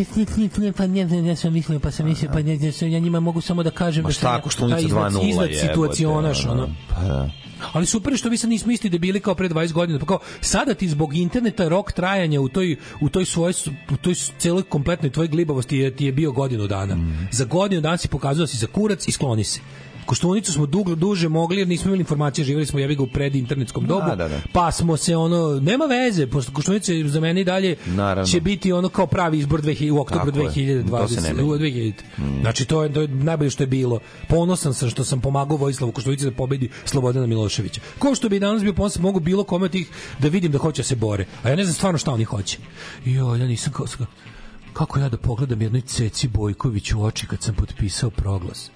pa ne, ja sam mislio, pa sam mislio, pa ne, ja njima mogu samo da kažem da sam taj izgled situacionaš, ono. Ali super što vi sad nismo isti debili kao pre dvadeset godina, pa kao sada ti zbog interneta rok trajanja u toj, u toj svojoj, u toj celoj kompletnoj tvojoj glibavosti je, ti je bio godinu dana. Mm. Za godinu dana si pokazao da si za kurac i skloni se. Koštunicu smo dugo, duže mogli jer nismo imali informacije, živjeli smo jebi ga u predinternetskom dobu, da, da, da. Pa smo se ono, nema veze, pošto Koštunica za mene i dalje naravno. Će biti ono kao pravi izbor dve hiljade, u oktobru dve hiljade dvadesete. U dve hiljade. Mm. Znači to je, to je najbolje što je bilo. Ponosan sam što sam pomagao Vojislavu Koštunici da pobedi Slobodana Miloševića. Ko što bi danas bio ponosan, mogu bilo kome od tih da vidim da hoće da se bore. A ja ne znam stvarno šta oni hoće. Jo, ja nisam kao, kako ja da pogledam jednoj Ceci Bojković u oči kad sam potpisao proglas.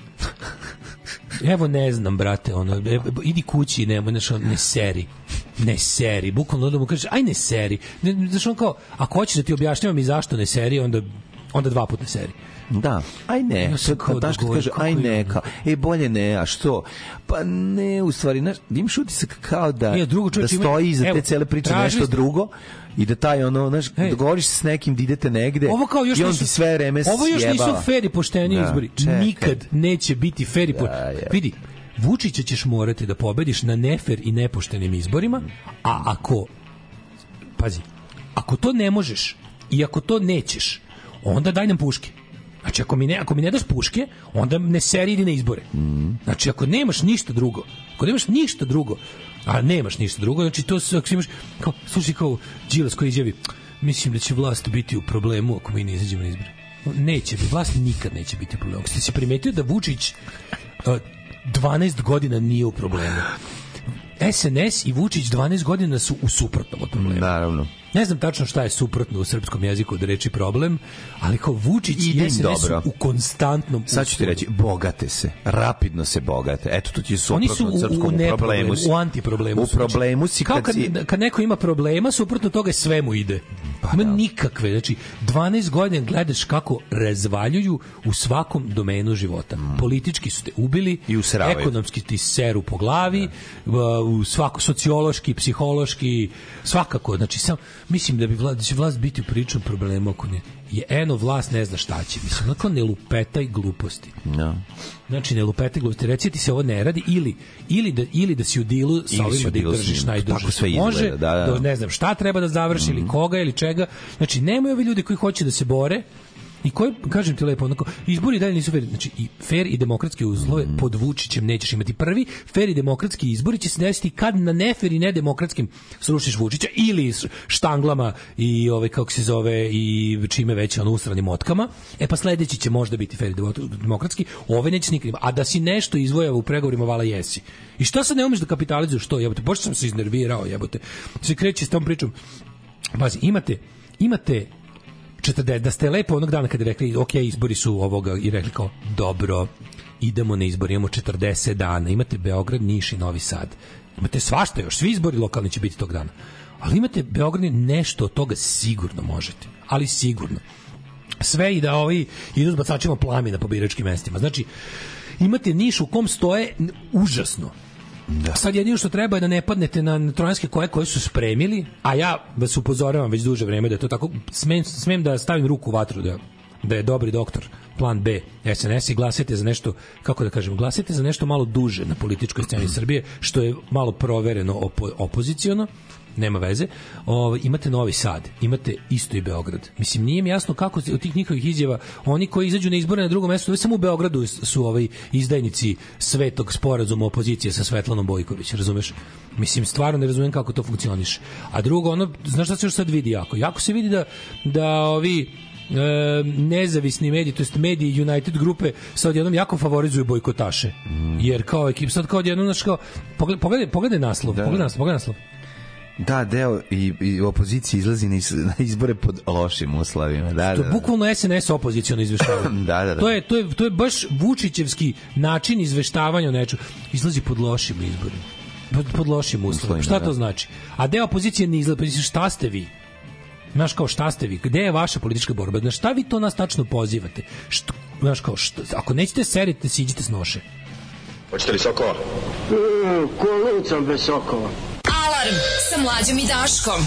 Evo ne znam, brate, ono, evo, idi kući, nema, znaš, ne seri, ne seri, bukvalno da mu kažeš, aj ne seri, ne, znaš, on kao, ako hoćeš da ti objašnjavam i zašto ne seri, onda, onda dva put ne seri. Da, aj ne, ja sad, kao da kaže, aj ne, kao, e, bolje ne, a što? Pa ne, u stvari, znaš, imaš utisak kao da, e, drugo, čovječ, da stoji iza te cele priče nešto drugo, i da taj ono, znaš, hey. dogovoriš se s nekim da idete negde i on ti sve vreme sjebava. Ovo još nisu fair i pošteni da, izbori. Čekaj. Nikad neće biti fair i pošteni. Da, ja. Vidi, Vučića ćeš morati da pobediš na nefer i nepoštenim izborima, a ako, pazi, ako to ne možeš i ako to nećeš, onda daj nam puške. Znači, ako mi ne, ako mi ne daš puške, onda ne seri idi na izbore. Mm. Znači, ako nemaš ništa drugo, ako nemaš ništa drugo, a nemaš ništa drugo, znači to se, ako imaš, kao, slušaj, kao Đilas koji izjavi, mislim da će vlast biti u problemu ako mi ne izađemo na izbore. Neće bi, vlast nikad neće biti u problemu. Ste se primetio da Vučić uh, dvanaest godina nije u problemu. S N S i Vučić dvanaest godina su u suprotnom od problema. Naravno. Ne znam tačno šta je suprotno u srpskom jeziku od reči problem, ali kao Vučić i S N S su u konstantnom... Sad ću ti reći, bogate se, rapidno se bogate. Eto, tu ti je suprotno od srpskom u, u problemu. U antiproblemu. U problemu si kao kad, kad, kad neko ima problema, suprotno toga sve mu ide. Pa, ima nikakve, znači dvanaest godina gledaš kako razvaljuju u svakom domenu života. Mm. Politički su te ubili, i ekonomski ti seru po glavi, da. u svako sociološki, psihološki, svakako, znači sam mislim da bi vlast, da će vlast biti u pričnom problemu ako ne je eno vlast ne zna šta će. Mislim, onako ne lupetaj gluposti. No. Znači, ne lupetaj gluposti. Reci ti se ovo ne radi ili, ili, da, ili da si u dilu sa ovima da ih držiš najduže sve može, da, da. da ne znam šta treba da završi mm. ili koga ili čega. Znači, nemaju ovi ljudi koji hoće da se bore i koji, kažem ti lepo, onako, izbori dalje nisu fair. Znači, i fair i demokratske uslove mm. pod Vučićem nećeš imati. Prvi fair i demokratski izbori će se desiti kad na nefer i nedemokratskim srušiš Vučića ili štanglama i ove, kako se zove, i čime već ono usranim motkama. E pa sledeći će možda biti fair i demokratski, ove neće nikad. A da si nešto izvojava u pregovorima, vala jesi. I šta sad ne umeš da kapitalizuješ to, jebote? Pošto sam se iznervirao, jebote. Se kreće s tom pričom. Pazi, imate, imate četrdeset, da ste lepo onog dana kada rekli ok, izbori su ovoga i rekli kao dobro, idemo na izbori, imamo četrdeset dana, imate Beograd, Niš i Novi Sad, imate svašta još, svi izbori lokalni će biti tog dana, ali imate Beograd, nešto od toga sigurno možete, ali sigurno sve i da ovi idu s bacačima plamena po biračkim mestima. Znači imate Niš u kom stoje užasno. Da. Sad jedino što treba je da ne padnete na trojanske koje koje su spremili, a ja vas upozoravam već duže vreme da je to tako, smem, smem da stavim ruku u vatru da, da je dobri doktor plan B S N S i glasite za nešto, kako da kažem, glasite za nešto malo duže na političkoj sceni Srbije, što je malo provereno opo, opoziciono, nema veze. O, imate Novi Sad, imate isto i Beograd. Mislim, nije mi jasno kako od tih njihovih izjava oni koji izađu na izbore na drugom mestu, samo u Beogradu su ovaj izdajnici svetog sporazuma opozicije sa Svetlanom Bojković, razumeš? Mislim, stvarno ne razumem kako to funkcioniše. A drugo, ono, znaš šta se još sad vidi jako? Jako se vidi da, da ovi E, nezavisni mediji, to jest mediji United grupe sad jednom jako favorizuju bojkotaše. Mm. Jer kao ekip sad kao jednom, znaš kao, pogledaj, pogledaj, pogledaj naslov, da. pogledaj naslov, pogledaj naslov. Da, deo i, i opozicija izlazi na, iz, na izbore pod lošim uslovima. Da, to da, je bukvalno S N S opoziciono izveštavanje. da, da, da. To je, to, je, to je baš Vučićevski način izveštavanja o nečemu. Izlazi pod lošim izborima. Pod, pod lošim uslovima. Šta to da. znači? A deo opozicije ne izlazi. Šta ste vi? Znaš kao šta ste vi? Gde je vaša politička borba? Na šta vi to nas tačno pozivate? Što, znaš kao, što, ako nećete serite, siđite s noše. Hoćete li sokova? Mm, ko lucam bez sokova. Alarm sa Mlađom i Daškom.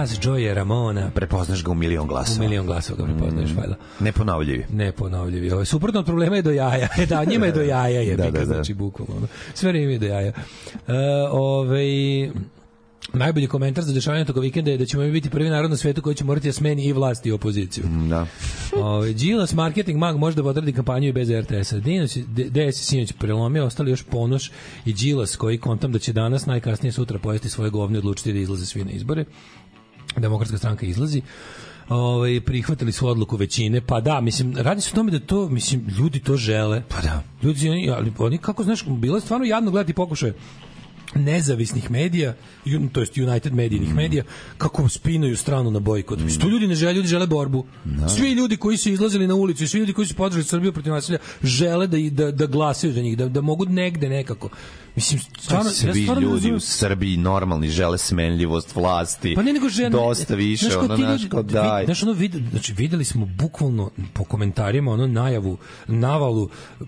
glas Joya Ramona. Prepoznaš ga u milion glasova. U milion glasova ga prepoznaš, mm. valjda. Neponovljivi. Neponovljivi. Ovo je suprotno od problema je do jaja. E da, njima je do jaja, je da, da, da. Znači bukvalno. Sve vreme je do jaja. Uh, ovaj... Najbolji komentar za dešavanje tog vikenda je da ćemo mi biti prvi narod na svetu koji će morati da smeni i vlast i opoziciju. Da. Ove, Đilas marketing mag može da odradi kampanju i bez er te es-a. D S je sinoć prelomio, ostali još Ponoš i Đilas koji kontam da će danas, najkasnije sutra pojesti svoje govne i odlučiti da izlaze svi na izbore. Demokratska stranka izlazi. Ove, prihvatili su odluku većine, pa da, mislim, radi se o tome da to, mislim, ljudi to žele. Pa da. Ljudi, oni, ali oni, kako znaš, bilo je stvarno jadno gledati pokušaje nezavisnih medija, to jest United medijinih mm. medija, kako spinuju stranu na bojkot. Mm. To ljudi ne žele, ljudi žele borbu. No. Svi ljudi koji su izlazili na ulicu i svi ljudi koji su podržali Srbiju protiv nasilja žele da, da, da glasaju za njih, da, da mogu negde nekako. Mislim, stvarno, svi ja stvarno ljudi u Srbiji normalni žele smenljivost vlasti. Pa ne nego žene, dosta više, znaš, ono naš kao daj. Znaš, ono vid, znači, videli smo bukvalno po komentarima ono najavu, navalu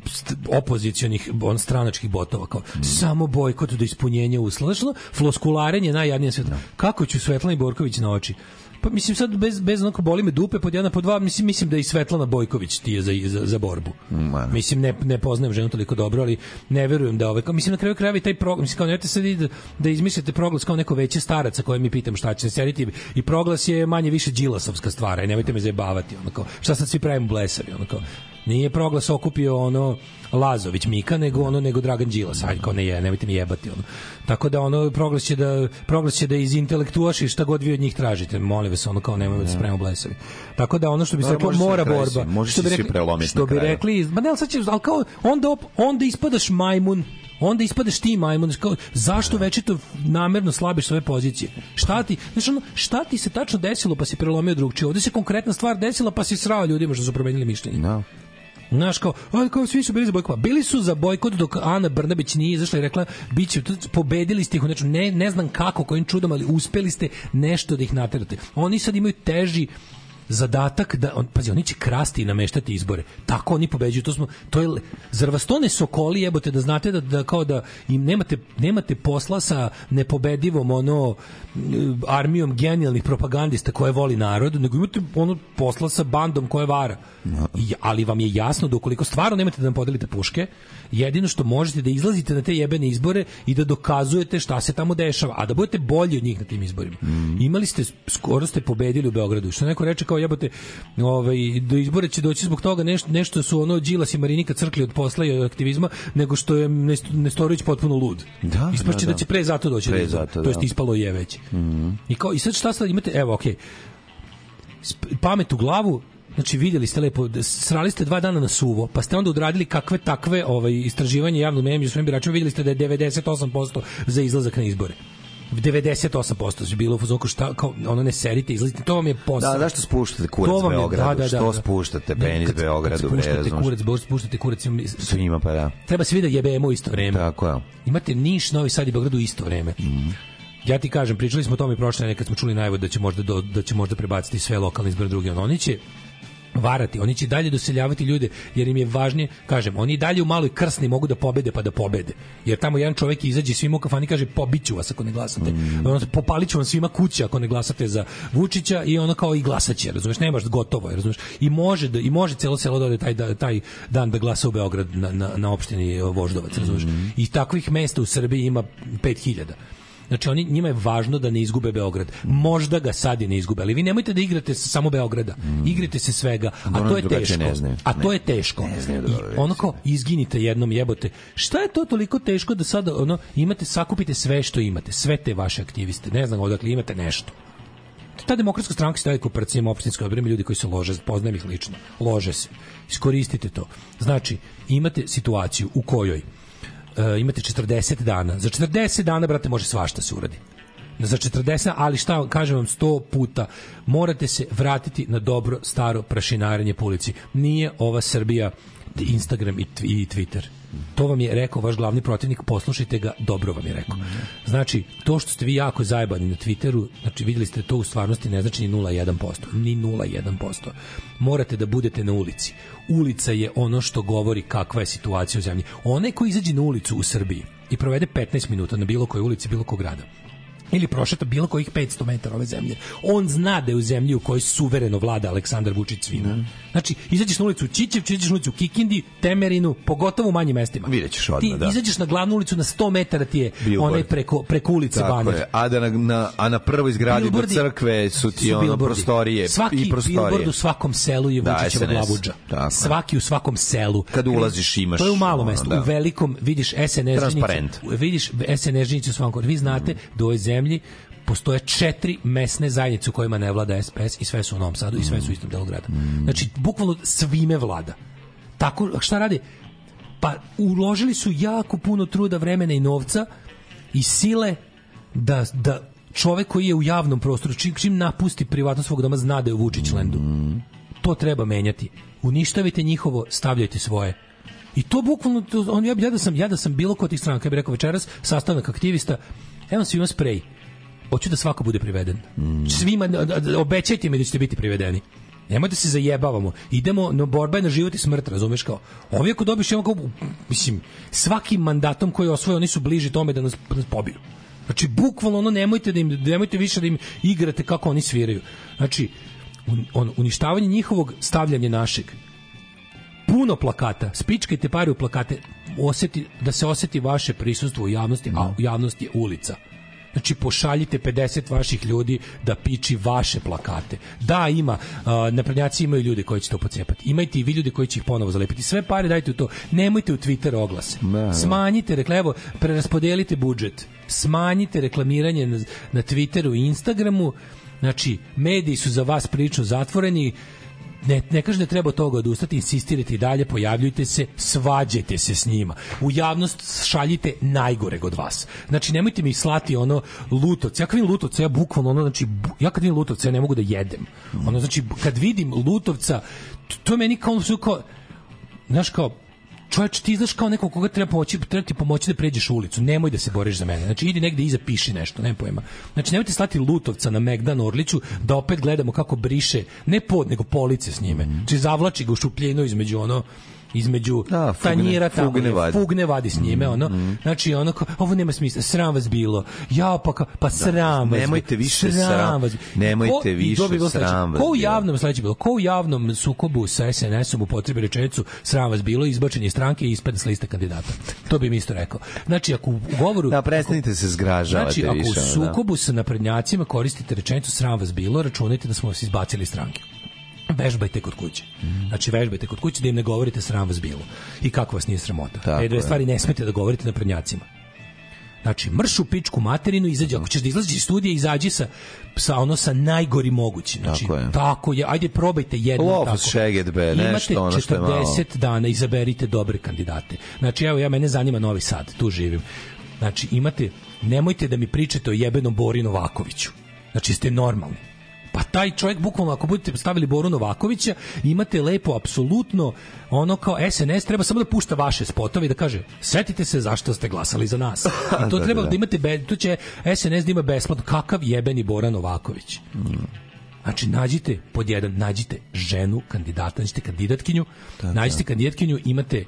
opozicionih on stranačkih botova kao mm. samo bojkot do ispunjenja uslova. Znaš, ono, floskularenje najjadnije sve. No. Kako ću Svetlana Borković na oči? Pa mislim sad bez bez onako boli me dupe pod jedan pod dva, mislim mislim da i Svetlana Bojković ti je za za, za borbu. Man. Mislim ne ne poznajem ženu toliko dobro, ali ne verujem da ovaj kao mislim na kraju krajeva i taj proglas, mislim kao nemojte sad da, da izmislite proglas kao neko veće staraca koje mi pitam šta će sediti i proglas je manje više đilasovska stvar, i nemojte me zajebavati, ono kao šta sad svi pravimo blesavi, ono kao nije proglas okupio ono Lazović Mika, nego ono nego Dragan Đilas, ajde kao ne je, nemojte mi jebati ono. Tako da ono proglas će da proglas će da iz intelektuaši šta god vi od njih tražite, molim vas, ono kao nemojte da se spremamo blesavi. Tako da ono što bi se reklo mora borba, što bi rekli, što bi rekli, ma ne, sad će, al kao onda onda ispadaš majmun. Onda ispadaš ti majmun, kao, zašto večito namerno slabiš svoje pozicije? Šta ti, znači ono, šta ti se tačno desilo pa si prelomio drugčije? Ovde se konkretna stvar desila pa si srao ljudima što su promenili mišljenje. No. Znaš, kao, ali kao svi su bili za bojkot. Bili su za bojkot dok Ana Brnabić nije izašla i rekla, biće, pobedili ste ih, znači, ne, ne znam kako, kojim čudom, ali uspeli ste nešto da ih naterate. Oni sad imaju teži zadatak da on pazi, oni će krasti i nameštati izbore. Tako oni pobeđuju. To smo to je zar vas to ne sokoli, jebote, da znate da, da kao da im nemate nemate posla sa nepobedivom ono armijom genijalnih propagandista koje voli narod, nego imate ono posla sa bandom koje vara. No. I, ali vam je jasno da ukoliko stvarno nemate da nam podelite puške, jedino što možete da izlazite na te jebene izbore i da dokazujete šta se tamo dešava, a da budete bolji od njih na tim izborima. Mm. Imali ste, skoro ste pobedili u Beogradu. Što neko reče kao jebote, ovaj, do izbora će doći zbog toga nešto, nešto su ono Đilas i Marinika crkli od posla i od aktivizma, nego što je Nestorović potpuno lud. Da, ispašće da, da. da će pre zato doći. Pre zato, to jest ispalo je već. Mm. I, kao, I sad šta sad imate, evo, okej, okay. pamet u glavu. Znači vidjeli ste lepo, srali ste dva dana na suvo, pa ste onda odradili kakve takve ovaj, istraživanje javnog mnjenja među svojim biračima, vidjeli ste da je devedeset osam posto za izlazak na izbore. devedeset osam posto je bilo u fazonu šta kao ono ne serite, izlazite, to vam je posao. Da, zašto spuštate kurac u Beogradu? Da, da, da, što da. Spuštate penis u Beogradu? Spuštate kurac, bo spuštate kurac svima, pa da. Treba se vidi da jebemo u isto vreme. Tako je. Imate Niš, Novi Sad i Beograd u isto vreme. Mm. Ja ti kažem, pričali smo o tome prošle nedelje kad smo čuli najavу da će možda do, da će možda prebaciti sve lokalne izbore drugi, oni će varati, oni će dalje doseljavati ljude jer im je važnije, kažem, oni dalje u maloj krsni mogu da pobede pa da pobede. Jer tamo jedan čovjek izađe svima u kafani kaže pobiću vas ako ne glasate. Mm. Ono popaliću vam svima kuće ako ne glasate za Vučića i ono kao i glasaće, razumeš, nemaš gotovo, razumeš. I može da i može celo selo da ode taj da, taj dan da glasa u Beograd na na na opštini Voždovac, razumeš. Mm. I takvih mesta u Srbiji ima pet hiljada. Znači oni njima je važno da ne izgube Beograd. Možda ga sad i ne izgube, ali vi nemojte da igrate samo Beograda. Mm. Igrate se svega, a ono to je teško. Ne a to je teško. Ne I ono kao izginite jednom, jebote. Šta je to toliko teško da sada ono imate, sakupite sve što imate, sve te vaše aktiviste. Ne znam odakle imate nešto. Ta demokratska stranka se radi kooperacijama opštinskog odbora, ljudi koji se lože, poznajem ih lično. Lože se. Iskoristite to. Znači, imate situaciju u kojoj Uh, imate četrdeset dana. Za četrdeset dana, brate, može svašta se uradi. Za četrdeset, ali šta, kažem vam sto puta, morate se vratiti na dobro staro prašinarenje po ulici. Nije ova Srbija Instagram i, i Twitter. To vam je rekao vaš glavni protivnik, poslušajte ga, dobro vam je rekao. Znači, to što ste vi jako zajebani na Twitteru, znači vidjeli ste to u stvarnosti ne znači ni nula zarez jedan posto. Ni nula zarez jedan posto. Morate da budete na ulici. Ulica je ono što govori kakva je situacija u zemlji. Onaj ko izađe na ulicu u Srbiji i provede petnaest minuta na bilo kojoj ulici, bilo kog grada, ili prošeta bilo kojih petsto metara ove zemlje. On zna da je u zemlji u kojoj suvereno vlada Aleksandar Vučić svima. Mm. Znači, izađeš na ulicu Ćićevcu, izađeš na ulicu Kikindi, Temerinu, pogotovo u manjim mestima. Videćeš odmah, ti da. Izađeš na glavnu ulicu, na sto metara ti je Billboard. Onaj preko, preko ulice Banat. A, da na, na, a na prvoj zgradi do crkve su ti su ono prostorije. Svaki i prostorije. billboard u svakom selu je Vučićeva glavuđa. Svaki u svakom selu. Kad ulaziš imaš... To je u malom ono, mestu. Da. U velikom vidiš es en es žinicu. Vidiš es en es žinicu u svom koru. Vi znate mm. da u ovoj zemlji postoje četiri mesne zajednice u kojima ne vlada es pe es i sve su u Novom Sadu mm. i sve su u istom delu grada. Mm. Znači, bukvalno svime vlada. Tako, šta radi? Pa uložili su jako puno truda, vremena i novca i sile da, da čovek koji je u javnom prostoru, čim, čim napusti privatno svog doma, zna da je u Vučićlendu. Mm. To treba menjati. Uništavite njihovo, stavljajte svoje. I to bukvalno, to, on, ja, ja, da sam, ja da sam bilo kod tih stranaka, ja bih rekao večeras, sastavnak aktivista, evo svima sprej. Hoću da svako bude priveden. Mm. Svima, obećajte mi da ćete biti privedeni. Nemojte se zajebavamo. Idemo na borba na život i smrt, razumeš kao. Ovi ako dobiš, imamo kao, mislim, svakim mandatom koji osvoje, oni su bliži tome da nas, da nas pobiju. Znači, bukvalno ono, nemojte, da im, nemojte više da im igrate kako oni sviraju. Znači, un, on, uništavanje njihovog, stavljanje našeg. Puno plakata, spičkajte pare u plakate, osjeti, da se osjeti vaše prisustvo u javnosti, a u javnosti je ulica. Znači, pošaljite pedeset vaših ljudi da piči vaše plakate. Da, ima, uh, naprednjaci imaju ljudi koji će to pocepati. Imajte i vi ljudi koji će ih ponovo zalepiti. Sve pare dajte u to. Nemojte u Twitter oglase. Smanjite, rekla, evo, preraspodelite budžet. Smanjite reklamiranje na, na Twitteru i Instagramu. Znači, mediji su za vas prilično zatvoreni. Ne, ne kaže da treba od toga odustati, insistirajte i dalje, pojavljujte se, svađajte se s njima. U javnost šaljite najgoreg od vas. Znači, nemojte mi slati ono Lutovce. Ja kad vidim Lutovce, ja bukvalno ono, znači, ja kad vidim Lutovce, ja ne mogu da jedem. Ono, znači, kad vidim Lutovca, to, to je meni kao, kao, znaš, kao, čovječ, ti znaš kao neko koga treba pomoći, treba ti pomoći da pređeš ulicu. Nemoj da se boriš za mene. Znači, idi negde iza, piši nešto, nema pojma. Znači, nemojte slati Lutovca na Megdan Orliću da opet gledamo kako briše, ne pod, nego police s njime. Znači, zavlači ga u šupljinu između ono, između da, fugne, tanjira tamo, fugne vadi. fugne vadi s njime, ono. Mm. Znači, ono, kao, ovo nema smisla, sram vas bilo. Ja, pa, ka, pa sram da, vas nemojte više sram, vas nemojte ko, više sram vas ko u javnom, sledeće bilo, ko u javnom sukobu sa es en esom upotrebi rečenicu sram vas bilo, izbačen je stranke i ispad s liste kandidata. To bi mi isto rekao. Znači, ako u govoru... Da, prestanite ako, se zgražavati znači, više. Znači, ako u sukobu da. sa naprednjacima koristite rečenicu sram vas bilo, računajte da smo vas izbacili iz stranke. Vežbajte kod kuće. Mm. Znači, vežbajte kod kuće da im ne govorite sram vas bilo. I kako vas nije sramota. E, dve stvari ne smete da govorite naprednjacima. Znači, mrš u pičku materinu, izađi, ako ćeš da izlaziš iz studija, izađi sa, sa ono sa najgori mogući. Znači, tako je. Tako je. Ajde, probajte jedno Lofus, tako. Šeged, be, nešto, ono što je malo. Imate četrdeset dana, izaberite dobre kandidate. Znači, evo, ja mene zanima Novi Sad, tu živim. Znači, imate, nemojte da mi pričate o jebenom Bori Novakoviću. Znači, ste normalni. Pa taj čovjek, bukvalno, ako budete stavili Boru Novakovića, imate lepo, apsolutno, ono kao es en es, treba samo da pušta vaše spotove i da kaže, setite se zašto ste glasali za nas. I to treba da, da. da imate, be, to će es en es da ima besplatno, kakav jebeni Bora Novaković. Znači, nađite, pod jedan, nađite ženu kandidata, nađite kandidatkinju, da, nađite da. kandidatkinju, imate,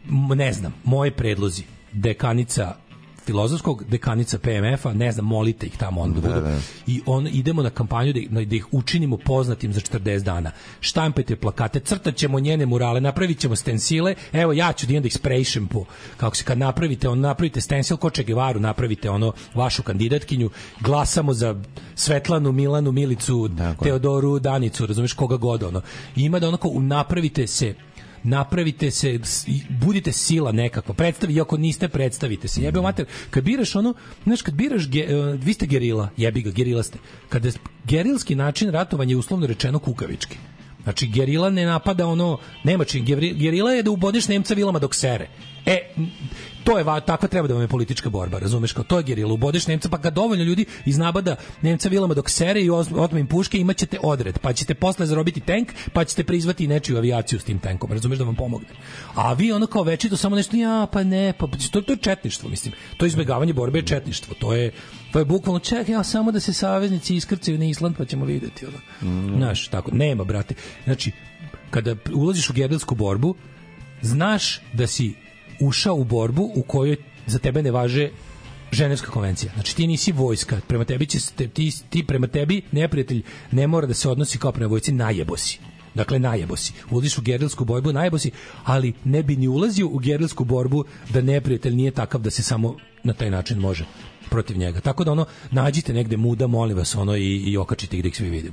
ne znam, moje predlozi, dekanica filozofskog, dekanica pe em efa, ne znam, molite ih tamo onda budu. I on, idemo na kampanju da, da ih učinimo poznatim za četrdeset dana. Štampajte plakate, crtat ćemo njene murale, napravit ćemo stensile, evo ja ću da idem da ih sprejšem po, kako se kad napravite, on napravite stensil ko Che Guevaru, napravite ono vašu kandidatkinju, glasamo za Svetlanu, Milanu, Milicu, dakle. Teodoru, Danicu, razumeš, koga god ono. I ima da onako, napravite se napravite se, budite sila nekakva, predstavi, iako niste, predstavite se. Jebe mater, kad biraš ono, znaš, kad biraš, ge, uh, vi ste gerila, jebi ga, gerila ste. Kada je gerilski način ratovanja je uslovno rečeno kukavički. Znači, gerila ne napada ono, nema čin, gerila je da ubodeš Nemca vilama dok sere. E, to je, takva treba da vam je politička borba, razumeš, kao to je gerila, ubodeš Nemca, pa kad dovoljno ljudi iznabada Nemca vilama dok sere i otme im puške, imat ćete odred, pa ćete posle zarobiti tank, pa ćete prizvati nečiju avijaciju s tim tankom, razumeš, da vam pomogne. A vi ono kao večito samo nešto, ja, pa ne, pa to, to je četništvo, mislim, to je izbegavanje borbe je četništvo, to je, to je bukvalno, čekaj, ja, samo da se saveznici iskrcaju na Island, pa ćemo videti, ono. Mm. Znaš, tako, nema, brate. Znači, kada ulaziš u gerilsku borbu, znaš da si ušao u borbu u kojoj za tebe ne važe Ženevska konvencija. Znači ti nisi vojska, prema tebi će te, ti, ti prema tebi neprijatelj ne mora da se odnosi kao prema vojsci, najebo si. Dakle, najebo si. Ulaziš u gerilsku borbu, najebo si, ali ne bi ni ulazio u gerilsku borbu da neprijatelj nije takav da se samo na taj način može protiv njega. Tako da ono, nađite negde muda, molim vas, ono, i, i okačite ih da ih svi vidimo.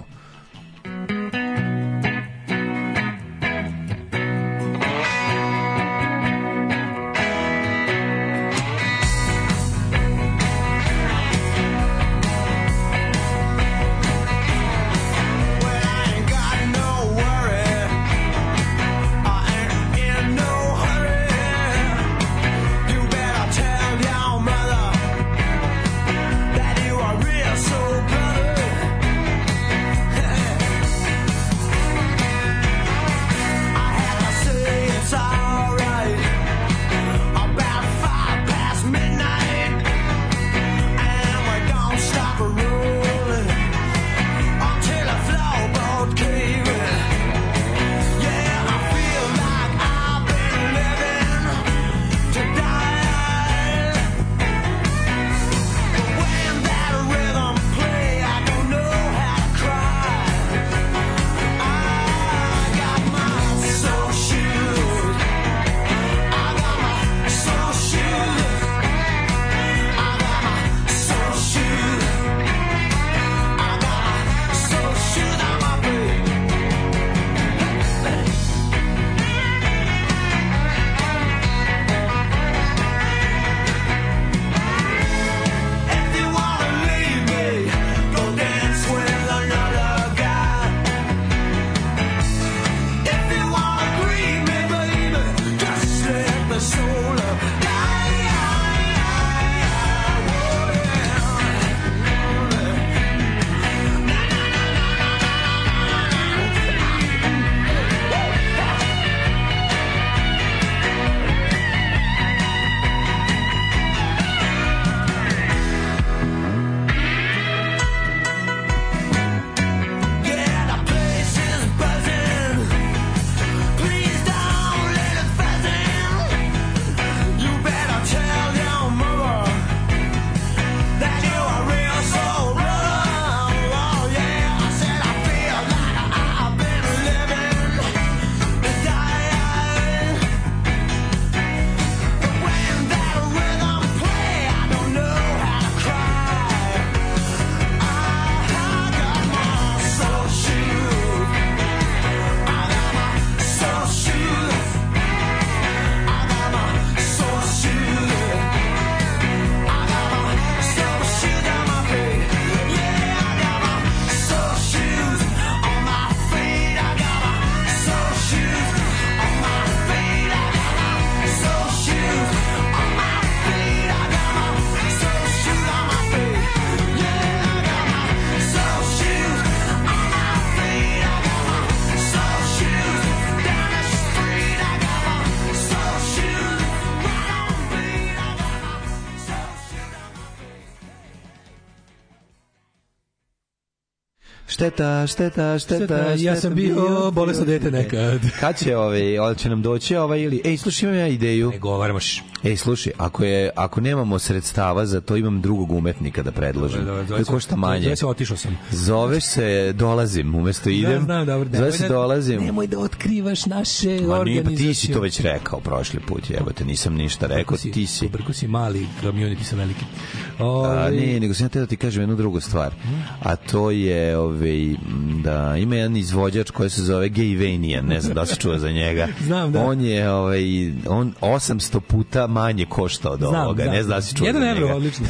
Šteta, šteta, šteta, ja sam bio bolesno dete nekad. Kad će ovaj, ovaj će nam doći ovaj ili ej, slušaj, imam ja ideju. Ne govarmoš. Ej, slušaj, ako je ako nemamo sredstava za to, imam drugog umetnika da predložim. Koji košta manje. Ja se otišao sam. Zoveš se Dolazim, umesto idem. Ja znam, dobro. Zove se Dolazim. Nemoj da otkrivaš naše organizacije. Pa ti si to već rekao prošli put, jebote, nisam ništa rekao, si, ti si. Brko si mali, community sa velikim. Ove... A, ne, nego sam ja te da ti kažem jednu drugu stvar. A to je ovaj, da ima jedan izvođač koji se zove Gayvanian, ne znam da se čuo za njega. Znam, da. On je ovaj, on osamsto puta manje košta od znam, ovoga, znam. Ne znam da se čuo jedan za njega. Jedan evro, odlično.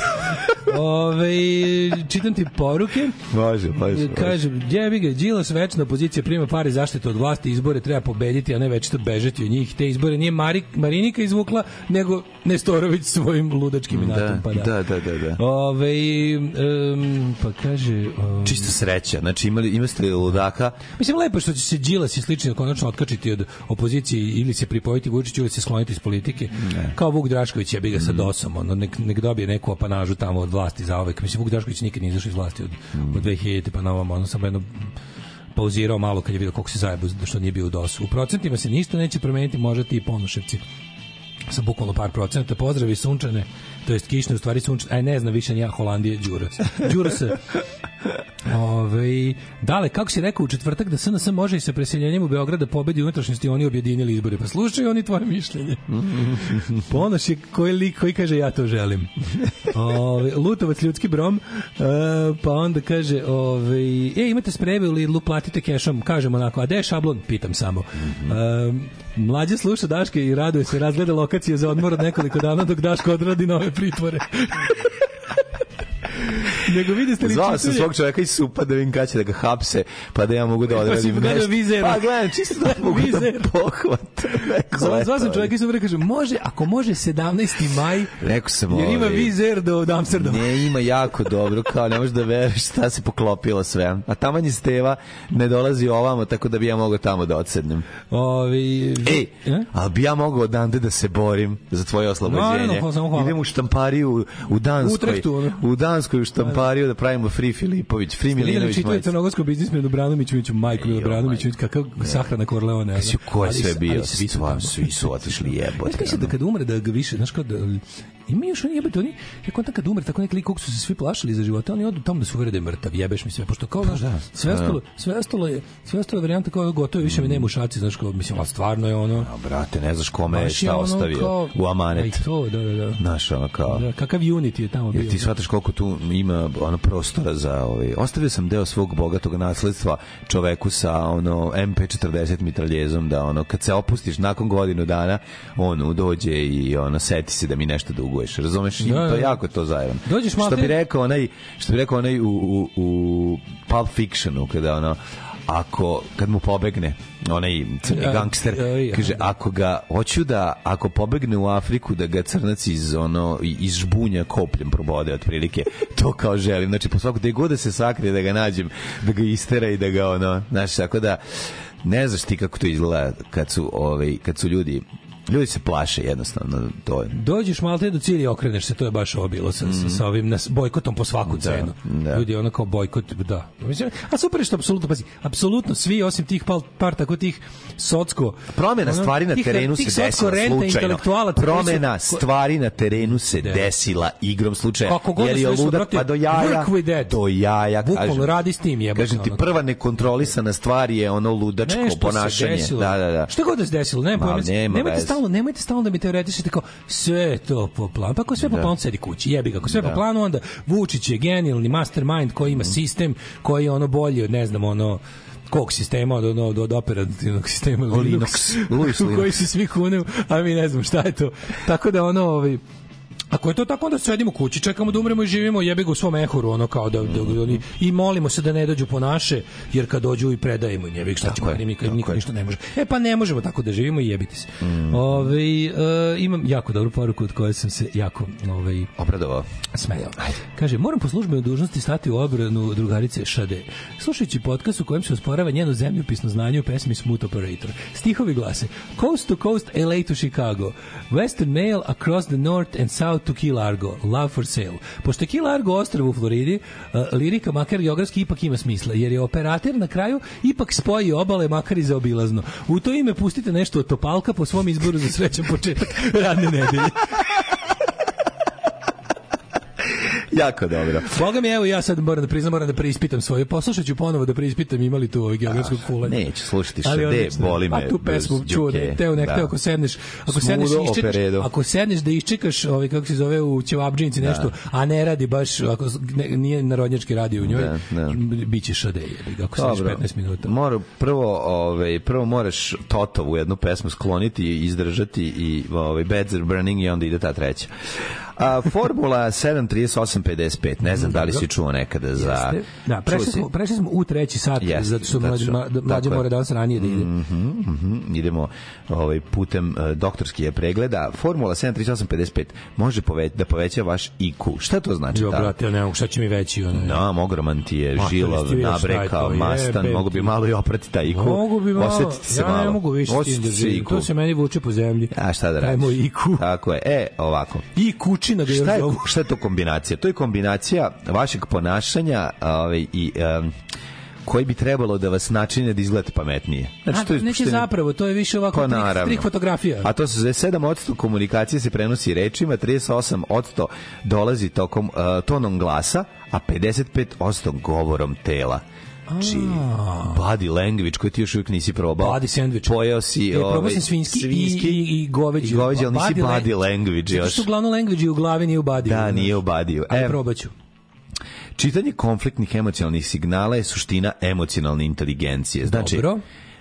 Ove, čitam ti poruke. Može, može. Kaže, jebi ga, Đilas večna opozicija prima pare zaštitu od vlasti, izbore treba pobediti, a ne večito bežati od njih. Te izbore nije Mari, Marinika izvukla, nego Nestorović svojim ludačkim inatom. Pa da. Da, da, da, da. Ove, um, pa kaže... Um, Čista sreća, znači imali, imali ste ludaka. Mislim, lepo što će se Đilas i slično konačno otkačiti od opozicije ili se pripojiti Vučiću ili se skloniti iz politike. Ne. Kao Vuk Drašković, jebi ga sa dosom, ono, nek, nek dobije neku apanažu tamo od vlasti za ovek. Mislim, Vuk Drašković nikad nije izašao iz vlasti od, mm. od dve hiljadite pa na ovom, ono sam jedno pauzirao malo kad je vidio koliko se zajebu što nije bio u dosu. U procentima se ništa neće promeniti, možda ti i Ponoševci. sa bukvalno par procenata. Pozdravi sunčane, to jest kišne, u stvari sunčane, aj ne znam više ni ja, Holandije, Đuras. Đuras. Ove, dale, kako si rekao u četvrtak da S N S može i sa preseljenjem u Beograd da pobedi unutrašnjosti, oni objedinili izbore. Pa slušaj oni tvoje mišljenje. Ponoš je koji lik koji kaže ja to želim. Ove, Lutovac ljudski brom, e, pa onda kaže ove, e, imate sprebe u Lidlu, platite kešom, kažem onako, a gde je šablon? Pitam samo. E, mlađe sluša Daške i raduje se, razgleda lokacije za odmor od nekoliko dana dok Daško odradi nove pritvore. Nego vidite li zvao sam svog čovjeka iz Supa da vidim kada će da ga hapse, pa da ja mogu da odradim pa nešto. Pa gledam, čisto da mogu da pohvatam. Zvao sam čovjeka iz Supa da kaže, može, ako može sedamnaesti maj, rekao sam jer ima vizer do Amsterdama. Ne, ima jako dobro, kao ne možeš da veruješ šta se poklopilo sve. A taman je Steva ne dolazi ovamo, tako da bi ja mogao tamo da odsednem. Ovi... Ej, ali bi ja mogao odande da se borim za tvoje oslobođenje. No, no, no, idem u štampariju u Danskoj. U Danskoj u štampariju da pravimo Free Filipović, Free Milinović. Čitaju crnogorskom biznismenu Branoviću, Majko Milo Branoviću, kakav sahrana Korleone. Kasi ko je sve bio, svi su, svi su otišli jebote. Mislim da kad umre da ga više, znaš kao da ima još oni jebote, oni je konta kad umre tako neki lik kog su se svi plašili za života, oni odu tamo da su uvere da je mrtav, jebeš mi sve, pošto kao znaš, sve ostalo, sve ostalo je, sve ostalo varijanta kao gotovo, više mi nema u šaci, znaš kao, mislim, al stvarno je ono. A brate, ne znaš kome je šta ostavio kao, u amanet. Aj to, da, da, da. Znaš, ono kao. Da, kakav Unity je tamo bio. Jer ti shvataš koliko tu ima ono prostora za ovaj. Ostavio sam deo svog bogatog nasledstva čoveku sa ono M P četrdeset mitraljezom da ono kad se opustiš nakon godinu dana on dođe i ono seti se da mi nešto duguješ. Razumeš? Da, da. To jako to zajebano. Što bi rekao onaj što bi rekao onaj u u, u Pulp Fictionu kada ono ako kad mu pobegne onaj crni gangster kaže ako ga hoću da ako pobegne u Afriku da ga crnac iz ono iz žbunja kopljem probode otprilike to kao želim, znači po svaku gde god da se sakrije da ga nađem da ga istera i da ga ono znači tako da ne znaš ti kako to izgleda kad su ovaj kad su ljudi ljudi se plaše jednostavno to je. Dođeš malo te do cilja i okreneš se, to je baš ovo bilo sa, mm. sa ovim nas bojkotom po svaku cenu. Da, da. Ljudi ono kao bojkot, da. A super je što apsolutno, pazi, apsolutno svi osim tih par, par tako tih socko promjena ono, stvari na tih, terenu tih se desila slučajno. Promjena su, stvari na terenu se de. desila igrom slučaja. Jer je ludak pa do jaja. Do jaja, kažem. Radi s tim jebate. Kažem ti, prva nekontrolisana stvar je ono ludačko nešto ponašanje. Da, da, da. Šta god da se desilo, nema nemojte stalno, nemojte stalno da mi teoretišete kao sve to po planu. Pa ako sve po planu sedi kući, jebi ga. Ako sve da. po planu, onda Vučić je genijalni mastermind koji ima sistem, koji je ono bolji od, ne znam, ono kog sistema, od, od, od operativnog sistema Linux, Linux u koji se svi kunaju, a mi ne znam šta je to. Tako da ono, ovaj, ako je to tako, onda sedimo kući, čekamo da umremo i živimo, jebi ga u svom ehuru, ono kao da, da, da oni, i molimo se da ne dođu po naše, jer kad dođu i predajemo, jebi ga, šta ćemo, nikad niko ništa ne može. E pa ne možemo tako da živimo i jebiti se. Mm. Ove, uh, imam jako dobru poruku od koje sam se jako ovaj, obradovao. Smejao. Kaže, moram po službenoj dužnosti stati u obranu drugarice Šade. Slušajući podcast u kojem se osporava njeno zemljopisno znanje u pesmi Smooth Operator. Stihovi glase: Coast to coast, L A to Chicago. Western Mail across the north and south to Key Largo, love for sale. Pošto je Key Largo ostrvo u Floridi, uh, lirika makar geografski ipak ima smisla, jer je operater na kraju ipak spoji obale makar i zaobilazno. U to ime pustite nešto od Topalka po svom izboru za srećan početak radne nedelje. Jako dobro. Boga mi, evo ja sad moram da priznam, moram da preispitam svoje. Poslušat ću ponovo da preispitam imali tu ovaj geografskog fulanja. Neću slušati što de, boli me. A tu pesmu čuo, teo nek, teo ako sedneš, ako sedneš, iščekaš, ako sedneš da iščekaš, ovaj, kako se zove u ćevabdžinici nešto, a ne radi baš, ako ne, nije narodnjački radio u njoj, da, da. Biće šadeje, ako sedneš petnaest minuta. Mora, prvo, ovaj, prvo moraš Totovu jednu pesmu skloniti i izdržati i ovaj, Beds are burning i onda ide ta treća. A Formula sedam trideset osam pedeset pet, ne znam da li si čuo nekada za... Jeste. Da, prešli smo, prešli smo u treći sat, yes, zato što mlađe, mlađe mora danas ranije da ide. Mm-hmm, mm-hmm. Idemo ovaj, putem uh, doktorski je pregleda. Formula sedam trideset osam pedeset pet može poveć, da poveća vaš I Q. Šta to znači? Jo, brate, ne mogu, šta će mi veći? Ono, no, ogroman ti je, žilav, nabrekao, mastan, mogu bi malo i oprati taj I Q. Mogu bi malo, osjetiti se ja malo. ne mogu više s tim da živim. To se meni vuče po zemlji. A šta da radiš? Taj moj I Q. Tako je, e, ovako. I Q da šta je, šta je to kombinacija? To je kombinacija vašeg ponašanja ovaj, i um, koji bi trebalo da vas načine da izgledate pametnije. Znači, A, to je neće ne... zapravo, to je više ovako pa, trik, trik fotografija. A to se zove sedam posto komunikacije se prenosi rečima, trideset osam posto dolazi tokom uh, tonom glasa, a pedeset pet posto govorom tela. Znači, body language koji ti još uvijek nisi probao. Body sandwich. Pojeo si e, probao sam svinjski, svinjski i, i, i goveđi. I goveđi, ali nisi body, body language još. Zato što uglavnom language je u glavi, nije u body. Da, nije u body. Ali probat ću. Čitanje konfliktnih emocionalnih signala je suština emocionalne inteligencije. Znači, dobro.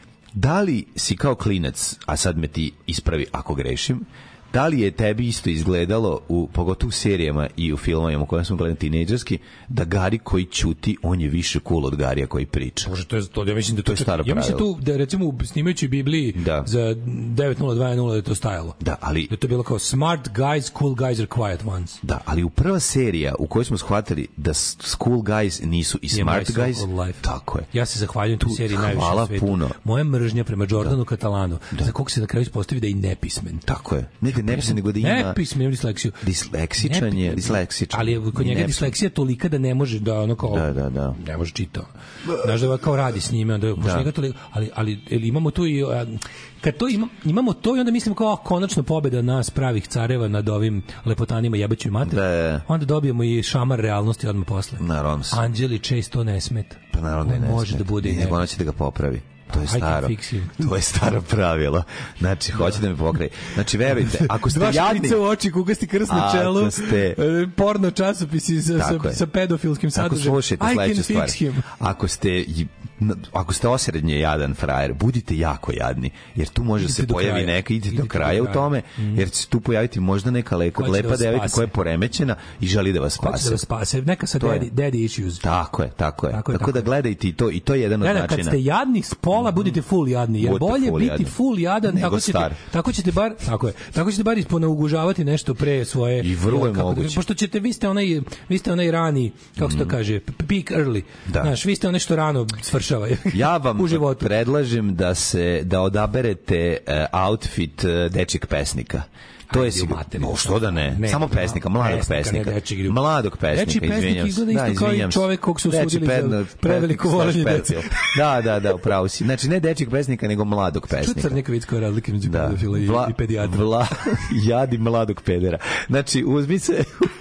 Da li si kao klinac, a sad me ti ispravi ako grešim, da li je tebi isto izgledalo, u, pogotovo u serijama i u filmovima u kojem smo gledali tinejdžerski, da Gari koji ćuti, on je više cool od Garija koji priča? Bože, to je, to, ja mislim da to, to je staro ja mislim tu, da recimo snimajući Bibliji da. za devet nula dva nula da je to stajalo. Da, ali... Da je to bilo kao smart guys, cool guys are quiet ones. Da, ali u prva serija u kojoj smo shvatili da cool guys nisu i smart guys, tako je. Ja se zahvaljujem tu seriji najviše na svetu. Puno. Moja mržnja prema Jordanu da. Katalanu, da. Za kog se na kraju ispostavi da je i nepismen. Tako je. Ne da nepismen, nego da ima... Nepismen, ima disleksiju. Disleksičan je, disleksičan. Ali kod njega je disleksija tolika da ne može da ono kao... Da, da, da. Ne može čitao. Znaš da kao radi s njime, onda da. Njega toliko, ali, ali imamo tu i... Kad to ima, imamo to i onda mislim kao konačno pobeda nas pravih careva nad ovim lepotanima jebaću i mater, da. Onda dobijemo i šamar realnosti odmah posle. Naravno. Anđeli Chase to ne smeta. Pa naravno da ne može smeta. Da bude i nego ona će da ga popravi. To je staro. To je staro pravilo. Znači, da. Hoće da me pokraji. Znači, verujte, ako ste dva jadni... Dva šprica u oči, kugasti krst na čelu, ste... porno časopisi sa, sa, sa pedofilskim sadržajem. Ako slušajte sledeću stvar. Ako ste... Ako ste osrednje jadan frajer, budite jako jadni, jer tu može se pojavi neka, idite do kraja u tome, jer će se tu pojaviti možda neka lepa, lepa devojka koja je poremećena i želi da vas spase. Hoće da vas spase, neka sa daddy, daddy issues. Tako je, tako je. Tako, tako, tako da gledajte i to, i to je jedan od načina. Kad ste jadni s pola, budite full jadni, jer budite bolje full biti jadni. full jadan, tako ćete, tako ćete bar, tako je, tako ćete bar isponaugužavati nešto pre svoje. I vrlo je kako, moguće. Pošto ćete, vi ste onaj, vi ste onaj rani, kako se to kaže, peak early. Znaš, vi ste onaj što rano svršava. Ja vam predlažem da se da odaberete uh, outfit uh, dečjeg pesnika. To je sigurno. No, što da ne? ne Samo pesnika, mladog pesnika. pesnika. Mladog pesnika, izvinjam se. Da, izvinjam se. Čovjek kog su usudili za preveliko volenje dece. Da, da, da, upravo si. Znači, ne dečjeg pesnika, nego mladog pesnika. Čucar neka vidjela razlike među da. pedofila i, Vla, i pedijatra. Vla, jadi mladog pedera. Znači, uzmi se...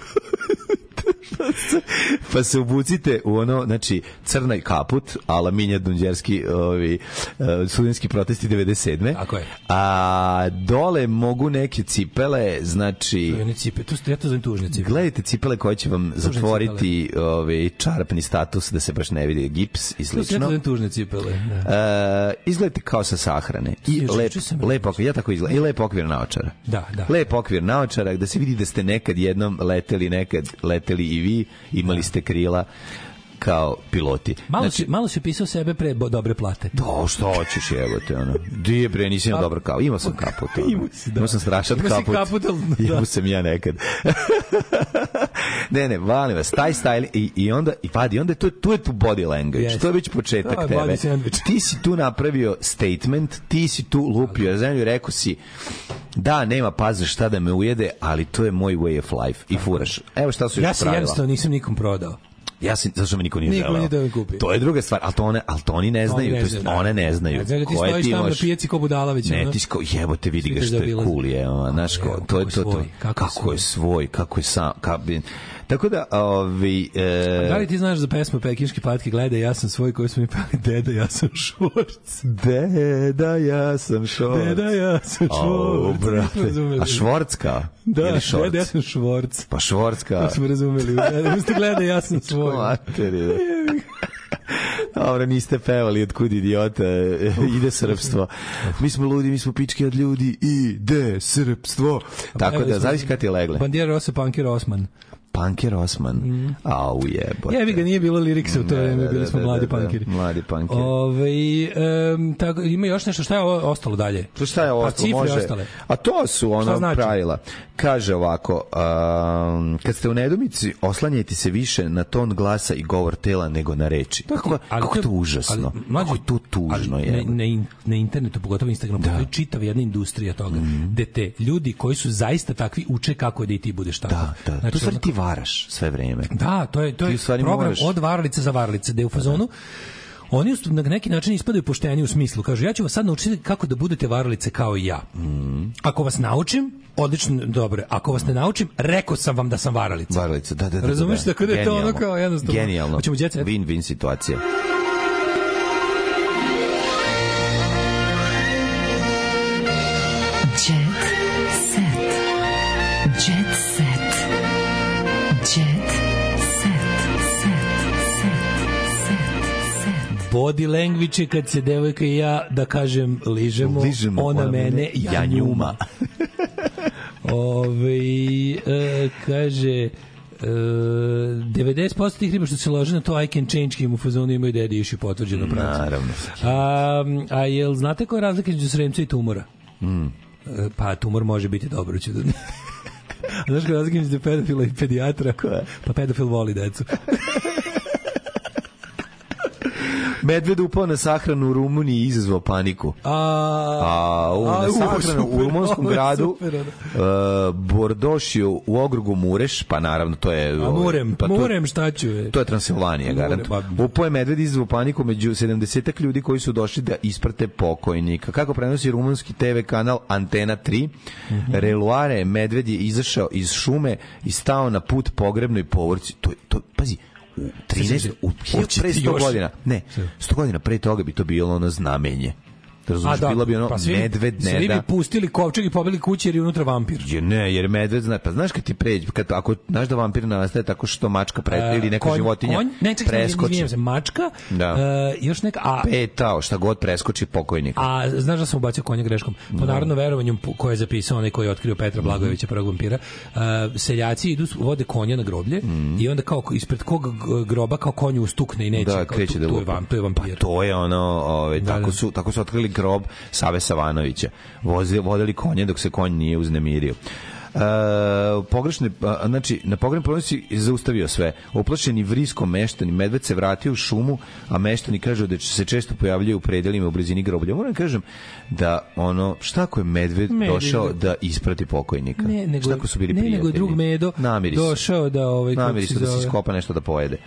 pa se obucite u ono, znači crnaj kaput, ala Minja Dunđerski, ovi uh, studentski protesti devedeset sedme. Tako je. A dole mogu neke cipele, znači ne cipe, tu ste ja to zovem tužne cipele. Gledajte cipele koje će vam tužne zatvoriti ovaj čarapni status da se baš ne vidi gips i slično. Tu ste ja to zovem tužne cipele. Da. Uh, izgledajte kao sa sahrane. I lep, lep okvir, ja tako izgleda. I lep okvir naočara. Da, da. Lep okvir naočara, da se vidi da ste nekad jednom leteli, nekad leteli i vi, imali ste krila kao piloti. Malo, znači, si, malo si pisao sebe pre bo, dobre plate. To, što hoćeš, jebote, ono. Dije bre, nisi imao dobro kao. Imao sam kaput. Ono. Imao si, da. Imao sam strašan kaput. kaput al, da. Imao sam ja nekad. ne, ne, valim vas, taj style i, i onda, i padi, onda to, tu je tu body language. Yes. To je već početak to tebe. Ti si tu napravio statement, ti si tu lupio na zemlju i rekao si da, nema paze šta da me ujede, ali to je moj way of life. I furaš. Evo šta su još ja pravila. Ja se jednostavno nisam nikom prodao. Ja sam, zašto me niko nije želeo. Niko nije da kupi. To je druga stvar, ali to one, ali to oni ne znaju, to jest one ne znaju. Ja, ti stojiš tamo na pijaci ko Budalavić. Ne, ti sko, jebote, vidi ga što je cool je, znaš, to je to, to, kako je svoj, kako je sam, tako da, ovi... E... Da li ti znaš za pesmu Pekinški patke, gledaj, ja sam svoj koji smo mi pali, deda, ja sam švorc. Deda, ja sam švorc. Deda, ja sam švorc. O, brate. A švorcka? Da, deda, ja sam švorc. Pa švorcka. To smo razumeli. Uste gledaj, ja sam svoj. Materi, da. Dobro, niste pevali otkud idiota ide srpstvo. Mi smo ludi, mi smo pički od ljudi, ide srpstvo. Tako da, zavisi kad ti je legle. Bandira Rosa, Punkir Osman. Punker Osman. Mm. Au jebote. Jebi ga, nije bilo liriksa u to vreme, bili smo mladi punkeri. Mladi punkeri. Ove, um, tako, ima još nešto, šta je ostalo dalje? To šta je ostalo? Pa može. Ostale. A to su ono znači? Pravila. Kaže ovako, um, kad ste u nedumici, oslanjajte se više na ton glasa i govor tela nego na reči. Kako, ali, kako to užasno. Ali, mlađe, kako to tužno je. Na, na, na internetu, pogotovo Instagramu, da. Postoji čitav jedna industrija toga. Mm. Gde te ljudi koji su zaista takvi uče kako da i ti budeš tako. Da, da. Znači, to stvari ti varaš sve vreme. Da, to je, to je program moraš... od varalice za varalice, gde u fazonu oni na neki način ispadaju pošteni u smislu. Kažu, ja ću vas sad naučiti kako da budete varalice kao i ja. Mm. Ako vas naučim, odlično, dobro. Ako vas ne naučim, rekao sam vam da sam varalica. Varalica, da, da, da. Razumeš, da, tako da je to ono kao jednostavno. Genijalno. Hoćemo jet set? Win-win situacija. Body language kad se devojka i ja, da kažem, ližemo, ližemo ona, ona mene, mene, ja, ja njuma. Ove, e, kaže, e, devedeset posto tih riba što se lože na to I can change him u fazonu imaju dedi iši potvrđeno pracu. Naravno. A, a jel znate koja je razlika između sremca i tumora? Mm. E, pa tumor može biti dobro. Ću da... A znaš koja je razlika između pedofila i pedijatra? Pa pedofil voli decu. Medved upao na sahranu u Rumuniji i izazvao paniku. A, a u, a, na sahranu super, u rumunskom gradu super, uh, Bordošio u okrugu Mureš, pa naravno to je... A Murem, pa to, Murem šta ću je? To je Transilvanija, garant. Upao je medved i izazvao paniku među sedamdesetak ljudi koji su došli da isprate pokojnika. Kako prenosi rumunski te ve kanal Antena tri, mm-hmm. Reluare medved je izašao iz šume i stao na put pogrebnoj povorci. To, to, pazi, u trinaest u pre sto godina. Ne, sto godina pre toga bi to bilo ono znamenje. Razumiješ, da, bilo bi ono pa svi, medved ne svi da. bi pustili kovčeg i pobili kući jer je unutra vampir. Je, ne, jer medved zna, pa znaš kad ti pređe, kad, ako znaš da vampir nastaje tako što mačka pre, ili neka konj, životinja konj, ne, ček, preskoči. Ne, se, mačka, da. uh, još neka... A, petao, šta god preskoči pokojnika. A znaš da sam ubacio konja greškom? Po no. narodno verovanju koje je zapisao onaj koji je otkrio Petra Blagojevića, prvog vampira, uh, seljaci idu, vode konja na groblje mm. i onda kao ispred kog groba kao konju ustukne i neće. Da, kao, kreće tu, da tu je, vam, tu je vampir. Pa to je ono, ove, da, tako, su, tako su otkrili grob Save Savanovića. Vozi, vodili konje dok se konj nije uznemirio. Uh, pogrešne, uh, znači na pogrebnoj povorci je zaustavio sve. Uplašeni vriskom meštani, medved se vratio u šumu, a meštani kažu da se često pojavljaju u predelima u blizini groblja. Moram kažem da ono, šta ako je medved, medved došao da isprati pokojnika? Ne, nego, šta ako su bili ne, prijatelji? Nego je drug Medo namiri došao da ovaj namiri su da se skopa nešto da pojede.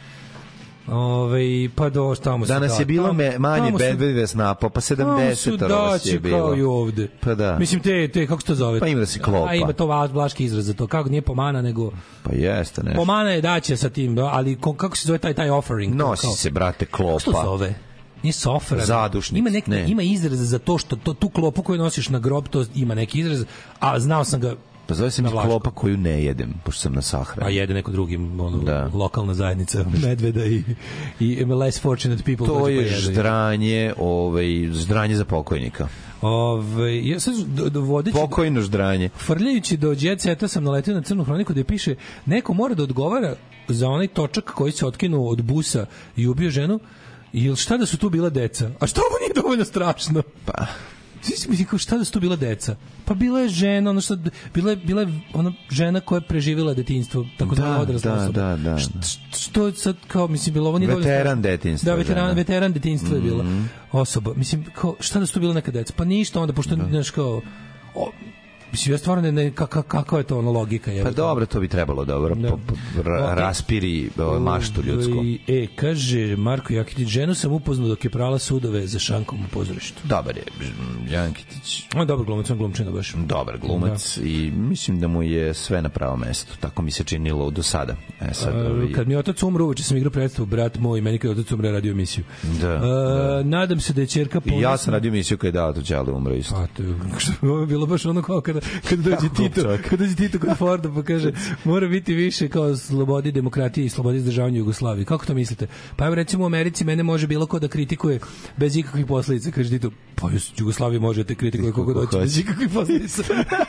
Ove, pa do tamo se danas da, je bilo tamo, me, manje bedvede su, snapa, pa sedamdeset vas je bilo. Kao i ovde. Pa da. Mislim, te, te kako se to zove? Pa ima da se klopa. A ima to vlaški izraz za to. Kako nije pomana, nego... Pa jeste nešto. Pomana je daće sa tim, ali kako se zove taj, taj offering? Nosi kao, se, brate, klopa. Što zove? Nije sofra. Zadušnik. Ima, nek, ne. ima izraz za to što to, tu klopu koju nosiš na grob, to ima neki izraz, a znao sam ga. Pa zove se mi klopa koju ne jedem, pošto sam na sahrani. A jede neko drugi, ono, da. Lokalna zajednica medveda i, i less fortunate people. To je pa ždranje, ovaj, ždranje za pokojnika. Ove, ja sam vodeći... Pokojno ždranje. Frljajući do Jet Seta sam naletio na crnu hroniku gde piše neko mora da odgovara za onaj točak koji se otkinuo od busa i ubio ženu. Ili šta da su tu bila deca? A što ovo nije dovoljno strašno? Pa... Mislim, šta da su tu bila deca? Pa bila je žena, ono što, bila je, bila je ona žena koja je preživjela detinjstvo, tako da, da odrasla da, osoba. Da, da, da. Što je sad, kao, mislim, bilo ovo nije dovoljno... Veteran detinjstva. Da, veteran, žena. veteran detinjstva je bila mm-hmm. osoba. Mislim, kao, šta da su tu bila neka deca? Pa ništa onda, pošto, da. Znaš, kao... O, mislim, ja stvarno ne, ne kaka, kakva je to ono logika? Je, pa dobro, to bi trebalo dobro. Da. Po, po, ra, raspiri o, maštu ljudsku. E, kaže Marko Jakitić, ženu sam upoznao dok je prala sudove za šankom u pozorištu. Dobar je, Jakitić. On je dobar glumac, on glumčina baš. Dobar glumac da. I mislim da mu je sve na pravom mestu. Tako mi se činilo do sada. E, sad A, ovi... Kad mi je otac umro, uveče sam igrao predstavu, brat moj, meni kad je otac umre radio emisiju. Da, A, da. Nadam se da je ćerka ponosna. I ja sam radio emisiju kada je dao to Đale umro isto. A, to je, ovo je bilo baš ono kao kada kada dođe Tito, kada dođe Tito kod Forda pa kaže mora biti više kao slobodi, demokratije i slobodi izdržavanja Jugoslavije. Kako to mislite? Pa evo recimo u Americi mene može bilo ko da kritikuje bez ikakvih posledica, kaže Tito. Pa Jugoslaviju možete kritikuje kako hoće bez ikakvih posledica.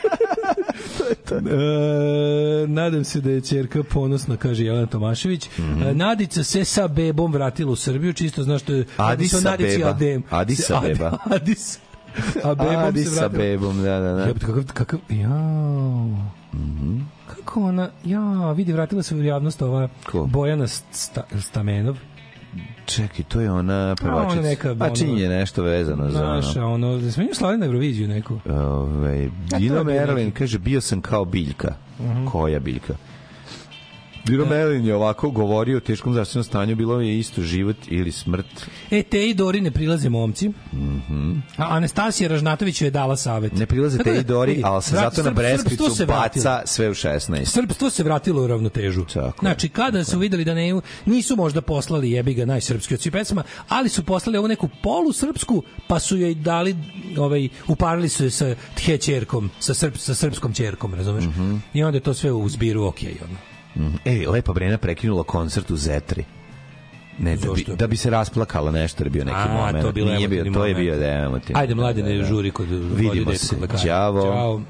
To je to. E, nadam se da je ćerka ponosna, kaže Jelena Tomašević. Mm-hmm. E, Nadica se sa bebom vratila u Srbiju, čisto znaš što je Adisa beba. Adisa beba. Adis. A bebom Adi se sa bebom, da, da, da. Ja, kakav, kakav, jao. Mm-hmm. Kako ona, ja, vidi, vratila se u javnost ova Ko? Bojana sta, Stamenov. Čekaj, to je ona pevačica. Neka, a čini je nešto vezano za ono. Naša, ono, da smo nju slali na Euroviziju neku. Ove, Dino Merlin kaže, bio sam kao biljka. Uh-huh. Koja biljka? Biro Melin je ovako govorio o teškom zdravstvenom stanju, bilo je isto život ili smrt. E, te i Dori ne prilaze momci. Mm-hmm. A Anastasija Ražnatović je dala savet. Ne prilaze te i Dori, ali se zato na Breskvicu baca sve u šesnaest. Srpstvo se vratilo u ravnotežu. Tako, znači, kada tako. su videli da ne, nisu možda poslali jebiga najsrpski od svih pesama, ali su poslali ovu neku polusrpsku, pa su joj dali, ovaj, uparili su je sa tje ćerkom, sa, srp, sa srpskom ćerkom, razumeš? Mm-hmm. I onda je to sve u zbiru okej, okay, ono. Mm. Ej, Lepa Brena prekinula koncert u Zetri. Ne, da bi, da bi se rasplakala nešto, je bio neki A, moment. To, Nije bio, to je bio da je emotivno. Ajde, Mladine, da, da. žuri kod vidimo se. Ćao. Ćao.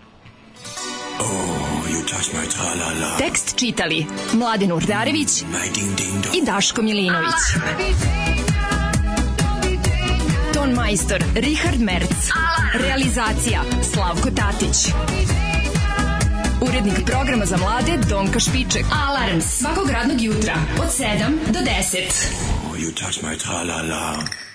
Tekst čitali Mladin Urdarević i Daško Milinović. Ton majstor Richard Merc. Realizacija Slavko Tatić. Urednik programa za mlade Donka Špiček. Alarms svakog radnog jutra od sedam do deset. Oh, you touch my tra-la-la.